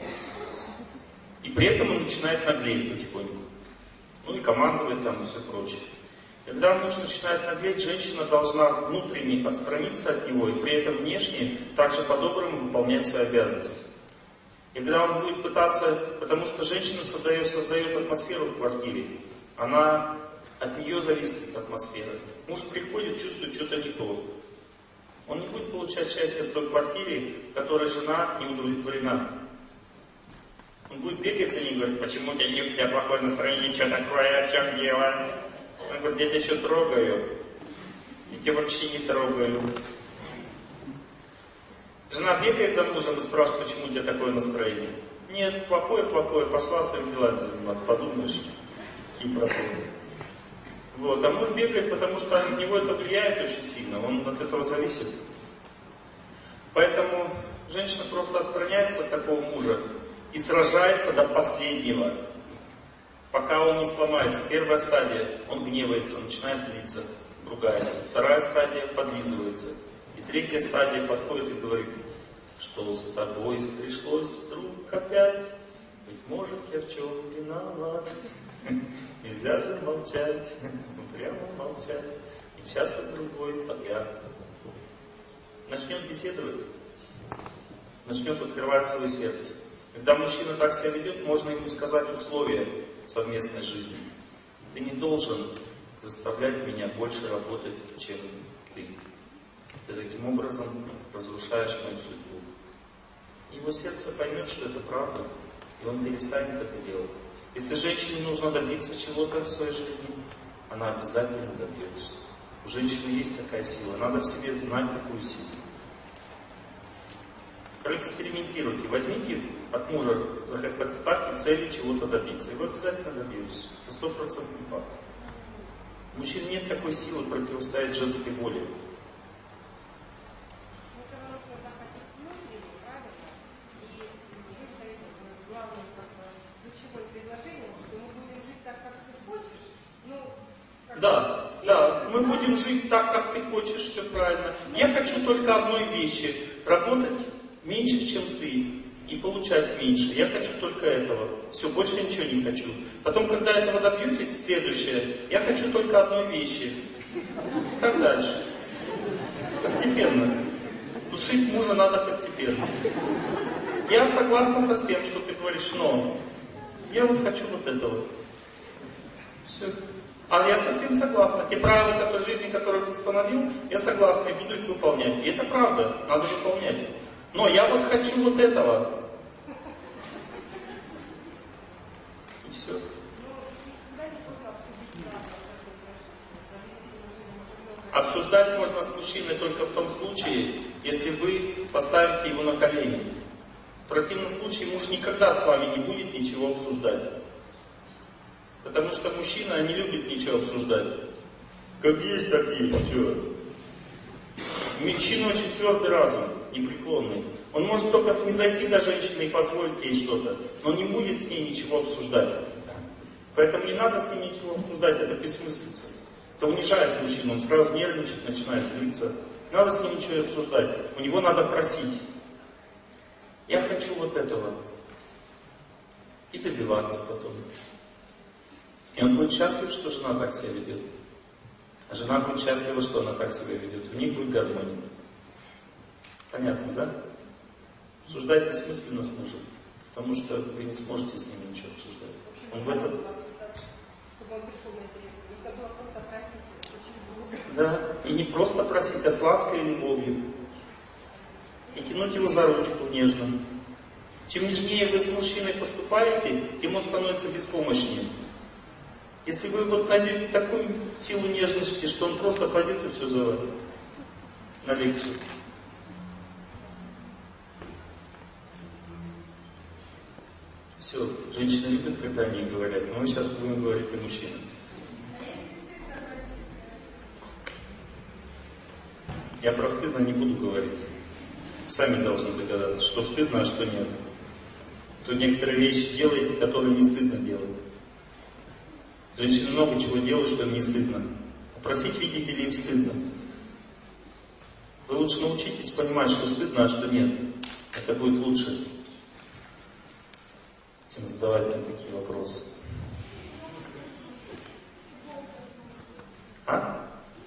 И при этом он начинает наглеть потихоньку. Ну и командовать там и все прочее. Когда муж начинает наглеть, женщина должна внутренне отстраниться от него и при этом внешне также по-доброму выполнять свои обязанности. И когда он будет пытаться, потому что женщина создает, создает атмосферу в квартире, она, от нее зависит атмосфера. Муж приходит, чувствует что-то не то. Он не будет получать счастье в той квартире, в которой жена не удовлетворена. Он будет бегать за ней и говорить, почему у тебя нет, у тебя плохое настроение, что такое, в чем дело? Он говорит, я тебя что трогаю? Я тебя вообще не трогаю. Жена бегает за мужем и спрашивает, почему у тебя такое настроение. Нет, плохое, плохое, пошла своими делами заниматься, подумаешь, какие проблемы. Вот, а муж бегает, потому что на него это влияет очень сильно, он от этого зависит. Поэтому женщина просто отстраняется от такого мужа и сражается до последнего, пока он не сломается. Первая стадия, он гневается, он начинает злиться, ругается. Вторая стадия, подлизывается. И третья стадия подходит и говорит, что с тобой пришлось вдруг опять, быть может, я в чем виноват. Нельзя же молчать, прямо молчать, и час и другой подряд. Начнет беседовать, начнет открывать свое сердце. Когда мужчина так себя ведет, можно ему сказать условия совместной жизни. Ты не должен заставлять меня больше работать, чем ты. Ты таким образом разрушаешь мою судьбу. Его сердце поймет, что это правда, и он перестанет это делать. Если женщине нужно добиться чего-то в своей жизни, она обязательно добьется. У женщины есть такая сила, надо в себе знать такую силу. Проэкспериментируйте, возьмите от мужа, поставьте целью чего-то добиться, и вы обязательно добьетесь. Это стопроцентный факт. У мужчин нет такой силы противостоять женской воле. Да, да, мы будем жить так, как ты хочешь, все правильно. Я хочу только одной вещи, работать меньше, чем ты, и получать меньше. Я хочу только этого. Все, больше ничего не хочу. Потом, когда этого добьетесь, следующее, я хочу только одной вещи. Как дальше? Постепенно. Душить мужа надо постепенно. Я согласна со всем, что ты говоришь, но я вот хочу вот этого. Все. А я совсем согласна. Те правила такой жизни, которые ты установил, я согласна и буду их выполнять. И это правда, надо выполнять. Но я вот хочу вот этого. И все. Обсуждать можно с мужчиной только в том случае, если вы поставите его на колени. В противном случае муж никогда с вами не будет ничего обсуждать. Потому что мужчина не любит ничего обсуждать. Как есть, так есть, все. Мужчина очень твердый разум, непреклонный. Он может только снизойти до женщины и позволить ей что-то, но не будет с ней ничего обсуждать. Поэтому не надо с ней ничего обсуждать, это бессмыслица. Это унижает мужчину, он сразу нервничает, начинает злиться. Не надо с ним ничего обсуждать, у него надо просить. Я хочу вот этого. И добиваться потом. И он будет счастлив, что жена так себя ведет. А жена будет счастлива, что она так себя ведет. У них будет гармония. Понятно, да? Обсуждать бессмысленно с мужем. Потому что вы не сможете с ним ничего обсуждать. Он в этом... Чтобы он пришел на это лекцию. Нужно было просто просить. Да. И не просто просить, а с лаской и любовью. И тянуть его за ручку нежно. Чем нежнее вы с мужчиной поступаете, тем он становится беспомощнее. Если вы вот найдете такую силу нежности, что он просто пойдет и все завалит на лекцию. Все, женщины любят, когда они говорят, но мы сейчас будем говорить о мужчинах. Я про стыдно не буду говорить. Сами должны догадаться, что стыдно, а что нет. То некоторые вещи делаете, которые не стыдно делать. Женщины много чего делают, что им не стыдно. Просить, видите ли, им стыдно. Вы лучше научитесь понимать, что стыдно, а что нет. Это будет лучше, чем задавать мне такие вопросы. А?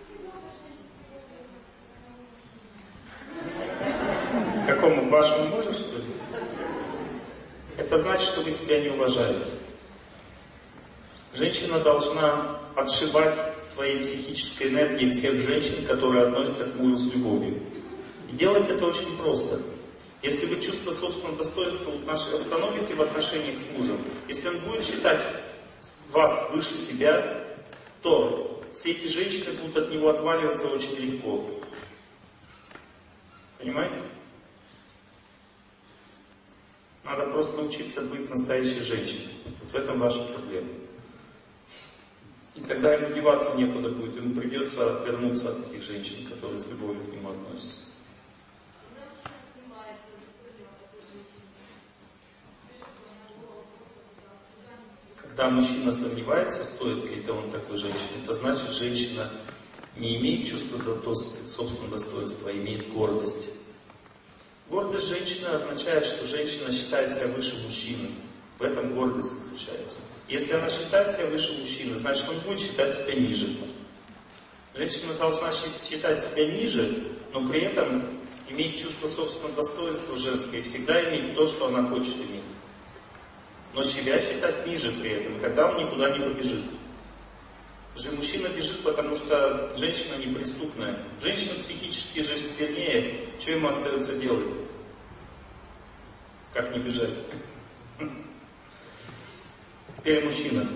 Какому? Вашему мужу, что ли? Это значит, что вы себя не уважаете. Женщина должна отшибать своей психической энергией всех женщин, которые относятся к мужу с любовью. И делать это очень просто. Если вы чувство собственного достоинства в нашей остановите в отношениях с мужем, если он будет считать вас выше себя, то все эти женщины будут от него отваливаться очень легко. Понимаете? Надо просто научиться быть настоящей женщиной. Вот в этом ваша проблема. И тогда ему деваться некуда будет, ему придется отвернуться от этих женщин, которые с любовью к нему относятся. Когда мужчина сомневается, стоит ли это он такой женщине, это значит, женщина не имеет чувства собственного достоинства, а имеет гордость. Гордость женщины означает, что женщина считает себя выше мужчины. В этом гордость заключается. Если она считает себя выше мужчины, значит, он будет считать себя ниже. Женщина должна считать себя ниже, но при этом иметь чувство собственного достоинства женское и всегда иметь то, что она хочет иметь. Но себя считать ниже при этом, и тогда он никуда не побежит. Же мужчина бежит, потому что женщина неприступная. Женщина психически же сильнее. Что ему остается делать? Как не бежать? Теперь мужчина.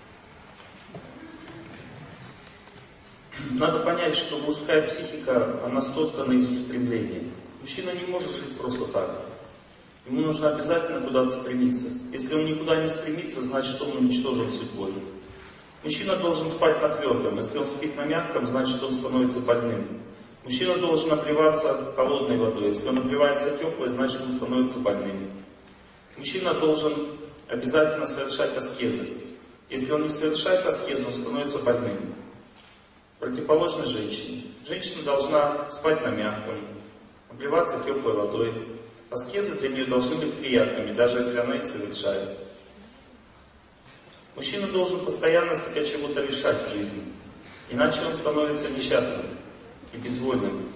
Надо понять, что мужская психика, она соткана из устремления. Мужчина не может жить просто так. Ему нужно обязательно куда-то стремиться. Если он никуда не стремится, значит он уничтожен судьбой. Мужчина должен спать на твердом. Если он спит на мягком, значит он становится больным. Мужчина должен обливаться холодной водой. Если он обливается теплой, значит он становится больным. Мужчина должен обязательно совершать аскезы. Если он не совершает аскезы, он становится больным. Противоположно женщине. Женщина должна спать на мягком, обливаться теплой водой. Аскезы для нее должны быть приятными, даже если она их совершает. Мужчина должен постоянно себя чего-то решать в жизни, иначе он становится несчастным и безвольным.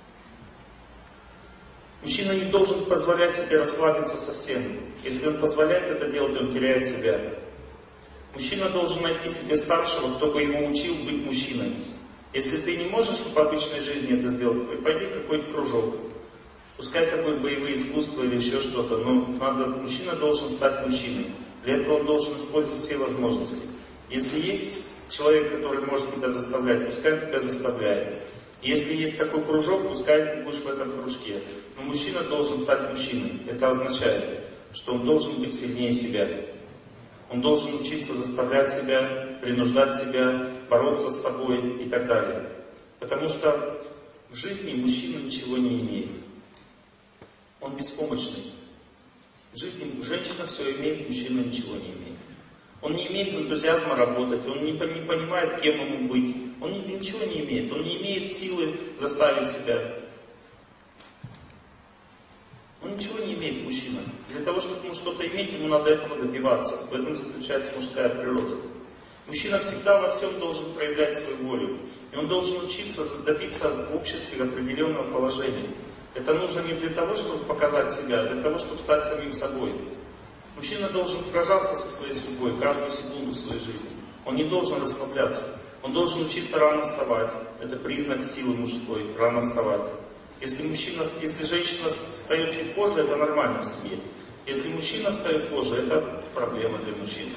Мужчина не должен позволять себе расслабиться совсем. Если он позволяет это делать, он теряет себя. Мужчина должен найти себе старшего, кто бы его учил быть мужчиной. Если ты не можешь в обычной жизни это сделать, пойди в какой-то кружок. Пускай это будет боевые искусства или еще что-то, но надо, мужчина должен стать мужчиной. Для этого он должен использовать все возможности. Если есть человек, который может тебя заставлять, пускай он тебя заставляет. Если есть такой кружок, пускай ты будешь в этом кружке. Но мужчина должен стать мужчиной. Это означает, что он должен быть сильнее себя. Он должен учиться заставлять себя, принуждать себя, бороться с собой и так далее. Потому что в жизни мужчина ничего не имеет. Он беспомощный. В жизни женщина все имеет, мужчина ничего не имеет. Он не имеет энтузиазма работать, он не, не понимает, кем ему быть. Он ничего не имеет, он не имеет силы заставить себя. Он ничего не имеет, мужчина. Для того, чтобы ему что-то иметь, ему надо этого добиваться. В этом заключается мужская природа. Мужчина всегда во всем должен проявлять свою волю. И он должен учиться добиться в обществе определенного положения. Это нужно не для того, чтобы показать себя, а для того, чтобы стать самим собой. Мужчина должен сражаться со своей судьбой каждую секунду своей жизни. Он не должен расслабляться. Он должен учиться рано вставать. Это признак силы мужской, рано вставать. Если, мужчина, если женщина встает чуть позже, это нормально в семье. Если мужчина встает позже, это проблема для мужчины.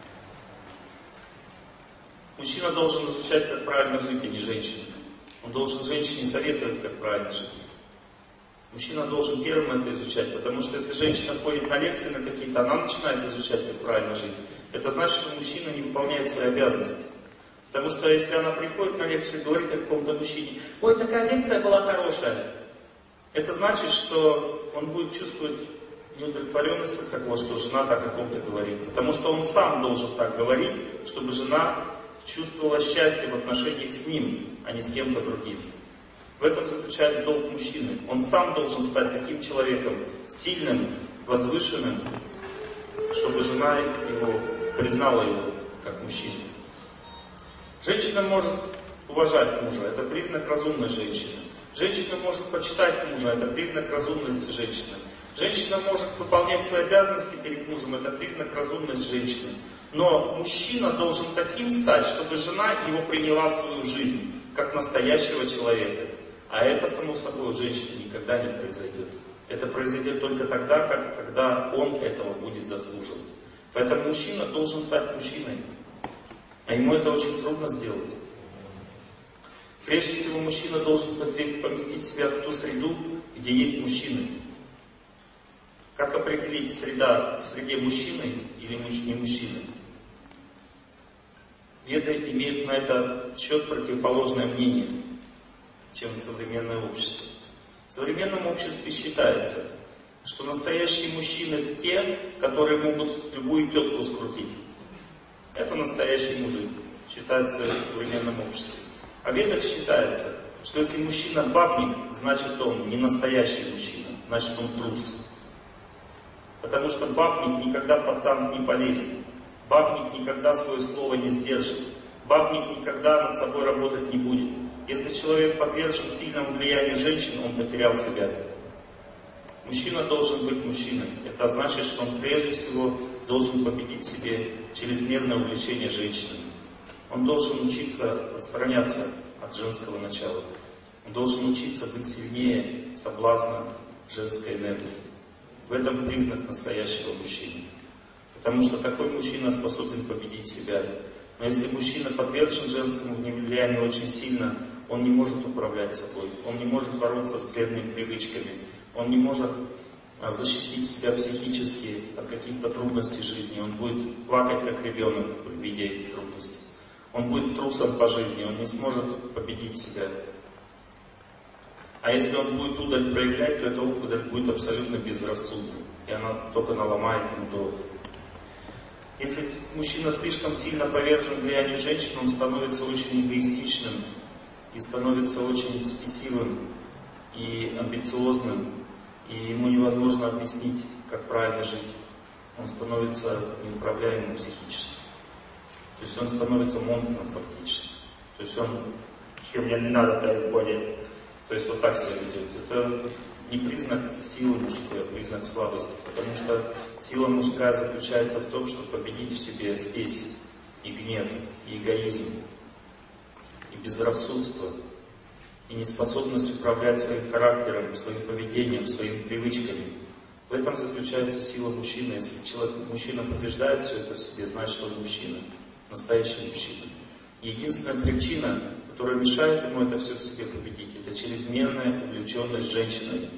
Мужчина должен изучать, как правильно жить, а не женщина. Он должен женщине советовать, как правильно жить. Мужчина должен первым это изучать, потому что если женщина ходит на лекции на какие-то, она начинает изучать, как правильно жить. Это значит, что мужчина не выполняет свои обязанности. Потому что если она приходит на лекцию и говорит о каком-то мужчине: «Ой, такая лекция была хорошая», это значит, что он будет чувствовать неудовлетворенность от того, что жена так о ком-то говорит. Потому что он сам должен так говорить, чтобы жена чувствовала счастье в отношениях с ним, а не с кем-то другим. В этом заключается долг мужчины. Он сам должен стать таким человеком, сильным, возвышенным, чтобы жена его признала его как мужчину. Женщина может уважать мужа, это признак разумной женщины. Женщина может почитать мужа, это признак разумности женщины. Женщина может выполнять свои обязанности перед мужем, это признак разумности женщины. Но мужчина должен таким стать, чтобы жена его приняла в свою жизнь, как настоящего человека. А это, само собой, у женщины никогда не произойдет. Это произойдет только тогда, как, когда он этого будет заслуживать. Поэтому мужчина должен стать мужчиной. А ему это очень трудно сделать. Прежде всего, мужчина должен поместить себя в ту среду, где есть мужчины. Как определить, среда в среде мужчины или не мужчины? Веды имеют на это счет противоположное мнение, чем современное общество. В современном обществе считается, что настоящие мужчины те, которые могут любую тетку скрутить. Это настоящий мужик, считается в современном обществе. А в ведах считается, что если мужчина бабник, значит он не настоящий мужчина, значит он трус. Потому что бабник никогда под танк не полезет. Бабник никогда свое слово не сдержит. Бабник никогда над собой работать не будет. Если человек подвержен сильному влиянию женщин, он потерял себя. Мужчина должен быть мужчиной. Это значит, что он прежде всего должен победить в себе чрезмерное увлечение женщинами. Он должен учиться отстраняться от женского начала. Он должен учиться быть сильнее соблазна женской энергии. В этом признак настоящего мужчины. Потому что такой мужчина способен победить себя. Но если мужчина подвержен женскому влиянию очень сильно, он не может управлять собой, он не может бороться с вредными привычками, он не может защитить себя психически от каких-то трудностей жизни, он будет плакать как ребенок, видя эти трудности. Он будет трусом по жизни, он не сможет победить себя. А если он будет удаль проявлять, то эта удаль будет абсолютно безрассудной, и она только наломает ему голову. Если мужчина слишком сильно повержен влиянию женщин, он становится очень эгоистичным, и становится очень спесивым, и амбициозным, и ему невозможно объяснить, как правильно жить. Он становится неуправляемым психически. То есть он становится монстром фактически. То есть он, что мне не надо так понять. То есть вот так себя ведет. Это не признак силы мужской, а признак слабости. Потому что сила мужская заключается в том, чтобы победить в себе спесь, и гнев, и эгоизм, и безрассудство, и неспособность управлять своим характером, своим поведением, своими привычками. В этом заключается сила мужчины. Если человек, мужчина побеждает все это в себе, значит он мужчина, настоящий мужчина. Единственная причина, которая мешает ему это все в себе победить, это чрезмерная увлеченность женщиной.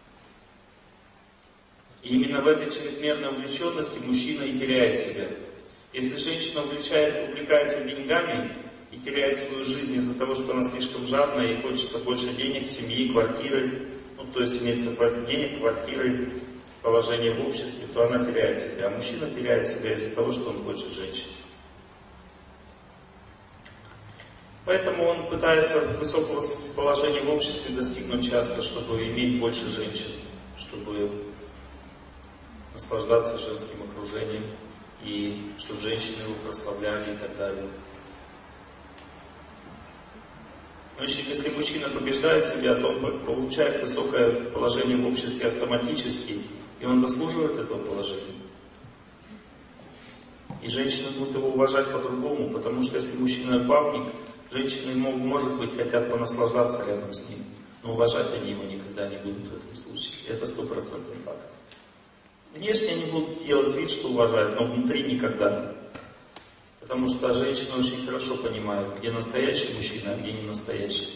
И именно в этой чрезмерной увлеченности мужчина и теряет себя. Если женщина увлечает, увлекается деньгами и теряет свою жизнь из-за того, что она слишком жадная и хочется больше денег, семьи, квартиры, ну то есть имеется денег, квартиры, положение в обществе, то она теряет себя. А мужчина теряет себя из-за того, что он хочет женщин. Поэтому он пытается высокого положения в обществе достигнуть часто, чтобы иметь больше женщин, чтобы наслаждаться женским окружением, и чтобы женщины его прославляли и так далее. Но если мужчина побеждает себя, то он получает высокое положение в обществе автоматически, и он заслуживает этого положения. И женщины будут его уважать по-другому, потому что если мужчина бабник, женщины, может быть, хотят понаслаждаться рядом с ним, но уважать они его никогда не будут в этом случае. Это стопроцентный факт. Внешне они будут делать вид, что уважают, но внутри никогда. Потому что женщины очень хорошо понимают, где настоящий мужчина, а где не настоящий.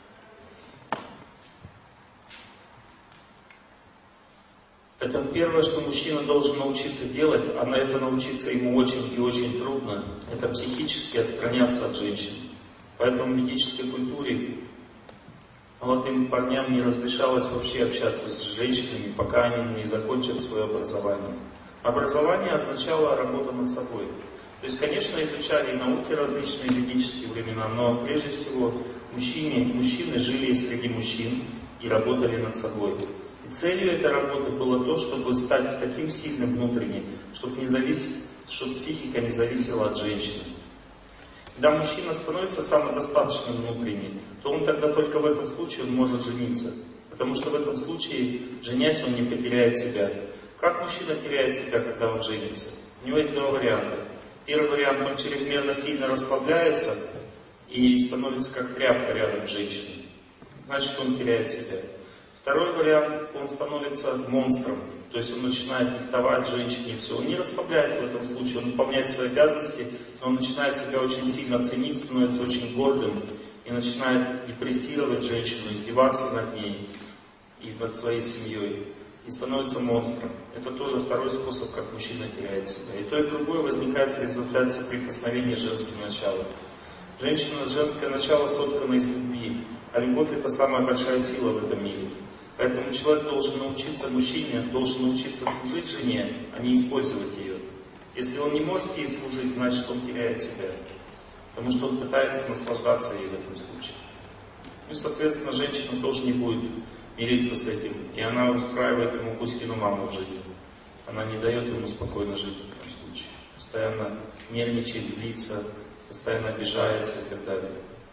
Это первое, что мужчина должен научиться делать, а на это научиться ему очень и очень трудно, это психически отстраняться от женщин. Поэтому в ведической культуре молодым парням не разрешалось вообще общаться с женщинами, пока они не закончат свое образование. Образование означало работа над собой. То есть, конечно, изучали науки различные в ведические времена, но прежде всего мужчины, мужчины жили среди мужчин и работали над собой. И целью этой работы было то, чтобы стать таким сильным внутренне, чтобы, не зависеть, чтобы психика не зависела от женщины. Когда мужчина становится самодостаточным внутренне, то он тогда только в этом случае он может жениться. Потому что в этом случае, женясь, он не потеряет себя. Как мужчина теряет себя, когда он женится? У него есть два варианта. Первый вариант, он чрезмерно сильно расслабляется и становится как тряпка рядом с женщиной. Значит, он теряет себя. Второй вариант, он становится монстром. То есть он начинает диктовать женщине все. Он не расслабляется в этом случае, он выполняет свои обязанности, но он начинает себя очень сильно ценить, становится очень гордым и начинает депрессировать женщину, издеваться над ней и над своей семьей. И становится монстром. Это тоже второй способ, как мужчина теряет себя. И то, и другое возникает в результате соприкосновения с женским началом. Женщина, женское начало соткано из любви, а любовь — это самая большая сила в этом мире. Поэтому человек должен научиться, мужчине должен научиться служить жене, а не использовать ее. Если он не может ей служить, значит он теряет себя. Потому что он пытается наслаждаться ей в этом случае. Ну, соответственно, женщина тоже не будет мириться с этим. И она устраивает ему Кузькину маму в жизни. Она не дает ему спокойно жить в этом случае. Постоянно нервничает, злится, постоянно обижается и так далее.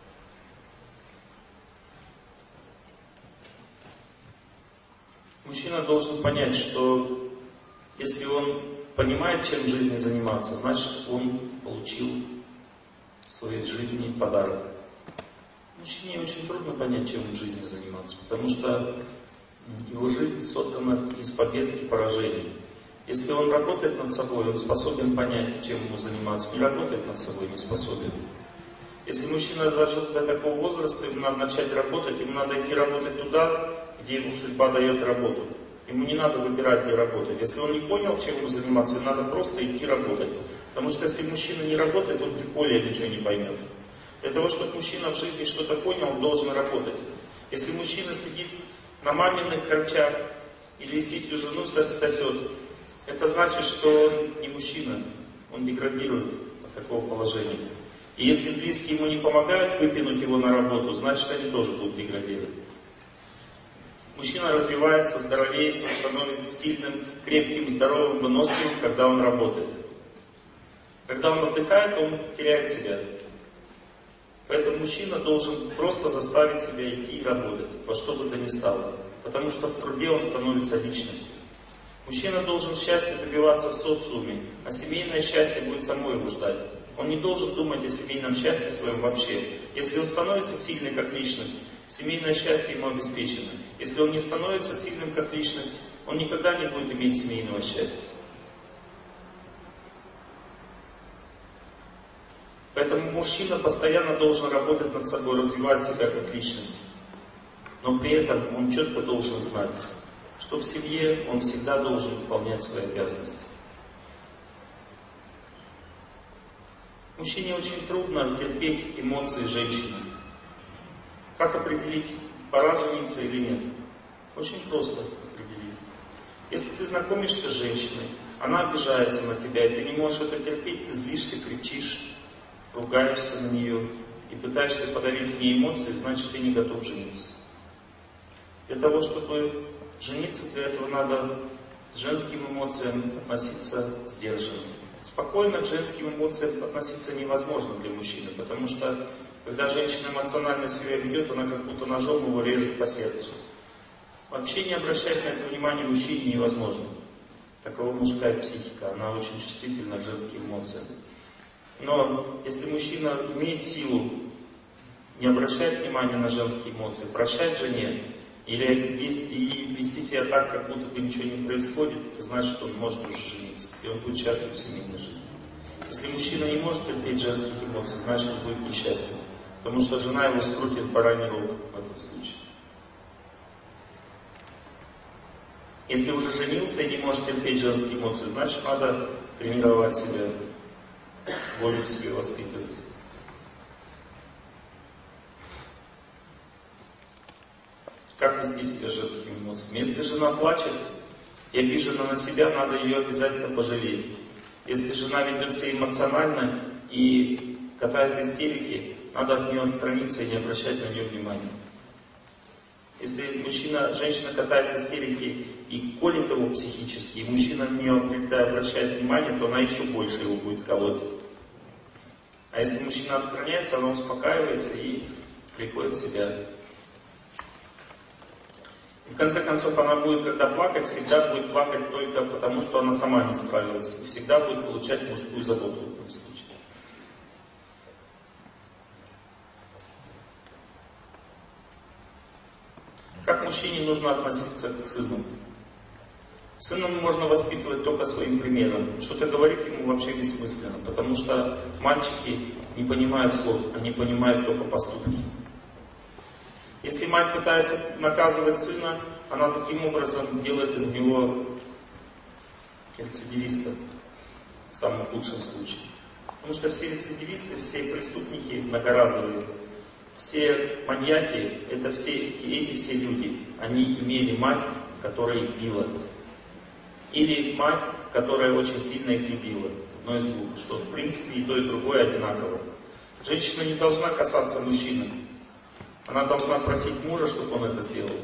Мужчина должен понять, что если он понимает, чем в жизни заниматься, значит он получил своей жизни подарок. Мужчине очень трудно понять, чем в жизни заниматься, потому что его жизнь создана из побед и поражений. Если он работает над собой, он способен понять, чем ему заниматься. Не работает над собой, не способен. Если мужчина дожил до такого возраста, ему надо начать работать, ему надо идти работать туда, где ему судьба дает работу. Ему не надо выбирать, где работать. Если он не понял, чем ему заниматься, ему надо просто идти работать. Потому что если мужчина не работает, он тем более ничего не поймет. Для того, чтобы мужчина в жизни что-то понял, он должен работать. Если мужчина сидит на маминых харчах или сисью жену сосет, это значит, что он не мужчина, он деградирует от такого положения. И если близкие ему не помогают выпинуть его на работу, значит, они тоже будут деградировать. Мужчина развивается, здоровеется, становится сильным, крепким, здоровым, выносливым, когда он работает. Когда он отдыхает, он теряет себя. Поэтому мужчина должен просто заставить себя идти и работать, во что бы то ни стало. Потому что в труде он становится личностью. Мужчина должен счастья добиваться в социуме, а семейное счастье будет само его ждать. Он не должен думать о семейном счастье своем вообще. Если он становится сильным как личность, семейное счастье ему обеспечено. Если он не становится сильным как личность, он никогда не будет иметь семейного счастья. Поэтому мужчина постоянно должен работать над собой, развивать себя как личность. Но при этом он четко должен знать, что в семье он всегда должен выполнять свои обязанности. Мужчине очень трудно терпеть эмоции женщины. Как определить, пора жениться или нет? Очень просто определить. Если ты знакомишься с женщиной, она обижается на тебя, и ты не можешь это терпеть, ты злишься, кричишь, ругаешься на нее и пытаешься подавить в ней эмоции, значит, ты не готов жениться. Для того, чтобы жениться, для этого надо к женским эмоциям относиться сдержанно. Спокойно к женским эмоциям относиться невозможно для мужчины, потому что, когда женщина эмоционально себя ведет, она как будто ножом его режет по сердцу. Вообще не обращать на это внимания мужчине невозможно. Такова мужская психика, она очень чувствительна к женским эмоциям. Но если мужчина имеет силу не обращать внимания на женские эмоции, прощать жене, или и вести себя так, как будто бы ничего не происходит, это значит, что он может уже жениться. И он будет счастлив в семейной жизни. Если мужчина не может терпеть женских эмоций, значит, он будет несчастлив. Потому что жена его скрутит бараний рог в этом случае. Если уже женился и не может терпеть женские эмоции, значит, надо тренировать себя, волю в себе воспитывать. Как вести себя с женскими эмоциями? Если жена плачет и обижена на себя, надо ее обязательно пожалеть. Если жена ведет себя эмоционально и катает истерики, надо от нее отстраниться и не обращать на нее внимания. Если мужчина, женщина катает истерики и колет его психически, и мужчина на нее обращает внимание, то она еще больше его будет колоть. А если мужчина отстраняется, она успокаивается и приходит в себя. И в конце концов, она будет, когда плакать, всегда будет плакать только потому, что она сама не справилась. И всегда будет получать мужскую заботу в этом случае. Как мужчине нужно относиться к сыну? Сына можно воспитывать только своим примером. Что-то говорить ему вообще бессмысленно, потому что мальчики не понимают слов, они понимают только поступки. Если мать пытается наказывать сына, она таким образом делает из него рецидивиста, в самом худшем случае. Потому что все рецидивисты, все преступники многоразовые, все маньяки, это все эти все люди. Они имели мать, которая их била. Или мать, которая очень сильно их любила. Одно из двух. Что в принципе и то, и другое одинаково. Женщина не должна касаться мужчины. Она должна просить мужа, чтобы он это сделал.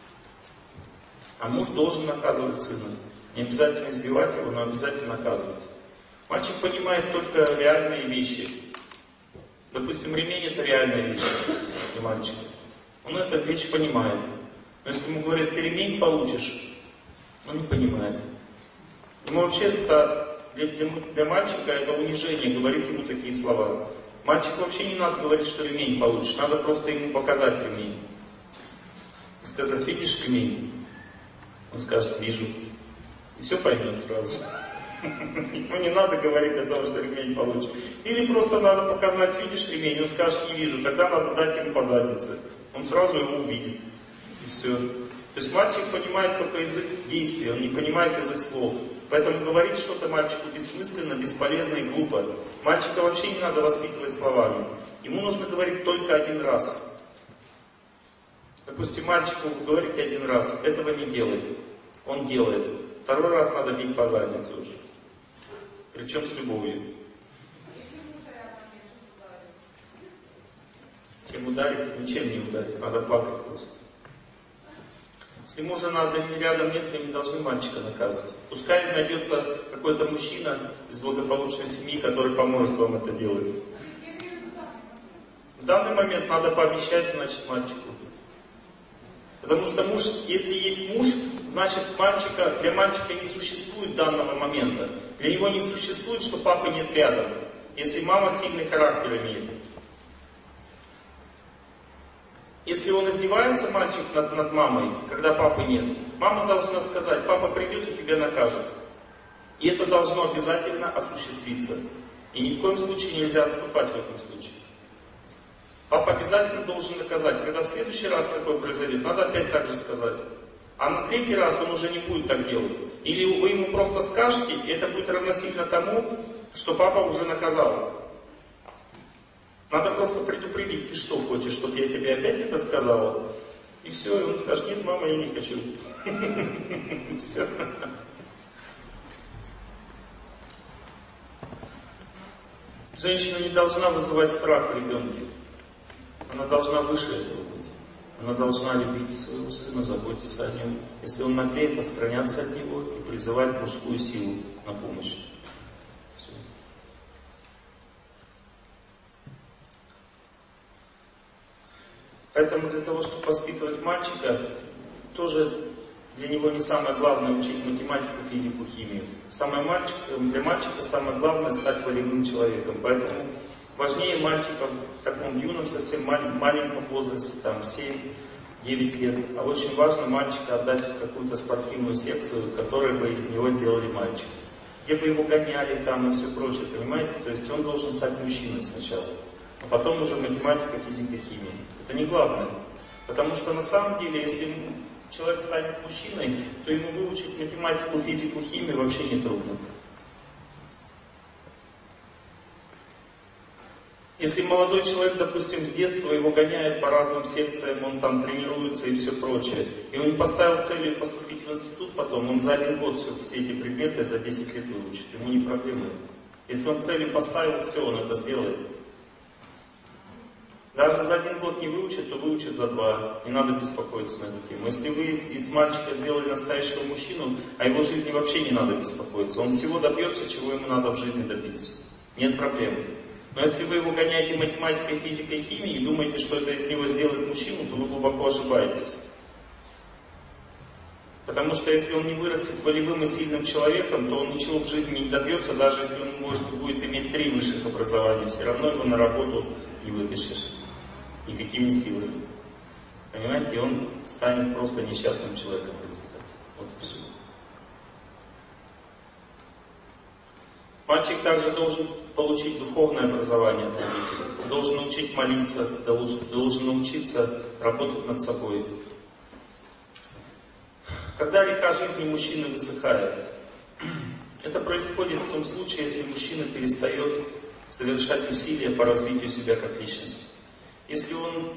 А муж должен наказывать сына. Не обязательно избивать его, но обязательно наказывать. Мальчик понимает только реальные вещи. Допустим, ремень это реальная вещь для мальчика. Он эту вещь понимает. Но если ему говорят, ты ремень получишь, он не понимает. Ему вообще это, для, для, для мальчика это унижение, говорить ему такие слова. Мальчику вообще не надо говорить, что ремень получишь. Надо просто ему показать ремень. И сказать, видишь ремень? Он скажет, вижу. И все поймет сразу. Ему не надо говорить о том, что ремень получишь. Или просто надо показать, видишь ремень? Он скажет, не вижу. Тогда надо дать ему по заднице. Он сразу его увидит. И все. То есть мальчик понимает только язык действия, он не понимает язык слов. Поэтому говорить что-то мальчику бессмысленно, бесполезно и глупо. Мальчика вообще не надо воспитывать словами. Ему нужно говорить только один раз. Допустим, мальчику вы говорите один раз, этого не делай. Он делает. Второй раз надо бить по заднице уже. Причем с любовью. Чем ударить? Ничем не ударить. Надо плакать просто. Если мужа рядом нет, вы не должны мальчика наказывать. Пускай найдется какой-то мужчина из благополучной семьи, который поможет вам это делать. В данный момент надо пообещать, значит, мальчику. Потому что муж, если есть муж, значит мальчика, для мальчика не существует данного момента. Для него не существует, что папы нет рядом. Если мама сильный характер имеет. Если он издевается, мальчик, над, над мамой, когда папы нет, мама должна сказать, папа придет и тебя накажет. И это должно обязательно осуществиться. И ни в коем случае нельзя отступать в этом случае. Папа обязательно должен наказать. Когда в следующий раз такое произойдет, надо опять так же сказать. А на третий раз он уже не будет так делать. Или вы ему просто скажете, и это будет равносильно тому, что папа уже наказал. Надо просто предупредить, ты что хочешь, чтобы я тебе опять это сказала? И все, и он скажет, нет, мама, я не хочу. Все. Женщина не должна вызывать страх в ребенке. Она должна выше этого быть. Она должна любить своего сына, заботиться о нем. Если он наглеет, отстраняться от него и призывать мужскую силу на помощь. Все. Поэтому для того, чтобы воспитывать мальчика, тоже для него не самое главное учить математику, физику, химию. Самое мальчик, для мальчика самое главное стать волевым человеком. Поэтому важнее мальчика в таком юном, совсем маленьком возрасте, там семь-девять лет. А очень важно мальчика отдать в какую-то спортивную секцию, которая бы из него сделали мальчика. Где бы его гоняли там и все прочее, понимаете? То есть он должен стать мужчиной сначала. А потом уже математика, физика, химия. Это не главное. Потому что на самом деле, если человек станет мужчиной, то ему выучить математику, физику, химию вообще не трудно. Если молодой человек, допустим, с детства его гоняют по разным секциям, он там тренируется и все прочее, и он поставил целью поступить в институт потом, он за один год все, все эти предметы за десять лет выучит, ему не проблема. Если он целью поставил, все, он это сделает. Даже за один год не выучит, то выучит за два. Не надо беспокоиться на эту тему. Если вы из мальчика сделали настоящего мужчину, о его жизни вообще не надо беспокоиться. Он всего добьется, чего ему надо в жизни добиться. Нет проблем. Но если вы его гоняете математикой, физикой, химией и думаете, что это из него сделает мужчину, то вы глубоко ошибаетесь. Потому что если он не вырастет волевым и сильным человеком, то он ничего в жизни не добьется, даже если он может будет иметь три высших образования, все равно его на работу не вытащишь. Никакими силами. Понимаете, он станет просто несчастным человеком в результате. Вот и все. Мальчик также должен получить духовное образование от родителей. Должен научить молиться, должен научиться работать над собой. Когда река жизни мужчины высыхает, это происходит в том случае, если мужчина перестает совершать усилия по развитию себя как личности. Если он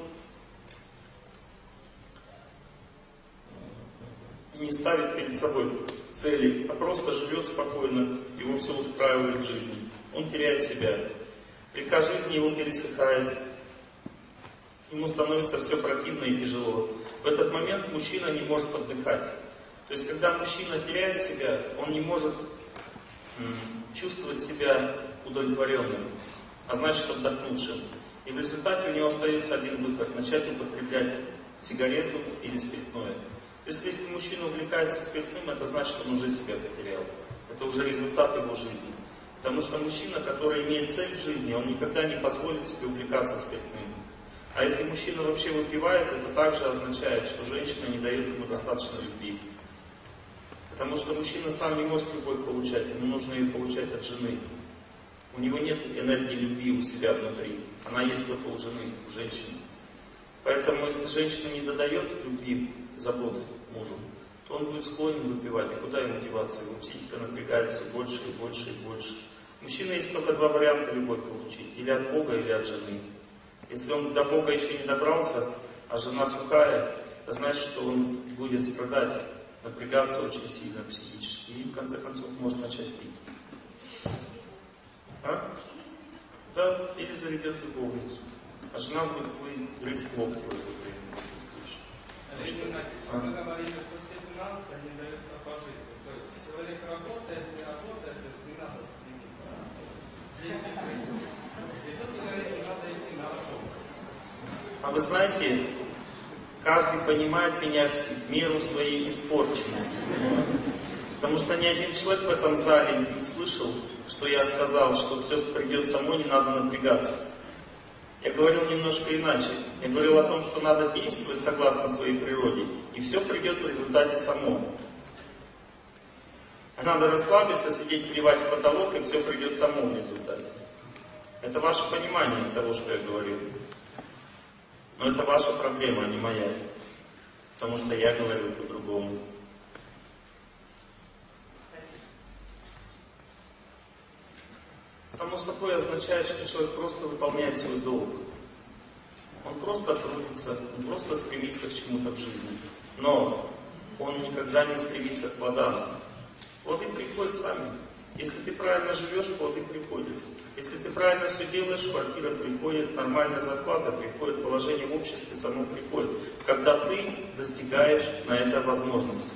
не ставит перед собой цели, а просто живет спокойно, его все устраивает в жизни, он теряет себя. Река жизни его пересыхает, ему становится все противно и тяжело. В этот момент мужчина не может отдыхать. То есть, когда мужчина теряет себя, он не может чувствовать себя удовлетворенным, а значит отдохнувшим. И в результате у него остается один выход – начать употреблять сигарету или спиртное. То есть, если мужчина увлекается спиртным, это значит, что он уже себя потерял. Это уже результат его жизни. Потому что мужчина, который имеет цель в жизни, он никогда не позволит себе увлекаться спиртным. А если мужчина вообще выпивает, это также означает, что женщина не дает ему достаточно любви. Потому что мужчина сам не может любовь получать, ему нужно ее получать от жены. У него нет энергии любви у себя внутри. Она есть только у жены, у женщины. Поэтому, если женщина не додает любви, заботы мужу, то он будет склонен выпивать. И куда ему деваться? Его психика напрягается больше и больше и больше. У мужчины есть только два варианта любовь получить. Или от Бога, или от жены. Если он до Бога еще не добрался, а жена сухая, это значит, что он будет страдать, напрягаться очень сильно психически. И в конце концов может начать пить. А? Да, или заведет любовницу. А жена будет грызть локти в это время. А вы говорили, что все финансы, они даются по жизни. То есть человек работает, не работает, не надо стремиться. И тут вы говорите, не надо идти на работу. А вы знаете, каждый понимает меня в меру своей испорченности. Потому что ни один человек в этом зале не слышал, что я сказал, что все придет само, не надо напрягаться. Я говорил немножко иначе. Я говорил о том, что надо действовать согласно своей природе, и все придет в результате само. А надо расслабиться, сидеть, плевать в потолок, и все придет само в результате. Это ваше понимание того, что я говорил. Но это ваша проблема, а не моя. Потому что я говорю по-другому. Само собой означает, что человек просто выполняет свой долг. Он просто трудится, он просто стремится к чему-то в жизни. Но он никогда не стремится к плодам. Плоды приходят сами. Если ты правильно живешь, плоды приходят. Если ты правильно все делаешь, квартира приходит, нормальная зарплата приходит, положение в обществе само приходит. Когда ты достигаешь на это возможности.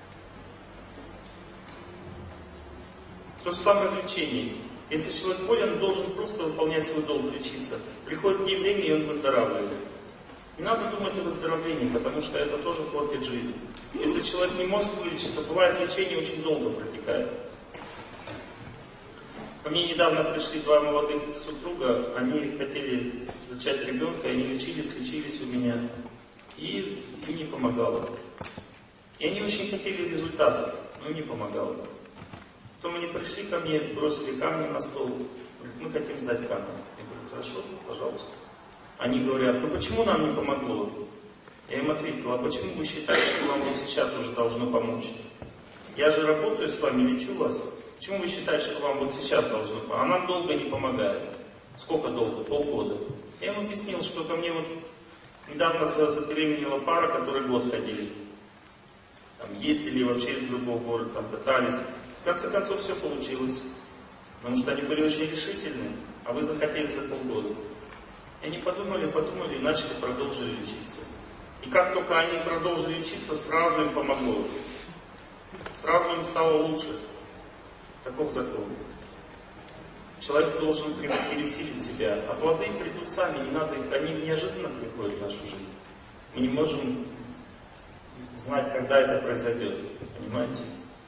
То же самое в лечении. Если человек болен, он должен просто выполнять свой долг, лечиться. Приходит к ней время, и он выздоравливает. Не надо думать о выздоровлении, потому что это тоже портит жизнь. Если человек не может вылечиться, бывает лечение очень долго протекает. Ко мне недавно пришли два молодых супруга, они хотели зачать ребенка, они лечились, лечились у меня, и им не помогало. И они очень хотели результата, но им не помогало. Потом они пришли ко мне, бросили камни на стол, говорят, мы хотим сдать камни. Я говорю, хорошо, пожалуйста. Они говорят, ну почему нам не помогло? Я им ответил, а почему вы считаете, что вам вот сейчас уже должно помочь? Я же работаю с вами, лечу вас. Почему вы считаете, что вам вот сейчас должно помочь? А нам долго не помогает. Сколько долго? Полгода. Я им объяснил, что ко мне вот недавно забеременела пара, которые год ходили. Там ездили вообще из другого города, там пытались. В конце концов все получилось. Потому что они были очень решительны, а вы захотели за полгода. И они подумали, подумали и начали, продолжили лечиться. И как только они продолжили лечиться, сразу им помогло. Сразу им стало лучше. Таков закон. Человек должен пересилить себя. А плоды придут сами, не надо их, они неожиданно приходят в нашу жизнь. Мы не можем знать, когда это произойдет. Понимаете?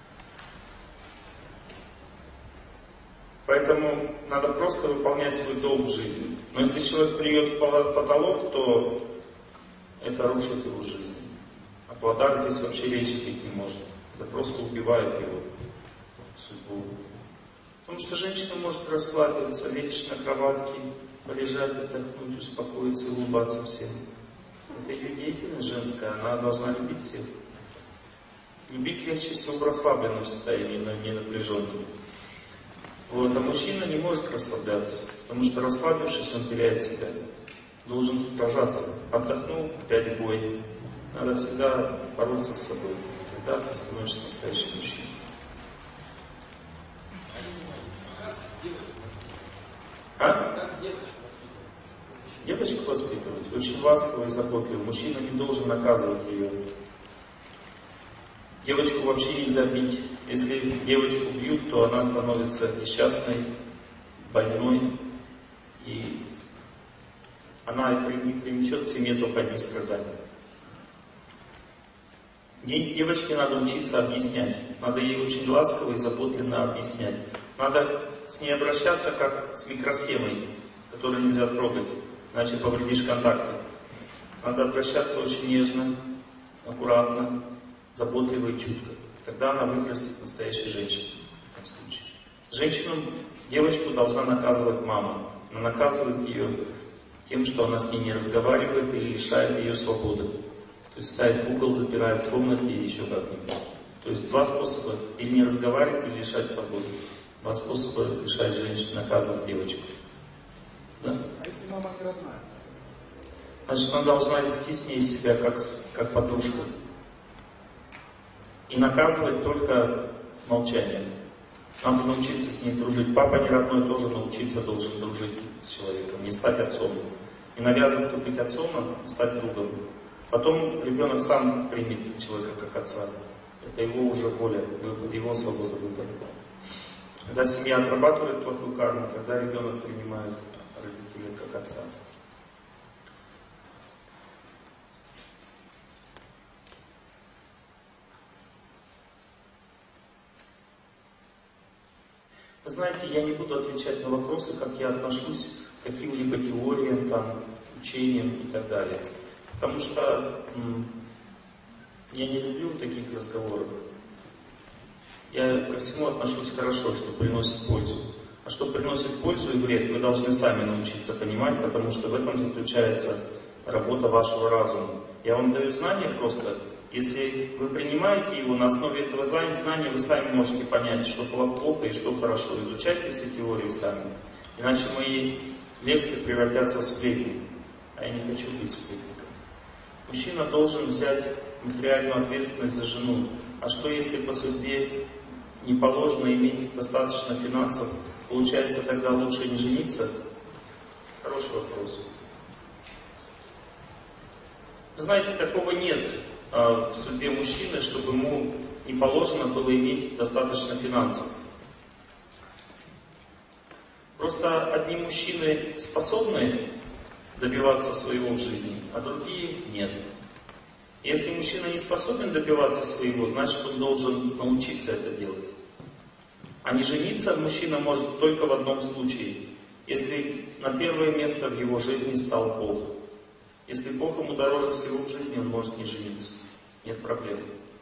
Поэтому надо просто выполнять свой долг в жизни. Но если человек плюет в потолок, то это рушит его жизнь. О плодах здесь вообще речи быть не может. Это просто убивает его судьбу. Потому что женщина может расслабиться, лечь на кроватке, полежать, отдохнуть, успокоиться и улыбаться всем. Это ее деятельность женская, она должна любить всех. Любить легче всего в расслабленном состоянии, но не напряженном. Вот, а мужчина не может расслабляться, потому что расслабившись, он теряет себя. Должен сражаться. Отдохнул, опять бой. Надо всегда бороться с собой. Тогда ты становишься настоящим мужчиной. А? Как девочку воспитывать? Девочку воспитывать очень ласково и заботливо. Мужчина не должен наказывать ее. Девочку вообще нельзя бить. Если девочку бьют, то она становится несчастной, больной, и она принесет в семье только одни страдания. Девочке надо учиться объяснять. Надо ей очень ласково и заботливо объяснять. Надо с ней обращаться как с микросхемой, которую нельзя трогать, иначе повредишь контакты. Надо обращаться очень нежно, аккуратно, заботливо и чутко. Тогда она вырастет настоящей женщиной. В этом случае. Женщину, девочку должна наказывать мама. Она наказывает ее тем, что она с ней не разговаривает или лишает ее свободы. То есть ставит в угол, запирает в комнате и еще как-нибудь. То есть два способа: или не разговаривать, или лишать свободы. Два способа лишать женщину, наказывать девочку. Да? А если мама не родная? Значит, она должна вести с ней себя как, как подружка. И наказывать только молчанием. Надо научиться с ней дружить. Папа не родной тоже научиться должен дружить с человеком, не стать отцом. Не навязываться быть отцом, а стать другом. Потом ребенок сам примет человека как отца. Это его уже воля, его свобода выбора. Когда семья отрабатывает плохую карму, тогда ребенок принимает родителей как отца. Вы знаете, я не буду отвечать на вопросы, как я отношусь к каким-либо теориям, там, учениям и так далее. Потому что м- я не люблю таких разговоров. Я ко всему отношусь хорошо, что приносит пользу. А что приносит пользу и вред, вы должны сами научиться понимать, потому что в этом заключается работа вашего разума. Я вам даю знания просто. Если вы принимаете его, на основе этого знания вы сами можете понять, что плохо и что хорошо. Изучайте все теории сами. Иначе мои лекции превратятся в сплетни. А я не хочу быть сплетником. Мужчина должен взять материальную ответственность за жену. А что если по судьбе не положено иметь достаточно финансов? Получается, тогда лучше не жениться? Хороший вопрос. Вы знаете, такого нет в судьбе мужчины, чтобы ему не положено было иметь достаточно финансов. Просто одни мужчины способны добиваться своего в жизни, а другие нет. Если мужчина не способен добиваться своего, значит он должен научиться это делать. А не жениться мужчина может только в одном случае, если на первое место в его жизни стал Бог. Если Бог ему дороже всего в жизни, он может не жениться. Нет проблем.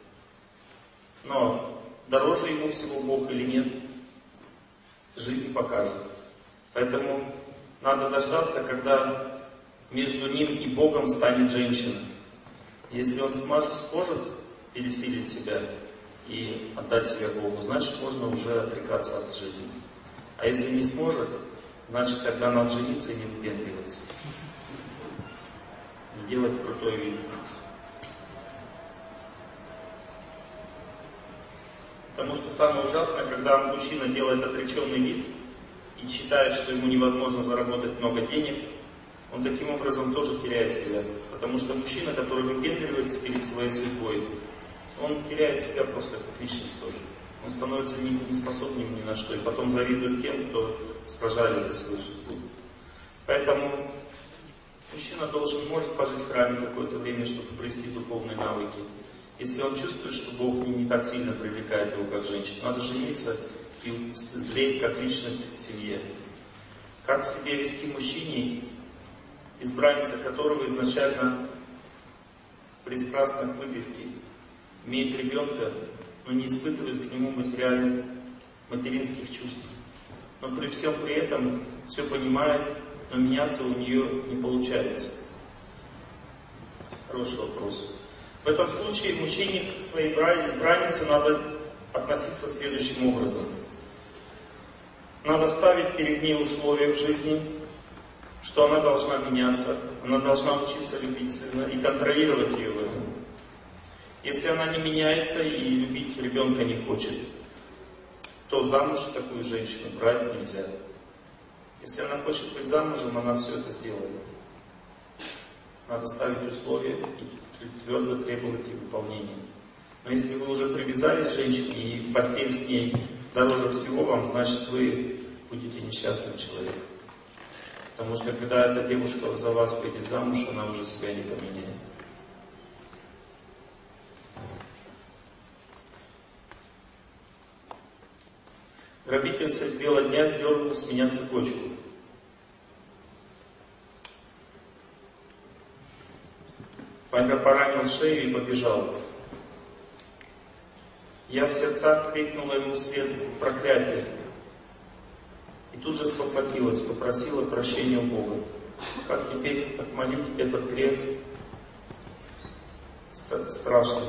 Но дороже ему всего Бог или нет, жизнь покажет. Поэтому надо дождаться, когда между ним и Богом станет женщина. Если он сможет, сможет пересилить себя и отдать себя Богу, значит можно уже отрекаться от жизни. А если не сможет, значит тогда надо жениться и не выпендриваться. Делать крутой вид. Потому что самое ужасное, когда мужчина делает отреченный вид и считает, что ему невозможно заработать много денег, он таким образом тоже теряет себя. Потому что мужчина, который выпендривается перед своей судьбой, он теряет себя просто как личность тоже. Он становится неспособным ни на что. И потом завидует тем, кто сражались за свою судьбу. Поэтому мужчина должен, может пожить в храме какое-то время, чтобы приобрести духовные навыки. Если он чувствует, что Бог не, не так сильно привлекает его, как женщину, надо жениться и зреть как личность в семье. Как себя вести мужчине, избранница которого изначально пристрастна к выпивке, имеет ребенка, но не испытывает к нему материальных, материнских чувств. Но при всем при этом все понимает, но меняться у нее не получается. Хороший вопрос. В этом случае мужчине к своей избраннице надо относиться следующим образом. Надо ставить перед ней условия в жизни, что она должна меняться, она должна учиться любить сына и контролировать ее в этом. Если она не меняется и любить ребенка не хочет, то замуж такую женщину брать нельзя. Если она хочет быть замужем, она все это сделает. Надо ставить условия и твердо требовать их выполнения. Но если вы уже привязались к женщине и постель с ней дороже всего вам, значит вы будете несчастным человеком. Потому что когда эта девушка за вас выйдет замуж, она уже себя не поменяет. Грабитель средь бела дня сдернул с меня цепочку. Поранил шею и побежал. Я в сердцах крикнула ему вслед проклятие. И тут же спохватилась, попросила прощения у Бога. Как теперь отмолить этот грех страшный?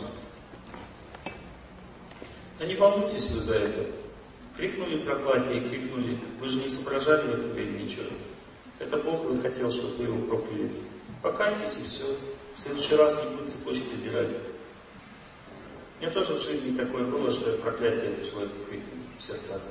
Да не волнуйтесь вы за это. Крикнули проклятие и крикнули. Вы же не соображали в это время ничего. Это Бог захотел, чтобы вы его прокляли. Покайтесь и все. В следующий раз не будет цепочки сдирать. У меня тоже в жизни такое было, что я проклятие человеку крикнул в сердцах.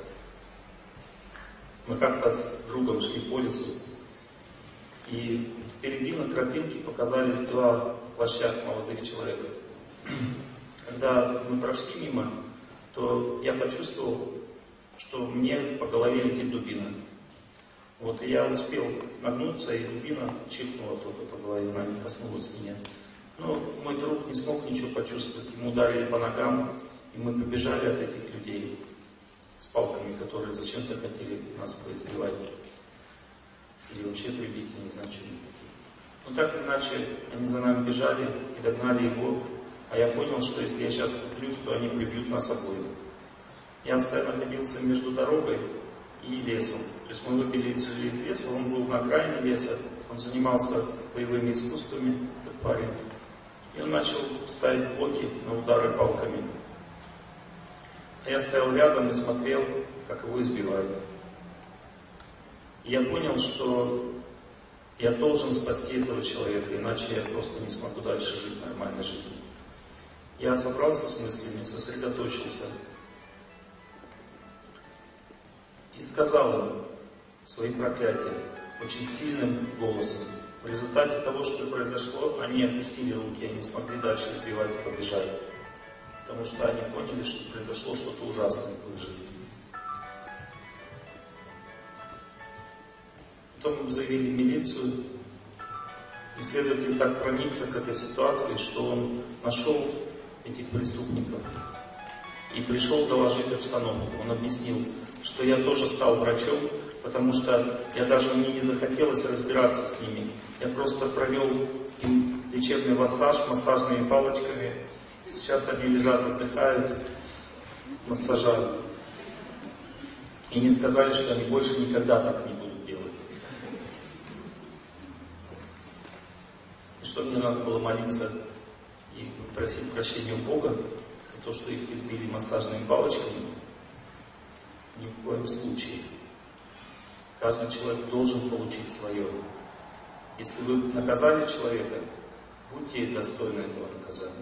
Мы как-то с другом шли по лесу, и впереди на тропинке показались два плаща молодых человека. Когда мы прошли мимо, то я почувствовал, что мне по голове летит дубина. Вот и я успел нагнуться, и дубина чиркнула только по голове, она не коснулась меня. Но мой друг не смог ничего почувствовать, ему ударили по ногам, и мы побежали от этих людей с палками, которые зачем-то хотели нас поизбивать. Или вообще прибить, я не знаю, что они хотели. Но так или иначе, они за нами бежали и догнали его, а я понял, что если я сейчас куплюсь, то они прибьют нас обоих. Я находился между дорогой и лесом. То есть мы выбили из леса, он был на окраине леса, он занимался боевыми искусствами, этот парень. И он начал ставить блоки на удары палками. А я стоял рядом и смотрел, как его избивают. И я понял, что я должен спасти этого человека, иначе я просто не смогу дальше жить нормальной жизнью. Я собрался с мыслями, сосредоточился и сказал им свои проклятия очень сильным голосом. В результате того, что произошло, они опустили руки, они смогли дальше избивать и побежать. Потому что они поняли, что произошло что-то ужасное в их жизни. Потом мы заявили в милицию, и следователь так проникся к этой ситуации, что он нашел этих преступников и пришел доложить обстановку. Он объяснил, что я тоже стал врачом, потому что я даже мне не захотелось разбираться с ними. Я просто провел им лечебный массаж массажными палочками. Сейчас они лежат, отдыхают, массажа. И не сказали, что они больше никогда так не будут делать. И что мне надо было молиться и просить прощения у Бога за то, что их избили массажными палочками? Ни в коем случае. Каждый человек должен получить свое. Если вы наказали человека, будьте достойны этого наказания.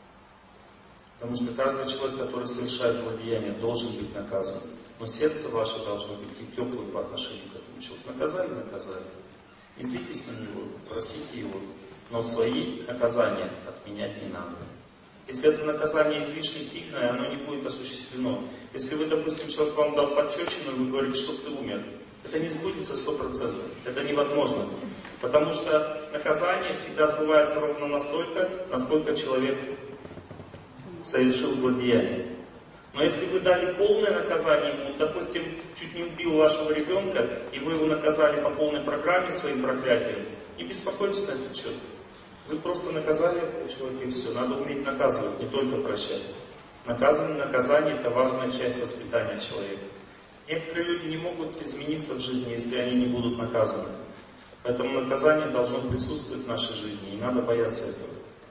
Потому что каждый человек, который совершает злодеяние, должен быть наказан. Но сердце ваше должно быть и теплым по отношению к этому человеку. Наказали, наказали. Не злитесь на него, простите его. Но свои наказания отменять не надо. Если это наказание излишне сильное, оно не будет осуществлено. Если вы, допустим, человек вам дал пощечину, и вы говорите, чтоб ты умер. Это не сбудется сто процентов. Это невозможно. Потому что наказание всегда сбывается ровно настолько, насколько человек совершил злодеяние. Но если вы дали полное наказание ему, допустим, чуть не убил вашего ребенка, и вы его наказали по полной программе своим проклятием, не беспокойтесь на этот счет. Вы просто наказали человека и все. Надо уметь наказывать, не только прощать. Наказание, наказание – это важная часть воспитания человека. Некоторые люди не могут измениться в жизни, если они не будут наказаны. Поэтому наказание должно присутствовать в нашей жизни, не надо бояться этого.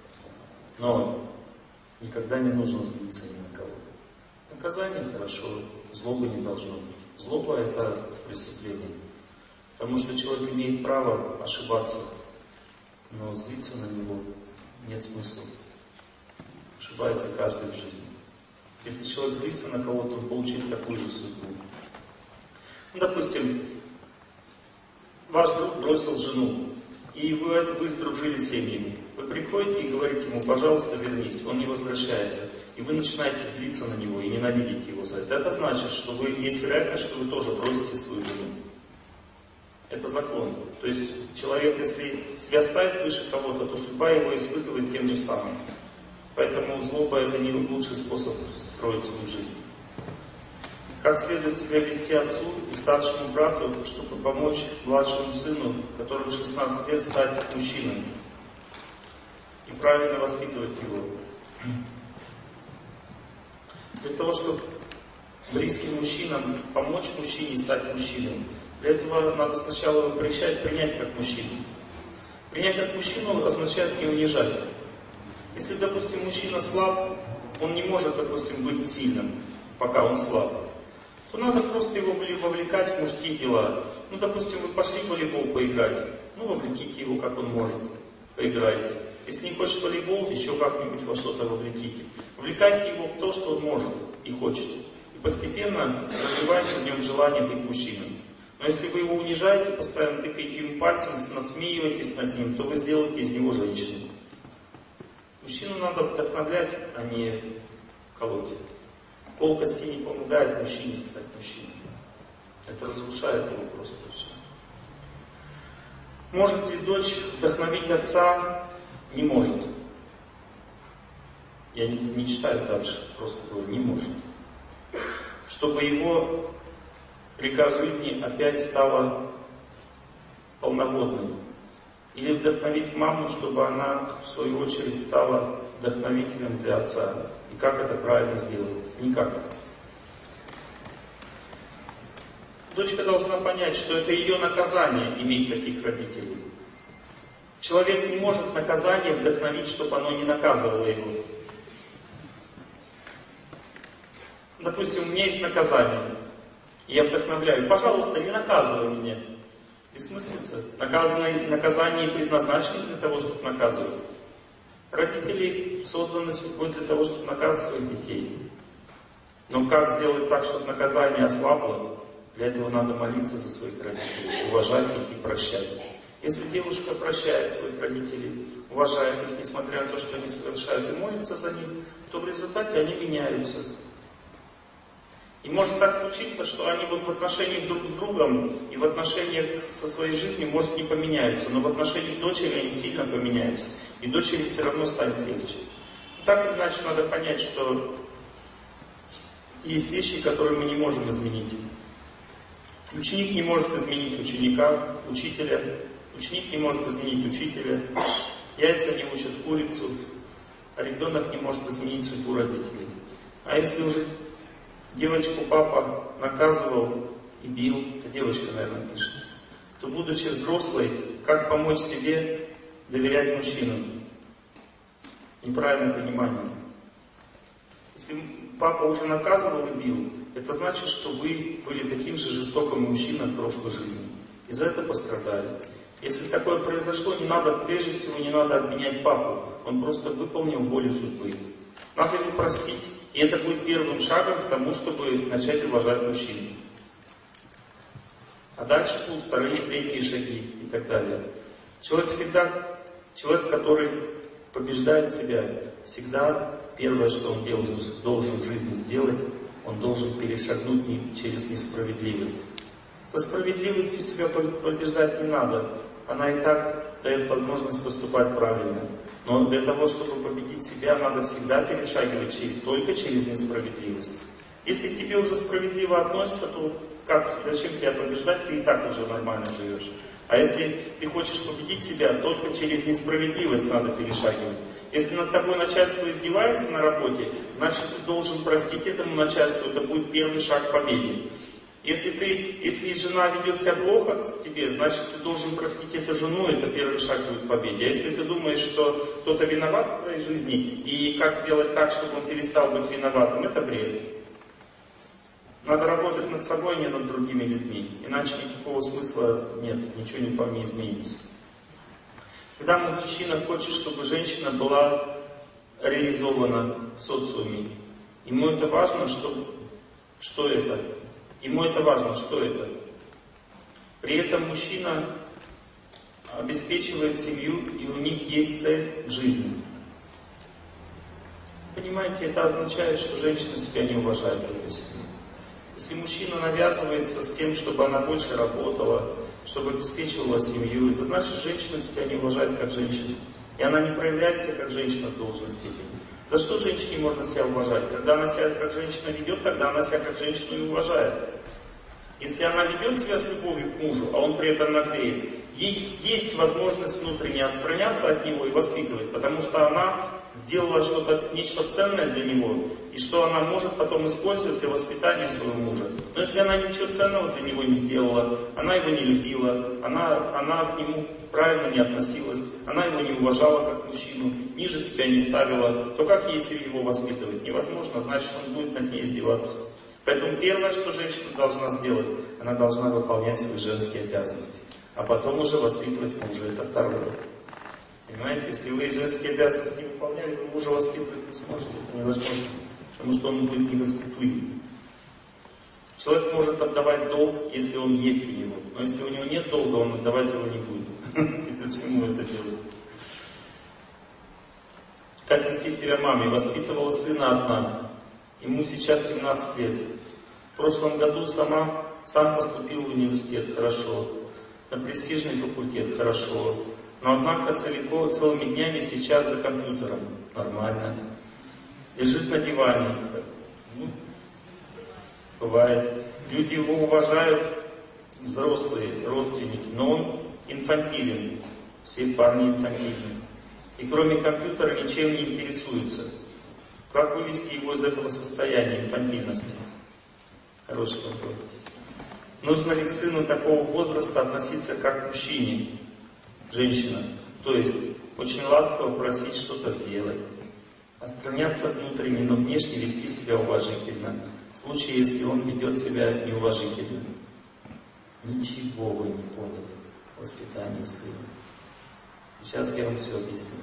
Но никогда не нужно злиться ни на кого. Наказание хорошо, злобы не должно быть. Злоба – это преступление. Потому что человек имеет право ошибаться, но злиться на него нет смысла. Ошибается каждый в жизни. Если человек злится на кого-то, он получит такую же судьбу. Ну, допустим, ваш друг бросил жену, и вы, вы дружили с семьями. Вы приходите и говорите ему, пожалуйста, вернись. Он не возвращается. И вы начинаете злиться на него и ненавидеть его за это. Это значит, что вы, есть вероятность, что вы тоже бросите свою жену. Это закон. То есть человек, если себя ставит выше кого-то, то судьба его испытывает тем же самым. Поэтому злоба — это не лучший способ строить свою жизнь. Как следует себя вести отцу и старшему брату, чтобы помочь младшему сыну, которому шестнадцать лет, стать мужчиной и правильно воспитывать его. Для того, чтобы близким мужчинам помочь мужчине стать мужчиной, для этого надо сначала его принять, принять как мужчину. Принять как мужчину означает не унижать. Если, допустим, мужчина слаб, он не может, допустим, быть сильным, пока он слаб, то надо просто его вовлекать в мужские дела. Ну, допустим, вы пошли в волейбол поиграть, ну, вовлеките его, как он может, поиграйте. Если не хочет волейбол, еще как-нибудь во что-то вовлеките. Вовлекайте его в то, что он может и хочет. И постепенно развивайте в нем желание быть мужчиной. Но если вы его унижаете, постоянно тыкаете ему пальцем, надсмеиваетесь над ним, то вы сделаете из него женщину. Мужчину надо вдохновлять, а не колоть. Колкости не помогает мужчине стать мужчиной. Это разрушает его просто все. Может ли дочь вдохновить отца? Не может. Я не, не читаю дальше, просто говорю, не может. Чтобы его река жизни опять стала полноводной. Или вдохновить маму, чтобы она, в свою очередь, стала вдохновителем для отца. И как это правильно сделать? Никак. Дочка должна понять, что это ее наказание иметь таких родителей. Человек не может наказание вдохновить, чтобы оно не наказывало его. Допустим, у меня есть наказание. И я вдохновляю. Пожалуйста, не наказывай меня. Бессмыслица. Наказание, наказание предназначено для того, чтобы наказывать. Родители созданы судьбой для того, чтобы наказывать своих детей. Но как сделать так, чтобы наказание ослабло? Для этого надо молиться за своих родителей, уважать их и прощать. Если девушка прощает своих родителей, уважает их, несмотря на то, что они совершают, и молится за них, то в результате они меняются. И может так случиться, что они вот в отношениях друг с другом и в отношениях со своей жизнью, может, не поменяются, но в отношениях дочери они сильно поменяются. И дочери все равно станет легче. Так или иначе надо понять, что есть вещи, которые мы не можем изменить. Ученик не может изменить ученика, учителя. Ученик не может изменить учителя. Яйца не учат курицу. А ребенок не может изменить судьбу родителей. А если уже девочку папа наказывал и бил, это девочка, наверное, пишет, то, будучи взрослой, как помочь себе доверять мужчинам? Неправильное понимание. Если папа уже наказывал и бил, это значит, что вы были таким же жестоким мужчиной в прошлой жизни. И за это пострадали. Если такое произошло, не надо, прежде всего, не надо обвинять папу. Он просто выполнил волю судьбы. Надо его простить. И это будет первым шагом к тому, чтобы начать уважать мужчин. А дальше будут вторые, третьи шаги и так далее. Человек всегда, человек, который побеждает себя, всегда первое, что он делает, должен в жизни сделать, он должен перешагнуть через несправедливость. За справедливостью себя побеждать не надо. Она и так дает возможность поступать правильно. Но для того, чтобы победить себя, надо всегда перешагивать через, только через несправедливость. Если к тебе уже справедливо относятся, то как, зачем тебя побеждать, ты и так уже нормально живешь. А если ты хочешь победить себя, только через несправедливость надо перешагивать. Если над тобой начальство издевается на работе, значит ты должен простить этому начальству, это будет первый шаг к победе. Если, ты, если жена ведет себя плохо с тебе, значит ты должен простить эту жену, это первый шаг будет к победе. А если ты думаешь, что кто-то виноват в твоей жизни, и как сделать так, чтобы он перестал быть виноватым, это бред. Надо работать над собой, а не над другими людьми. Иначе никакого смысла нет, ничего не, не изменится. Когда мужчина хочет, чтобы женщина была реализована в социуме, ему это важно, что, что это? Ему это важно, что это? При этом мужчина обеспечивает семью, и у них есть цель в жизни. Понимаете, это означает, что женщина себя не уважает в этой семье. Если мужчина навязывается с тем, чтобы она больше работала, чтобы обеспечивала семью, это значит, женщина себя не уважает как женщина. И она не проявляет себя как женщина в должной степени. За что женщине можно себя уважать? Когда она себя как женщина ведет, тогда она себя как женщину и уважает. Если она ведет себя с любовью к мужу, а он при этом наглеет, есть, есть возможность внутренне отстраняться от него и воспитывать, потому что она сделала что-то, нечто ценное для него, и что она может потом использовать для воспитания своего мужа. Но если она ничего ценного для него не сделала, она его не любила, она, она к нему правильно не относилась, она его не уважала как мужчину, ниже себя не ставила, то как ей его воспитывать? Невозможно, значит, он будет над ней издеваться. Поэтому первое, что женщина должна сделать, она должна выполнять свои женские обязанности, а потом уже воспитывать мужа. Это второе. Понимаете, если вы женские обязанности не выполняли, вы мужа воспитывать не сможете, это невозможно, потому что он будет невоспитуем. Человек может отдавать долг, если он есть у него, но если у него нет долга, он отдавать его не будет. Зачем это делать? Как вести себя маме? Воспитывала сына одна. Ему сейчас семнадцать лет. В прошлом году сама, сам поступил в университет, хорошо. На престижный факультет, хорошо. Но однако целиком, целыми днями сейчас за компьютером. Нормально. Лежит на диване. Ну, бывает. Люди его уважают, взрослые, родственники, но он инфантилен. Все парни инфантильны. И кроме компьютера ничем не интересуются. Как вывести его из этого состояния инфантильности? Хороший вопрос. Нужно ли к сыну такого возраста относиться как к мужчине, женщина? То есть, очень ласково просить что-то сделать. Отстраняться внутренне, но внешне вести себя уважительно. В случае, если он ведет себя неуважительно. Ничего вы не поняли в воспитании сына. Сейчас я вам все объясню.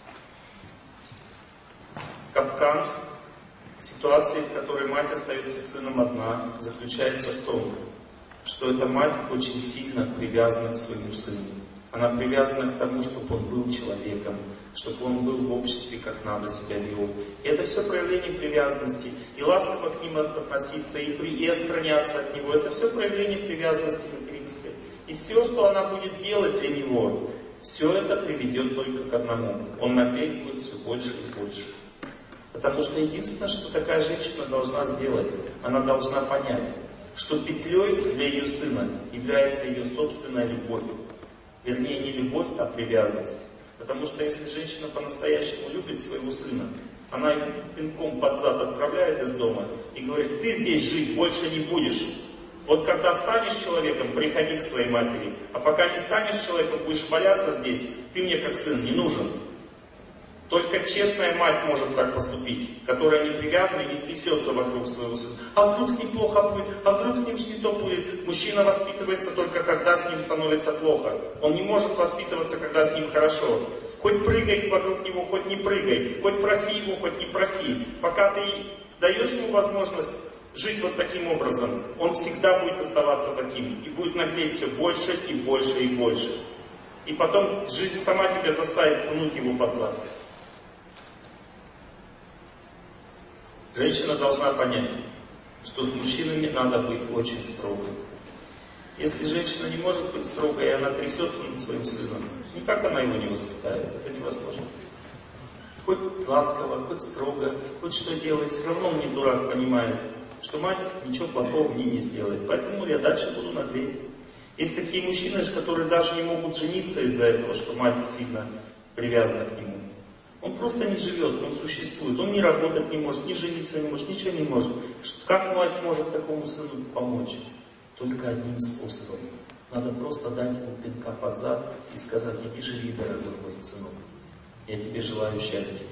Капкан ситуации, в которой мать остается с сыном одна, заключается в том, что эта мать очень сильно привязана к своему сыну. Она привязана к тому, чтобы он был человеком, чтобы он был в обществе, как надо себя вел. И это все проявление привязанности. И ласково к ним относиться, и, при, и отстраняться от него. Это все проявление привязанности материнской. И все, что она будет делать для него, все это приведет только к одному. Он наглеть будет все больше и больше. Потому что единственное, что такая женщина должна сделать, она должна понять, что петлей для ее сына является ее собственная любовь. Вернее, не любовь, а привязанность. Потому что если женщина по-настоящему любит своего сына, она его пинком под зад отправляет из дома и говорит: ты здесь жить больше не будешь. Вот когда станешь человеком, приходи к своей матери. А пока не станешь человеком, будешь валяться здесь, ты мне как сын не нужен. Только честная мать может так поступить, которая не привязана и не трясется вокруг своего сына. А вдруг с ним плохо будет? А вдруг с ним что-то не то будет? Мужчина воспитывается только когда с ним становится плохо. Он не может воспитываться, когда с ним хорошо. Хоть прыгай вокруг него, хоть не прыгай. Хоть проси его, хоть не проси. Пока ты даешь ему возможность жить вот таким образом, он всегда будет оставаться таким. И будет наглеть все больше и больше и больше. И потом жизнь сама тебя заставит пнуть его под зад. Женщина должна понять, что с мужчинами надо быть очень строгой. Если женщина не может быть строгой, и она трясется над своим сыном, никак она его не воспитает, это невозможно. Хоть ласково, хоть строго, хоть что делает, все равно он не дурак, понимает, что мать ничего плохого мне не сделает. Поэтому я дальше буду наглеть. Есть такие мужчины, которые даже не могут жениться из-за этого, что мать сильно привязана к нему. Он просто не живет, он существует, он не работать не может, не жениться не может, ничего не может. Как мать может такому сыну помочь? Только одним способом. Надо просто дать ему пинка под зад и сказать: иди живи, дорогой мой сынок. Я тебе желаю счастья.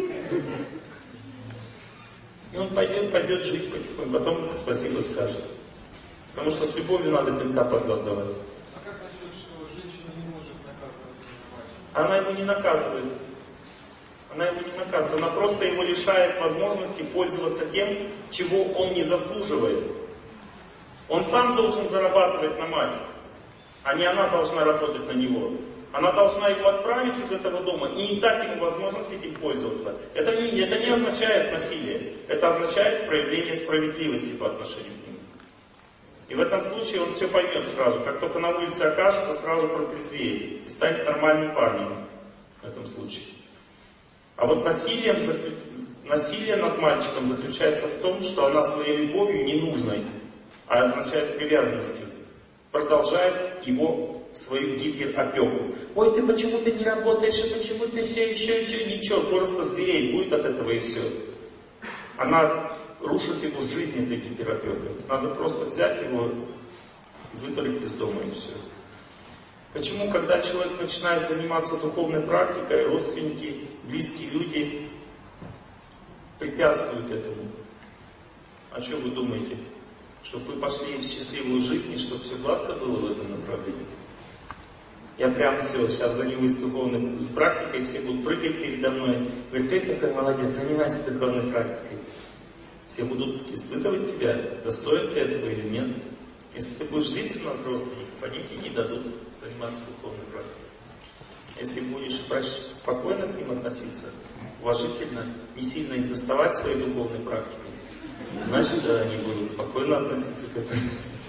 И он пойдет, пойдет жить потихоньку, потом спасибо скажет. Потому что с любовью надо пинка под зад давать. А как насчет, что женщина не может наказывать мать? Она его не наказывает. Она его не наказывает, она просто его лишает возможности пользоваться тем, чего он не заслуживает. Он сам должен зарабатывать на мать, а не она должна работать на него. Она должна его отправить из этого дома и не дать ему возможность этим пользоваться. Это не, это не означает насилие, это означает проявление справедливости по отношению к нему. И в этом случае он все поймет сразу. Как только на улице окажется, сразу протрезвеет и станет нормальным парнем. в этом случае. А вот насилием, насилие над мальчиком заключается в том, что она своей любовью ненужной, а означает привязанностью, продолжает его свою гиперопеку. Ой, ты почему-то не работаешь, и почему ты все, еще, еще, ничего, просто зверей будет от этого и все. Она рушит его жизнь этой гиперопекой. Надо просто взять его и вытолить из дома и все. Почему, когда человек начинает заниматься духовной практикой, родственники, близкие люди препятствуют этому? А что вы думаете? Чтобы вы пошли в счастливую жизнь, и чтобы все гладко было в этом направлении? Я прям все, сейчас займусь духовной практикой, все будут прыгать передо мной. Говорят, ты какой молодец, занимайся духовной практикой. Все будут испытывать тебя, достоин ты этого или нет. Если ты будешь злиться на родственников, они тебе не дадут заниматься духовной практикой. Если будешь спокойно к ним относиться, уважительно, не сильно их доставать своей духовной практикой, значит, да, они будут спокойно относиться к этому.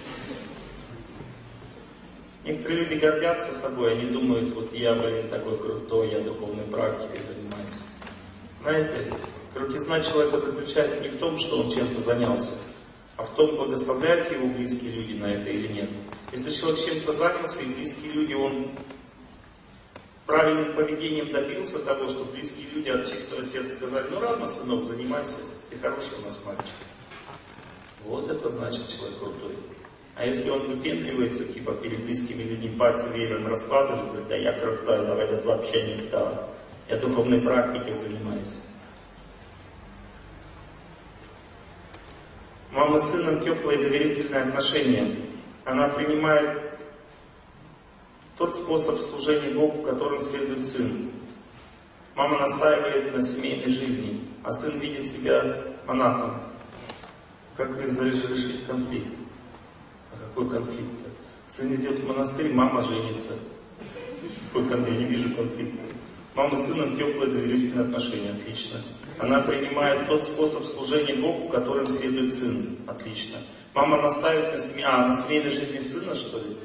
Некоторые люди гордятся собой, они думают, вот я, блин, такой крутой, я духовной практикой занимаюсь. Знаете, крутизна человека заключается не в том, что он чем-то занялся, а в том, благословляют его близкие люди на это или нет. Если человек чем-то занялся, и близкие люди, он правильным поведением добился того, что близкие люди от чистого сердца сказали, ну ладно, сынок, занимайся, ты хороший у нас мальчик. Вот это значит человек крутой. А если он выпендривается, типа перед близкими людьми пальцы веером раскладывает, говорит, да я крутой, давай это вообще не так. Я духовной практикой занимаюсь. Мама с сыном теплые доверительные отношения. Она принимает тот способ служения Богу, которым следует сын. Мама настаивает на семейной жизни, а сын видит себя монахом. Как разрешить конфликт? А какой конфликт-то? Сын идет в монастырь, мама женится. Какой конфликт? Я не вижу конфликта. Мама с сыном теплые доверительные отношения. Отлично. Она принимает тот способ служения Богу, которым следует сын. Отлично. Мама настаивает на семье. А, на семейной жизни сына, что ли?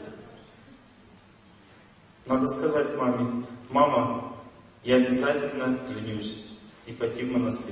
Надо сказать маме, мама, я обязательно женюсь и пойти в монастырь.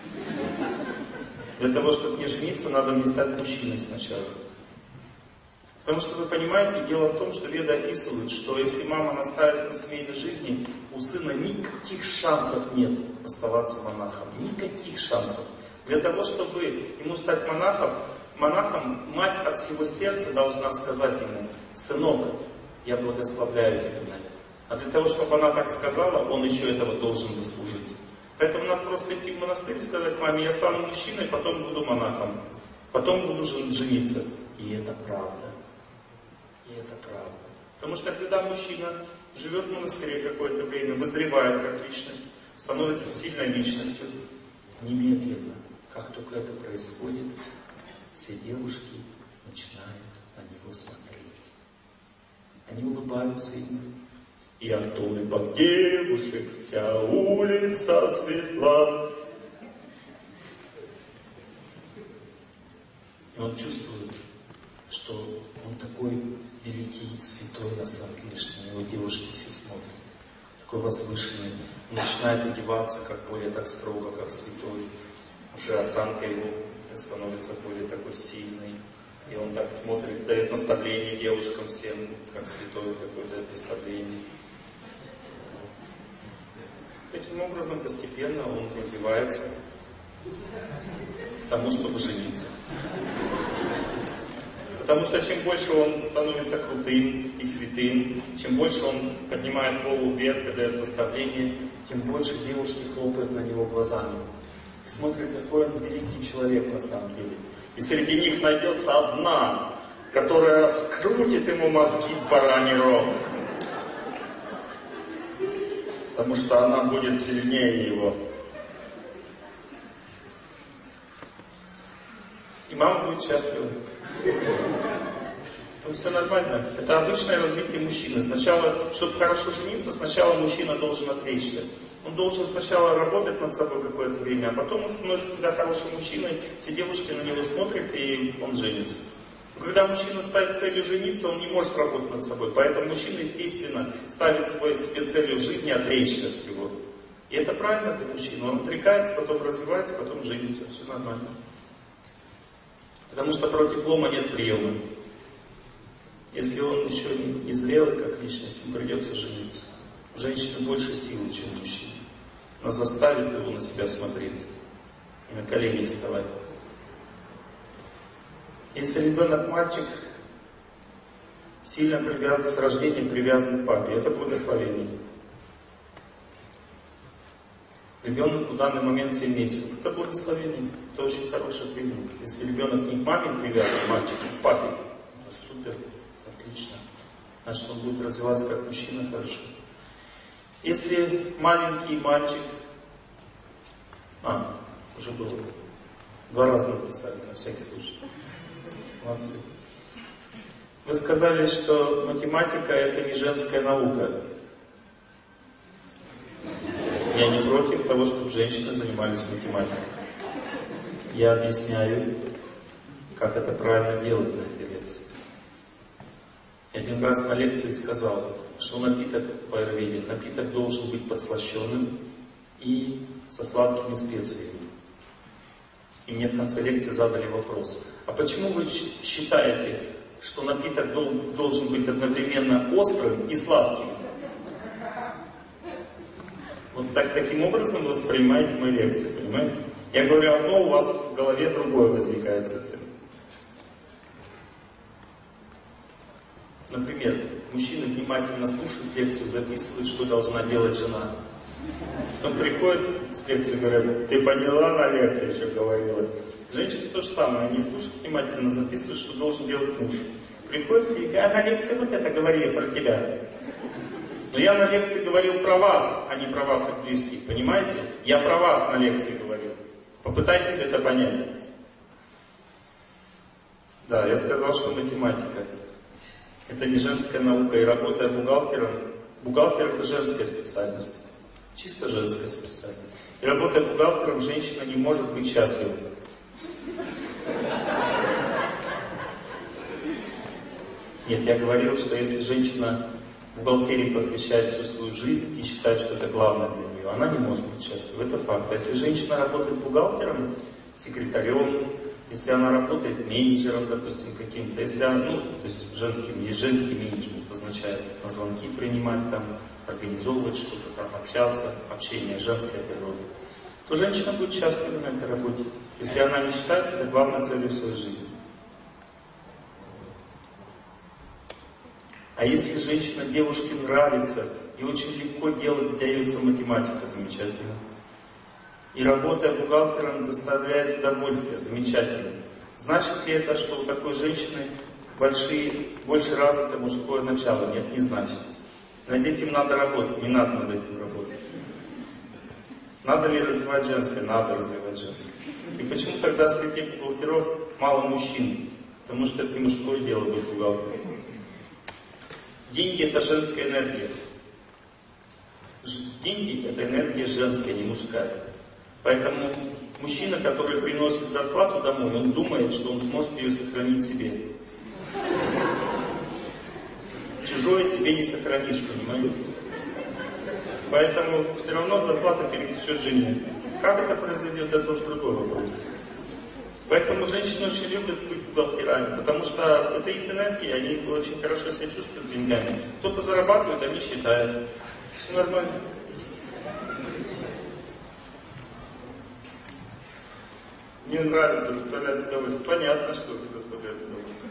Для того, чтобы не жениться, надо мне стать мужчиной сначала. Потому что вы понимаете, дело в том, что Веды описывают, что если мама настаивает на семейной жизни, у сына никаких шансов нет оставаться монахом. Никаких шансов. Для того, чтобы ему стать монахом, монахом, мать от всего сердца должна сказать ему, сынок, я благословляю тебя на это. А для того, чтобы она так сказала, он еще этого должен заслужить. Поэтому надо просто идти в монастырь и сказать маме, я стану мужчиной, потом буду монахом. Потом буду жениться. И это правда. И это правда. Потому что когда мужчина живет в монастыре какое-то время, вызревает как личность, становится сильной личностью, немедленно, как только это происходит, все девушки начинают на него смотреть. Они улыбаются ему. И от улыбок девушек вся улица светла. И он чувствует, что он такой великий, святой на самом деле, что на него девушки все смотрят. Такой возвышенный. Он начинает одеваться как более так строго, как святой. Уже осанка его становится более такой сильной. И он так смотрит, дает наставление девушкам всем, как святой какой дает наставление. Таким образом, постепенно он развивается к тому, чтобы жениться. Потому что чем больше он становится крутым и святым, чем больше он поднимает голову вверх и дает наставление, тем больше девушки хлопают на него глазами. И смотрят, какой он великий человек на самом деле. И среди них найдется одна, которая вкрутит ему мозги в бараний рог. Потому что она будет сильнее его. И мама будет счастлива. Ну, все нормально. Это обычное развитие мужчины. Сначала, чтобы хорошо жениться, сначала мужчина должен отречься. Он должен сначала работать над собой какое-то время, а потом он становится тогда хорошим мужчиной, все девушки на него смотрят, и он женится. Когда мужчина ставит целью жениться, он не может работать над собой. Поэтому мужчина, естественно, ставит свой, себе целью жизни отречься от всего. И это правильно для мужчины. Он отрекается, потом развивается, потом женится. Все нормально. Потому что против лома нет приема. Если он еще не зрелый как личность, ему придется жениться. У женщины больше силы, чем у мужчины. Она заставит его на себя смотреть и на колени вставать. Если ребенок мальчик, сильно привязан, с рождения привязан к папе, это благословение. Ребенок в данный момент семь месяцев, это благословение, это очень хороший признак. Если ребенок не к маме привязан, мальчик, а к папе, это супер, отлично. Значит, он будет развиваться как мужчина хорошо. Если маленький мальчик, а, уже было, два раза написали, на всякий случай. Молодцы. Вы сказали, что математика это не женская наука. Я не против того, чтобы женщины занимались математикой. Я объясняю, как это правильно делать на этой лекции. Я один раз на лекции сказал, что напиток по аюрведе, напиток должен быть подслащенным и со сладкими специями. И мне в конце лекции задали вопрос. А почему вы считаете, что напиток должен быть одновременно острым и сладким? Вот так, таким образом вы воспринимаете мои лекции, понимаете? Я говорю одно, у вас в голове другое возникает совсем. Например, мужчина внимательно слушает лекцию, записывает, что должна делать жена. Он приходит с лекции и говорит, ты поняла на лекции, что говорилось? Женщины то же самое, они слушают внимательно, записывают, что должен делать муж. Приходит и говорит, а на лекции вот это говорили про тебя. Но я на лекции говорил про вас, а не про вас, их близких, понимаете? Я про вас на лекции говорил. Попытайтесь это понять. Да, я сказал, что математика это не женская наука, и работая бухгалтером, бухгалтер это женская специальность. Чисто женская специальность. И работая бухгалтером, женщина не может быть счастлива. Нет, я говорил, что если женщина бухгалтерии посвящает всю свою жизнь и считает, что это главное для нее, она не может быть счастлива. Это факт. А если женщина работает бухгалтером, секретарем, если она работает менеджером, допустим, каким-то, если она, ну, то есть женским, есть женский менеджмент, означает на звонки принимать, там, организовывать что-то, там, общаться, общение, женская природа, то женщина будет счастлива на этой работе, если она не считает это главной целью своей жизни. А если женщина, девушке нравится, и очень легко делать, дается математика, замечательно. И работая бухгалтером доставляет удовольствие, замечательно. Значит ли это, что у такой женщины большие, больше развито мужское начало? Нет, не значит. Над этим надо работать, не надо над этим работать. Надо ли развивать женское? Надо развивать женское. И почему тогда среди бухгалтеров мало мужчин? Потому что это не мужское дело быть бухгалтером. Деньги это женская энергия. Деньги это энергия женская, не мужская. Поэтому мужчина, который приносит зарплату домой, он думает, что он сможет ее сохранить себе. Чужое себе не сохранишь, понимаете? Поэтому все равно зарплата перетечет жене. Как это произойдет, это уже другой вопрос. Поэтому женщины очень любят быть бухгалтерами, потому что это их энергия, они очень хорошо себя чувствуют деньгами. Кто-то зарабатывает, они считают. Все нормально. Мне нравится, доставляет удовольствие. Понятно, что это доставляет удовольствие.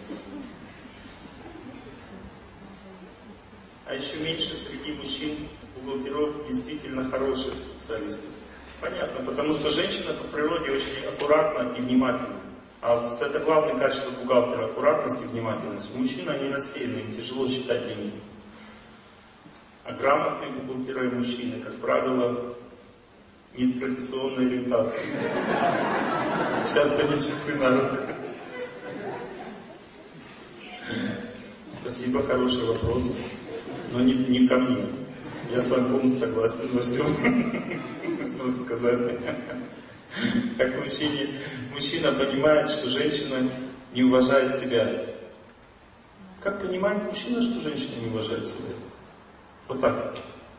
А еще меньше среди мужчин, бухгалтеров, действительно хорошие специалисты. Понятно, потому что женщина по природе очень аккуратна и внимательна. А это главное качество бухгалтера — аккуратность и внимательность. Мужчины, они рассеяны, им тяжело считать деньги. А грамотные бухгалтеры и мужчины, как правило, нетрадиционной ориентации. Часто нечистый народ. Спасибо, хороший вопрос. Но не, не ко мне. Я с вами полностью согласен во всем. Что сказать? Как мужчине, мужчина понимает, что женщина не уважает себя. Как понимает мужчина, что женщина не уважает себя? Вот так.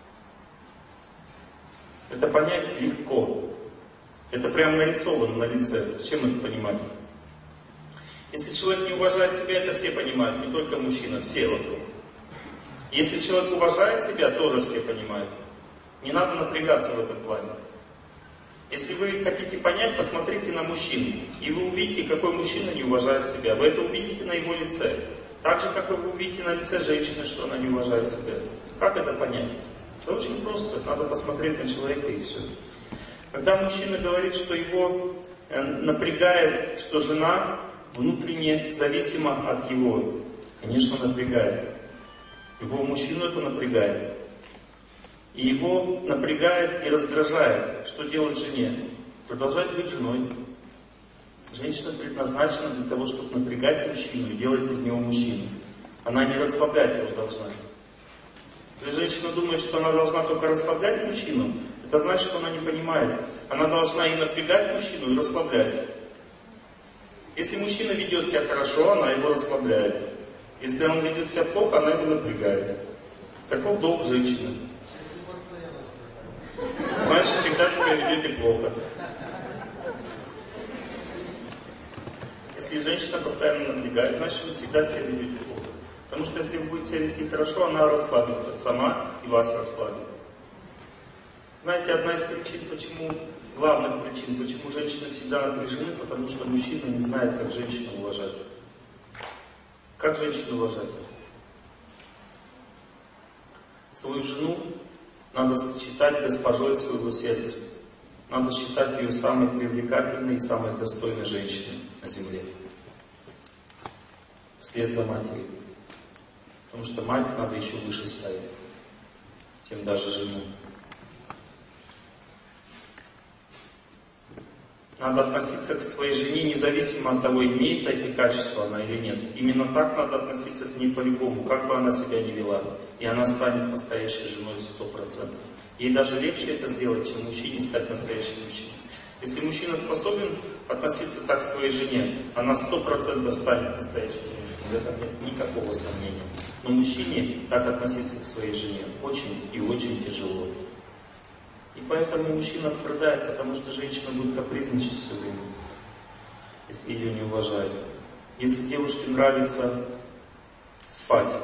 Это понять легко. Это прямо нарисовано на лице. Зачем это понимать? Если человек не уважает себя, это все понимают, не только мужчина, все вокруг. Если человек уважает себя, тоже все понимают. Не надо напрягаться в этом плане. Если вы хотите понять, посмотрите на мужчину, и вы увидите, какой мужчина не уважает себя. Вы это увидите на его лице. Так же, как вы увидите на лице женщины, что она не уважает себя. Как это понять? Это очень просто. Надо посмотреть на человека и все. Когда мужчина говорит, что его напрягает, что жена внутренне зависима от его, конечно, напрягает. Его мужчину это напрягает. И его напрягает и раздражает. Что делать жене? Продолжать быть женой. Женщина предназначена для того, чтобы напрягать мужчину и делать из него мужчину. Она не расслаблять его должна. Если женщина думает, что она должна только расслаблять мужчину, это значит, что она не понимает. Она должна и напрягать мужчину, и расслаблять. Если мужчина ведет себя хорошо, она его расслабляет. Если он ведет себя плохо, она его напрягает. Таков долг женщины. Значит, всегда себя ведете плохо. Если женщина постоянно напрягает, значит, вы всегда себя ведете плохо. Потому что если вы будете себя вести хорошо, она расслабится сама и вас расслабит. Знаете, одна из причин, почему, главных причин, почему женщины всегда напряжены, потому что мужчина не знает, как женщину уважать. Как женщину уважать? Свою жену надо считать госпожой своего сердца. Надо считать ее самой привлекательной и самой достойной женщиной на земле. Вслед за матерью. Потому что мать надо еще выше ставить, чем даже жену. Надо относиться к своей жене независимо от того, имеет такие качества она или нет. Именно так надо относиться к ней по-любому, как бы она себя ни вела. И она станет настоящей женой сто процентов. Ей даже легче это сделать, чем мужчине стать настоящим мужчиной. Если мужчина способен относиться так к своей жене, она сто процентов станет настоящей женщиной. В этом нет никакого сомнения. Но мужчине так относиться к своей жене очень и очень тяжело. И поэтому мужчина страдает, потому что женщина будет капризничать все время, если ее не уважают. Если девушке нравится спать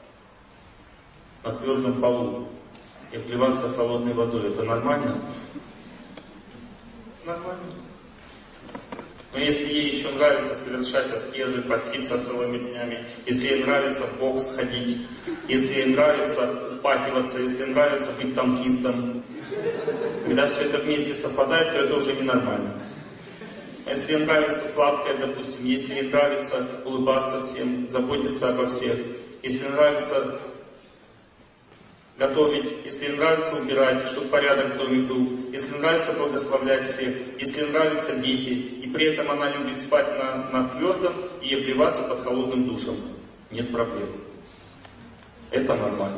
на твердом полу и обливаться холодной водой, это нормально? Нормально. Но если ей еще нравится совершать аскезы, поститься целыми днями, если ей нравится в бокс ходить, если ей нравится упахиваться, если ей нравится быть танкистом, когда все это вместе совпадает, то это уже ненормально. А если ей нравится сладкое, допустим, если ей нравится улыбаться всем, заботиться обо всех, если ей нравится готовить, если ей нравится убирать, чтобы порядок в доме был, если нравится благословлять всех, если нравятся дети, и при этом она любит спать на, на твердом и обливаться под холодным душем, нет проблем. Это нормально.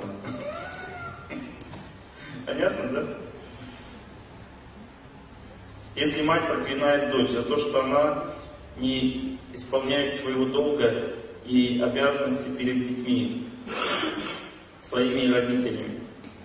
Понятно, да? Если мать проклинает дочь за то, что она не исполняет своего долга и обязанности перед детьми, своими родителями,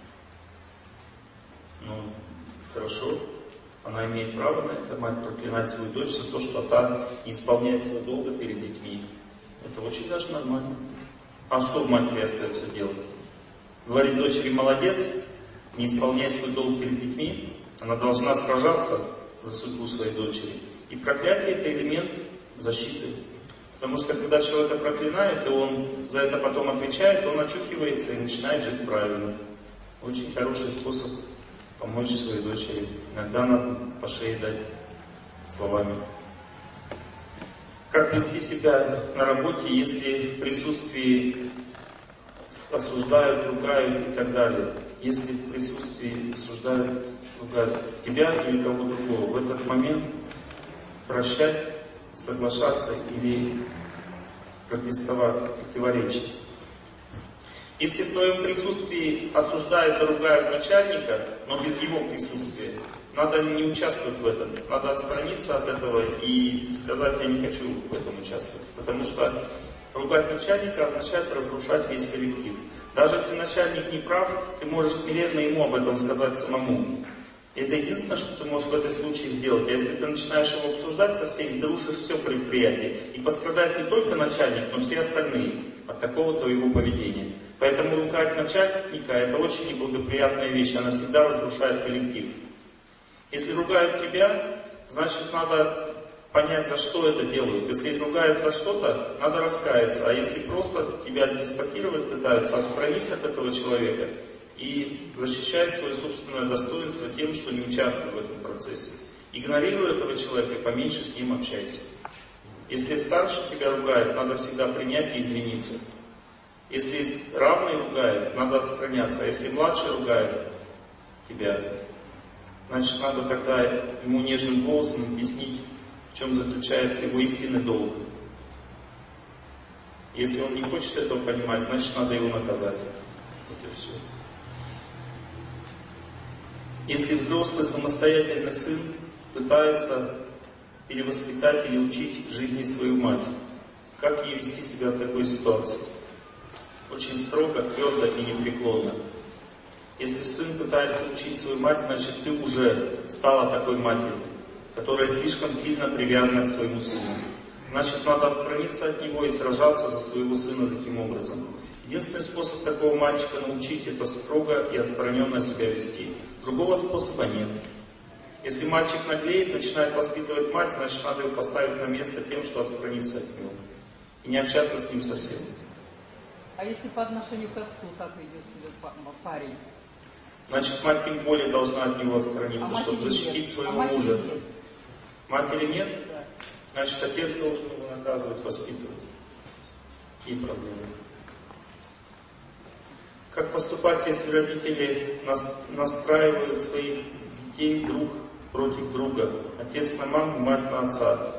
ну, хорошо, она имеет право на это, мать проклинать свою дочь за то, что та не исполняет своего долга перед детьми. Это очень даже нормально. А что в матери остается делать? Говорить дочери молодец, не исполняя свой долг перед детьми, она должна сражаться за судьбу своей дочери. И проклятие — это элемент защиты. Потому что когда человека проклинают, и он за это потом отвечает, он очухивается и начинает жить правильно. Очень хороший способ помочь своей дочери. Иногда надо по шее дать словами. Как вести себя на работе, если в присутствии осуждают, ругают и так далее? Если в присутствии осуждают, ругают тебя или кого другого, в этот момент прощать, соглашаться или протестовать, противоречить. Если в твоем присутствии осуждают и ругают начальника, но без его присутствия, надо не участвовать в этом. Надо отстраниться от этого и сказать: я не хочу в этом участвовать. Потому что Ругать начальника означает разрушать весь коллектив. Даже если начальник не прав, ты можешь смиренно ему об этом сказать самому. И это единственное, что ты можешь в этом случае сделать. А если ты начинаешь его обсуждать со всеми, ты рушишь все предприятие. И пострадает не только начальник, но все остальные от такого твоего поведения. Поэтому ругать начальника — это очень неблагоприятная вещь. Она всегда разрушает коллектив. Если ругают тебя, значит надо понять, за что это делают. Если ругают за что-то, надо раскаяться. А если просто тебя деспотировать пытаются, отстранись от этого человека и защищай свое собственное достоинство тем, что не участвуй в этом процессе. Игнорируй этого человека и поменьше с ним общайся. Если старший тебя ругает, надо всегда принять и извиниться. Если равный ругает, надо отстраняться. А если младший ругает тебя, значит надо тогда ему нежным голосом объяснить, в чем заключается его истинный долг. Если он не хочет этого понимать, значит надо его наказать. Вот и все. Если взрослый самостоятельный сын пытается перевоспитать или учить жизни свою мать, как ей вести себя в такой ситуации? Очень строго, твердо и непреклонно. Если сын пытается учить свою мать, значит ты уже стала такой матерью, которая слишком сильно привязана к своему сыну. Значит, надо отстраниться от него и сражаться за своего сына таким образом. Единственный способ такого мальчика научить — это строго и отстраненно себя вести. Другого способа нет. Если мальчик наглеет, начинает воспитывать мать, значит, надо его поставить на место тем, что отстраниться от него. И не общаться с ним совсем. А если по отношению к отцу так ведет себя парень? Значит, мать тем более должна от него отстраниться, а чтобы защитить нет. своего а мужа. Нет. Матери нет? Да. Значит, отец должен его наказывать, воспитывать. Какие проблемы? Как поступать, если родители настраивают своих детей друг против друга? Отец на маму, мать на отца.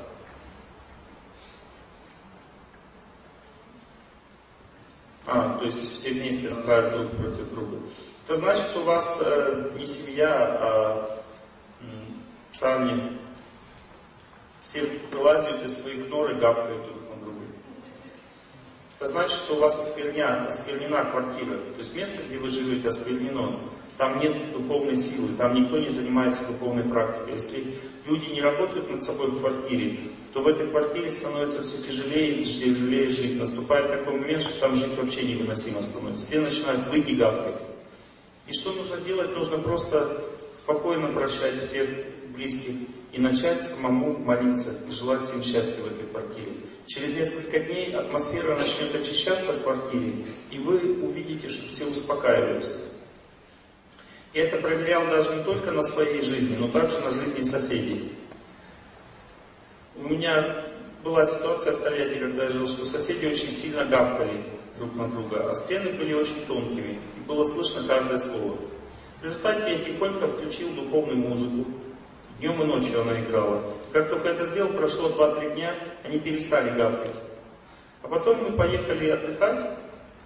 А, то есть все вместе настраивают друг против друга. Это значит, у вас э, не семья, а м, сами все вылазят из своих нор и гавкают друг на друга. Это значит, что у вас оскверня, осквернена квартира. То есть место, где вы живете, осквернено. Там нет духовной силы, там никто не занимается духовной практикой. Если люди не работают над собой в квартире, то в этой квартире становится все тяжелее и тяжелее жить. Наступает такой момент, что там жить вообще невыносимо становится. Все начинают выть и гавкать. И что нужно делать? Нужно просто спокойно прощать всех близких и начать самому молиться и желать всем счастья в этой квартире. Через несколько дней атмосфера начнет очищаться в квартире, и вы увидите, что все успокаиваются. И это проверял даже не только на своей жизни, но также на жизни соседей. У меня была ситуация в Тольятти, когда я жил, что соседи очень сильно гавкали друг на друга, а стены были очень тонкими, и было слышно каждое слово. В результате я тихонько включил духовную музыку. Днем и ночью она играла. Как только это сделал, прошло два-три дня, они перестали гавкать. А потом мы поехали отдыхать,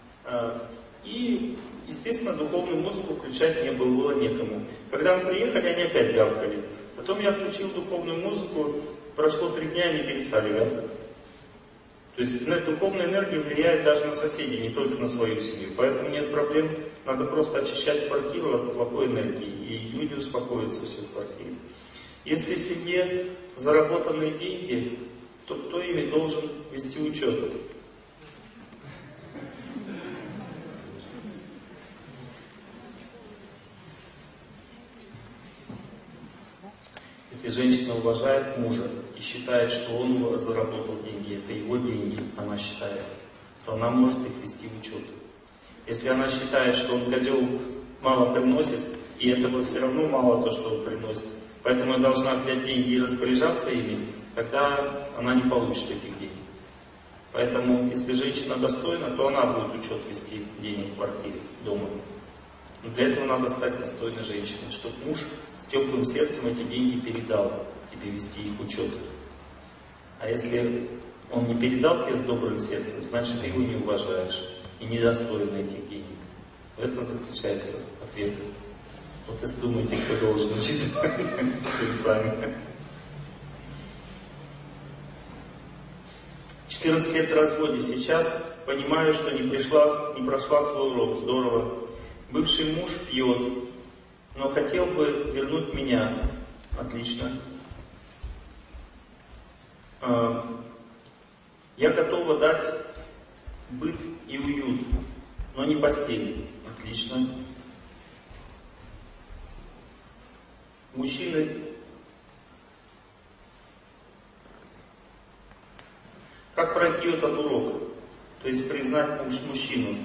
и, естественно, духовную музыку включать не было, было некому. Когда мы приехали, они опять гавкали. Потом я включил духовную музыку, прошло три дня, они перестали гавкать. То есть духовная энергия влияет даже на соседей, не только на свою семью. Поэтому нет проблем, надо просто очищать квартиру от плохой энергии, и люди успокоятся все в квартире. Если в семье заработанные деньги, то кто ими должен вести учет? Если женщина уважает мужа и считает, что он заработал деньги, это его деньги, она считает, то она может их вести в учет. Если она считает, что он козел мало приносит, и этого все равно мало то, что он приносит, поэтому она должна взять деньги и распоряжаться ими, тогда она не получит этих денег. Поэтому, если женщина достойна, то она будет учет вести денег в квартире, дома. Но для этого надо стать достойной женщиной, чтобы муж с теплым сердцем эти деньги передал тебе вести их учет. А если он не передал тебе с добрым сердцем, значит ты его не уважаешь и недостоин этих денег. В этом заключается ответ. Вот если думаете, кто должен учить, вы сами. четырнадцать лет в разводе. Сейчас понимаю, что не, пришла, не прошла свой урок. Здорово. Бывший муж пьет, но хотел бы вернуть меня. Отлично. Я готова дать быт и уют, но не постель. Отлично. Мужчины. Как пройти этот урок? То есть признать муж мужчину.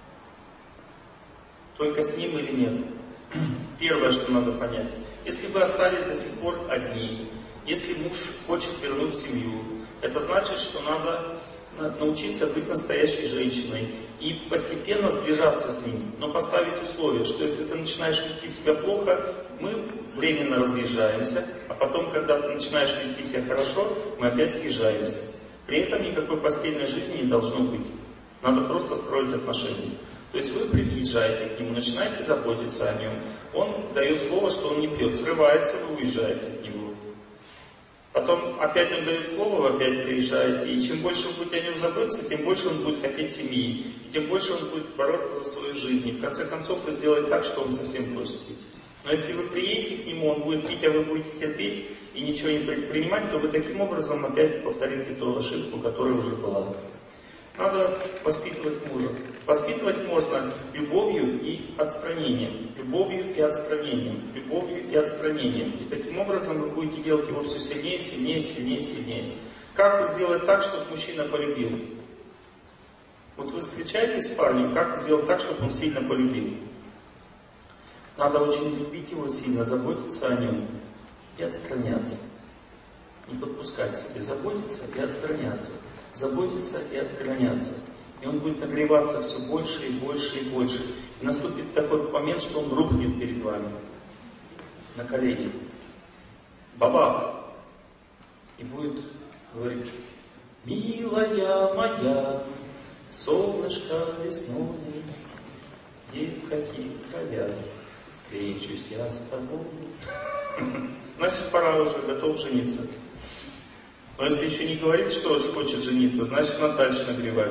Только с ним или нет? Первое, что надо понять. Если вы остались до сих пор одни, если муж хочет вернуть семью, это значит, что надо научиться быть настоящей женщиной и постепенно сближаться с ним, но поставить условие, что если ты начинаешь вести себя плохо, мы временно разъезжаемся, а потом, когда ты начинаешь вести себя хорошо, мы опять съезжаемся. При этом никакой постельной жизни не должно быть. Надо просто строить отношения. То есть вы приезжаете к нему, начинаете заботиться о нем, он дает слово, что он не пьет, срывается, вы уезжаете от него. Потом опять он дает слово, вы опять приезжаете, и чем больше вы будете о нем заботиться, тем больше он будет хотеть семьи, и тем больше он будет бороться за свою жизнь. И в конце концов вы сделаете так, что он совсем бросит пить. Но если вы приедете к нему, он будет пить, а вы будете терпеть и ничего не предпринимать, то вы таким образом опять повторите ту ошибку, которая уже была. Надо воспитывать мужа. Воспитывать можно любовью и отстранением. Любовью и отстранением. Любовью и отстранением. И таким образом вы будете делать его все сильнее, сильнее, сильнее, сильнее. Как сделать так, чтобы мужчина полюбил? Вот вы встречаетесь с парнем, как сделать так, чтобы он сильно полюбил? Надо очень любить его сильно, заботиться о нем и отстраняться. Не подпускать себе, заботиться и отстраняться. Заботиться и отстраняться. И он будет нагреваться все больше и больше и больше. И наступит такой момент, что он рухнет перед вами на колени. Бабах! И будет говорить: милая моя, солнышко весной, где в каких краях встречусь я с тобой. Значит, пора уже, готов жениться. Но если еще не говорит, что хочет жениться, значит, надо дальше нагревать.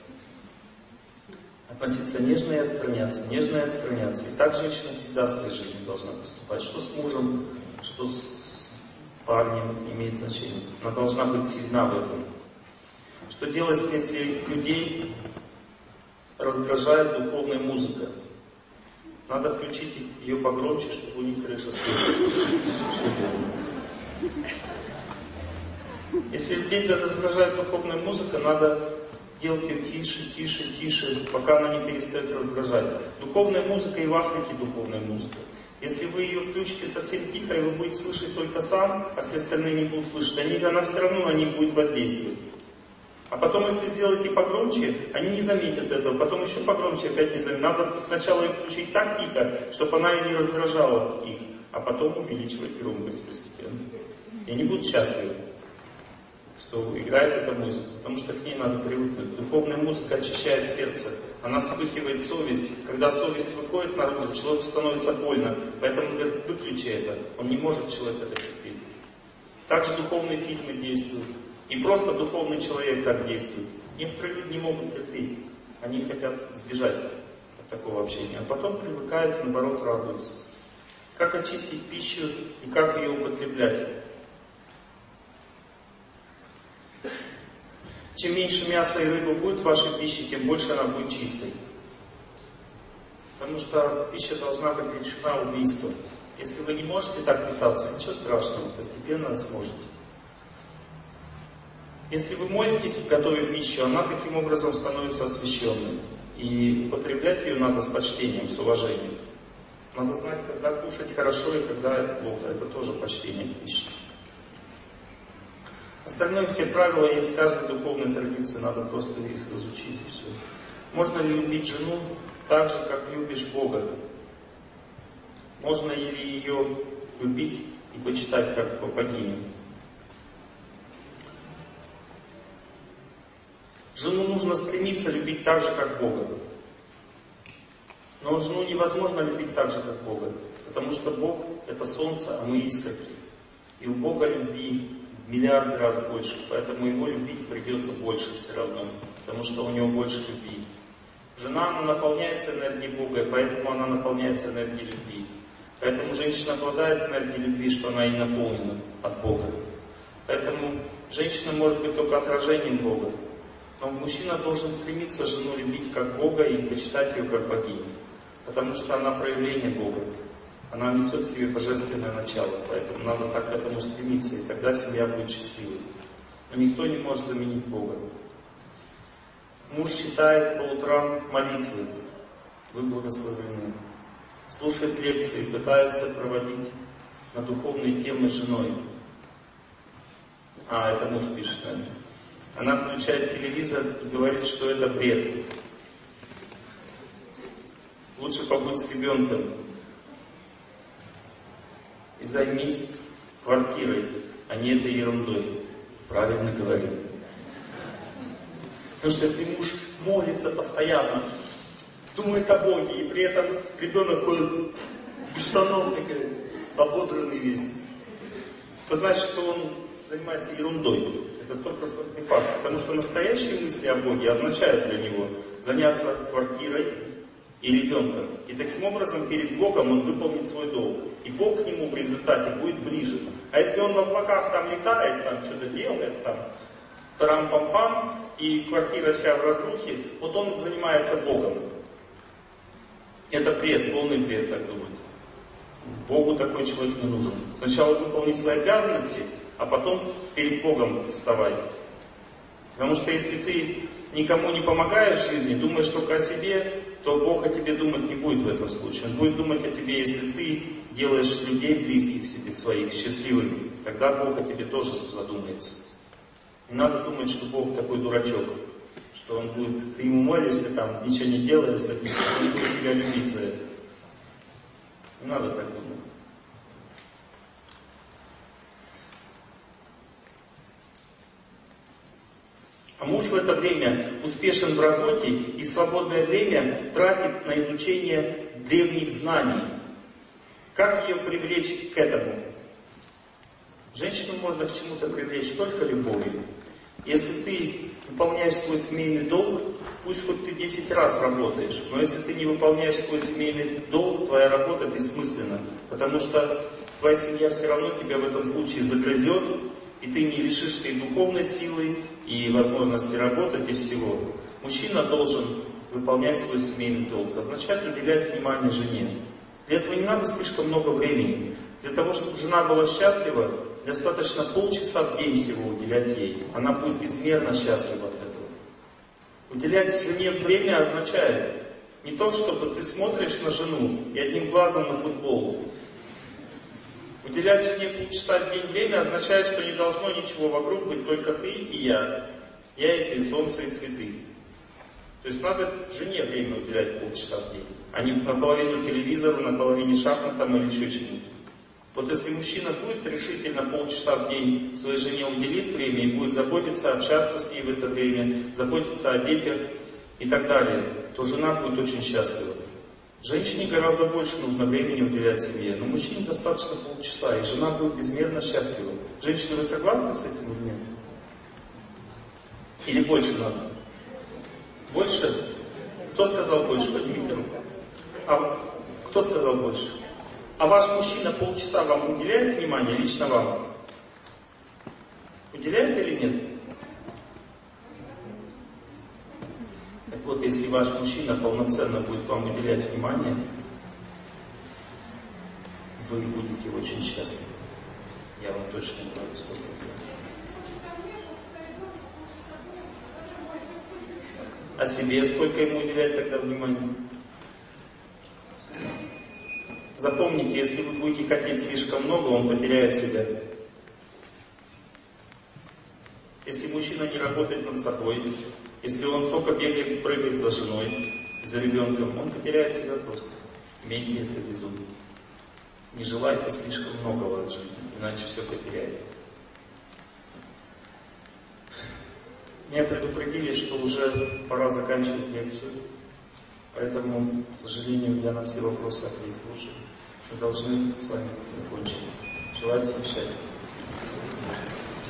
Относиться нежно и отстраняться, нежно и отстраняться. И так женщина всегда в своей жизни должна поступать. Что с мужем, что с парнем, имеет значение. Она должна быть сильна в этом. Что делать, если людей раздражает духовная музыка? Надо включить ее погромче, чтобы у них крыша съехала. Что делать? Если людей раздражает духовная музыка, надо делать ее тише, тише, тише, пока она не перестает раздражать. Духовная музыка и в Африке духовная музыка. Если вы ее включите совсем тихо, и вы будете слышать только сам, а все остальные не будут слышать, они, она все равно на них будет воздействовать. А потом, если сделаете погромче, они не заметят этого, потом еще погромче опять не заметят. Надо сначала ее включить так тихо, чтобы она и не раздражала их, а потом увеличивать громкость постепенно. И они будут счастливы, что играет эта музыка, потому что к ней надо привыкнуть. Духовная музыка очищает сердце, она вспыхивает совесть. Когда совесть выходит наружу, человеку становится больно, поэтому он говорит: выключи это. Он не может человек это терпеть. Также духовные фильмы действуют. И просто духовный человек так действует. Некоторые люди не могут терпеть, они хотят сбежать от такого общения, а потом привыкают и наоборот радуются. Как очистить пищу и как ее употреблять? Чем меньше мяса и рыбы будет в вашей пище, тем больше она будет чистой. Потому что пища должна быть лишена убийства. Если вы не можете так питаться, ничего страшного, постепенно сможете. Если вы молитесь, готовя пищу, она таким образом становится освященной. И употреблять ее надо с почтением, с уважением. Надо знать, когда кушать хорошо и когда плохо. Это тоже почтение к пище. Остальное, все правила есть в каждой духовной традиции, надо просто их изучить и все. Можно ли любить жену так же, как любишь Бога? Можно ли ее любить и почитать как богиню? Жену нужно стремиться любить так же, как Бога. Но жену невозможно любить так же, как Бога. Потому что Бог — это солнце, а мы искорки. И у Бога любви в миллиарды раз больше. Поэтому его любить придется больше все равно, потому что у него больше любви. Жена, она наполняется энергией Бога, и поэтому она наполняется энергией любви. Поэтому женщина обладает энергией любви, что она и наполнена от Бога. Поэтому женщина может быть только отражением Бога. Но мужчина должен стремиться жену любить как Бога и почитать ее как богиню. Потому что она проявление Бога. Она несет в себе божественное начало. Поэтому надо так к этому стремиться, и тогда семья будет счастливой. Но никто не может заменить Бога. Муж читает по утрам молитвы. Вы благословлены. Слушает лекции, пытается проводить на духовные темы с женой. А, это муж пишет, наверное. Она включает телевизор и говорит, что это бред. Лучше побудь с ребенком и займись квартирой, а не этой ерундой. Правильно говорит. Потому что если муж молится постоянно, думает о Боге, и при этом ребенок ходит без штанов, такой ободранный весь, то значит, что он занимается ерундой. Это стопроцентный факт. Потому что настоящие мысли о Боге означают для него заняться квартирой и ребенком. И таким образом перед Богом он выполнит свой долг. И Бог к нему в результате будет ближе. А если он в облаках там летает, там что-то делает, там тарам-пам-пам, и квартира вся в разрухе, вот он занимается Богом. Это бред, полный бред, так думать. Богу такой человек не нужен. Сначала выполни свои обязанности, а потом перед Богом вставай. Потому что если ты никому не помогаешь в жизни, думаешь только о себе, то Бог о тебе думать не будет в этом случае. Он будет думать о тебе, если ты делаешь людей близких себе своих счастливыми. Тогда Бог о тебе тоже задумается. Не надо думать, что Бог такой дурачок, что Он будет, ты ему молишься, там, ничего не делаешь, так, Он будет тебя любить за это. Не надо так думать. А муж в это время успешен в работе и свободное время тратит на изучение древних знаний. Как ее привлечь к этому? Женщину можно к чему-то привлечь только любовью. Если ты выполняешь свой семейный долг, пусть хоть ты десять раз работаешь, но если ты не выполняешь свой семейный долг, твоя работа бессмысленна. Потому что твоя семья все равно тебя в этом случае загрызет, и ты не лишишься и духовной силы, и возможности работать, и всего. Мужчина должен выполнять свой семейный долг, означает уделять внимание жене. Для этого не надо слишком много времени. Для того, чтобы жена была счастлива, достаточно полчаса в день всего уделять ей. Она будет безмерно счастлива от этого. Уделять жене время означает не то, чтобы ты смотришь на жену и одним глазом на футбол. Уделять жене полчаса в день время означает, что не должно ничего вокруг быть, только ты и я. Я и ты, солнце и цветы. То есть надо жене время уделять полчаса в день, а не наполовину телевизору, наполовине шахматам или еще чему-то. Вот если мужчина будет решительно полчаса в день своей жене уделит время и будет заботиться, общаться с ней в это время, заботиться о детях и так далее, то жена будет очень счастлива. Женщине гораздо больше нужно времени уделять семье, но мужчине достаточно полчаса, и жена будет безмерно счастлива. Женщины, вы согласны с этим или нет? Или больше надо? Больше? Кто сказал больше? Поднимите руку. А кто сказал больше? А ваш мужчина полчаса вам уделяет внимание, лично вам? Уделяет или нет? Так вот, если ваш мужчина полноценно будет вам уделять внимание, вы будете очень счастливы. Я вам точно говорю сто процентов. А себе сколько ему уделять тогда внимания? Запомните, если вы будете хотеть слишком много, он потеряет себя. Если мужчина не работает над собой, если он только бегает и прыгает за женой, за ребенком, он потеряет себя просто. Имейте это в виду. Не желайте слишком многого от жизни, иначе все потеряете. Меня предупредили, что уже пора заканчивать лекцию, поэтому, к сожалению, я на все вопросы ответил уже. Мы должны с вами закончить. Желаю всем счастья.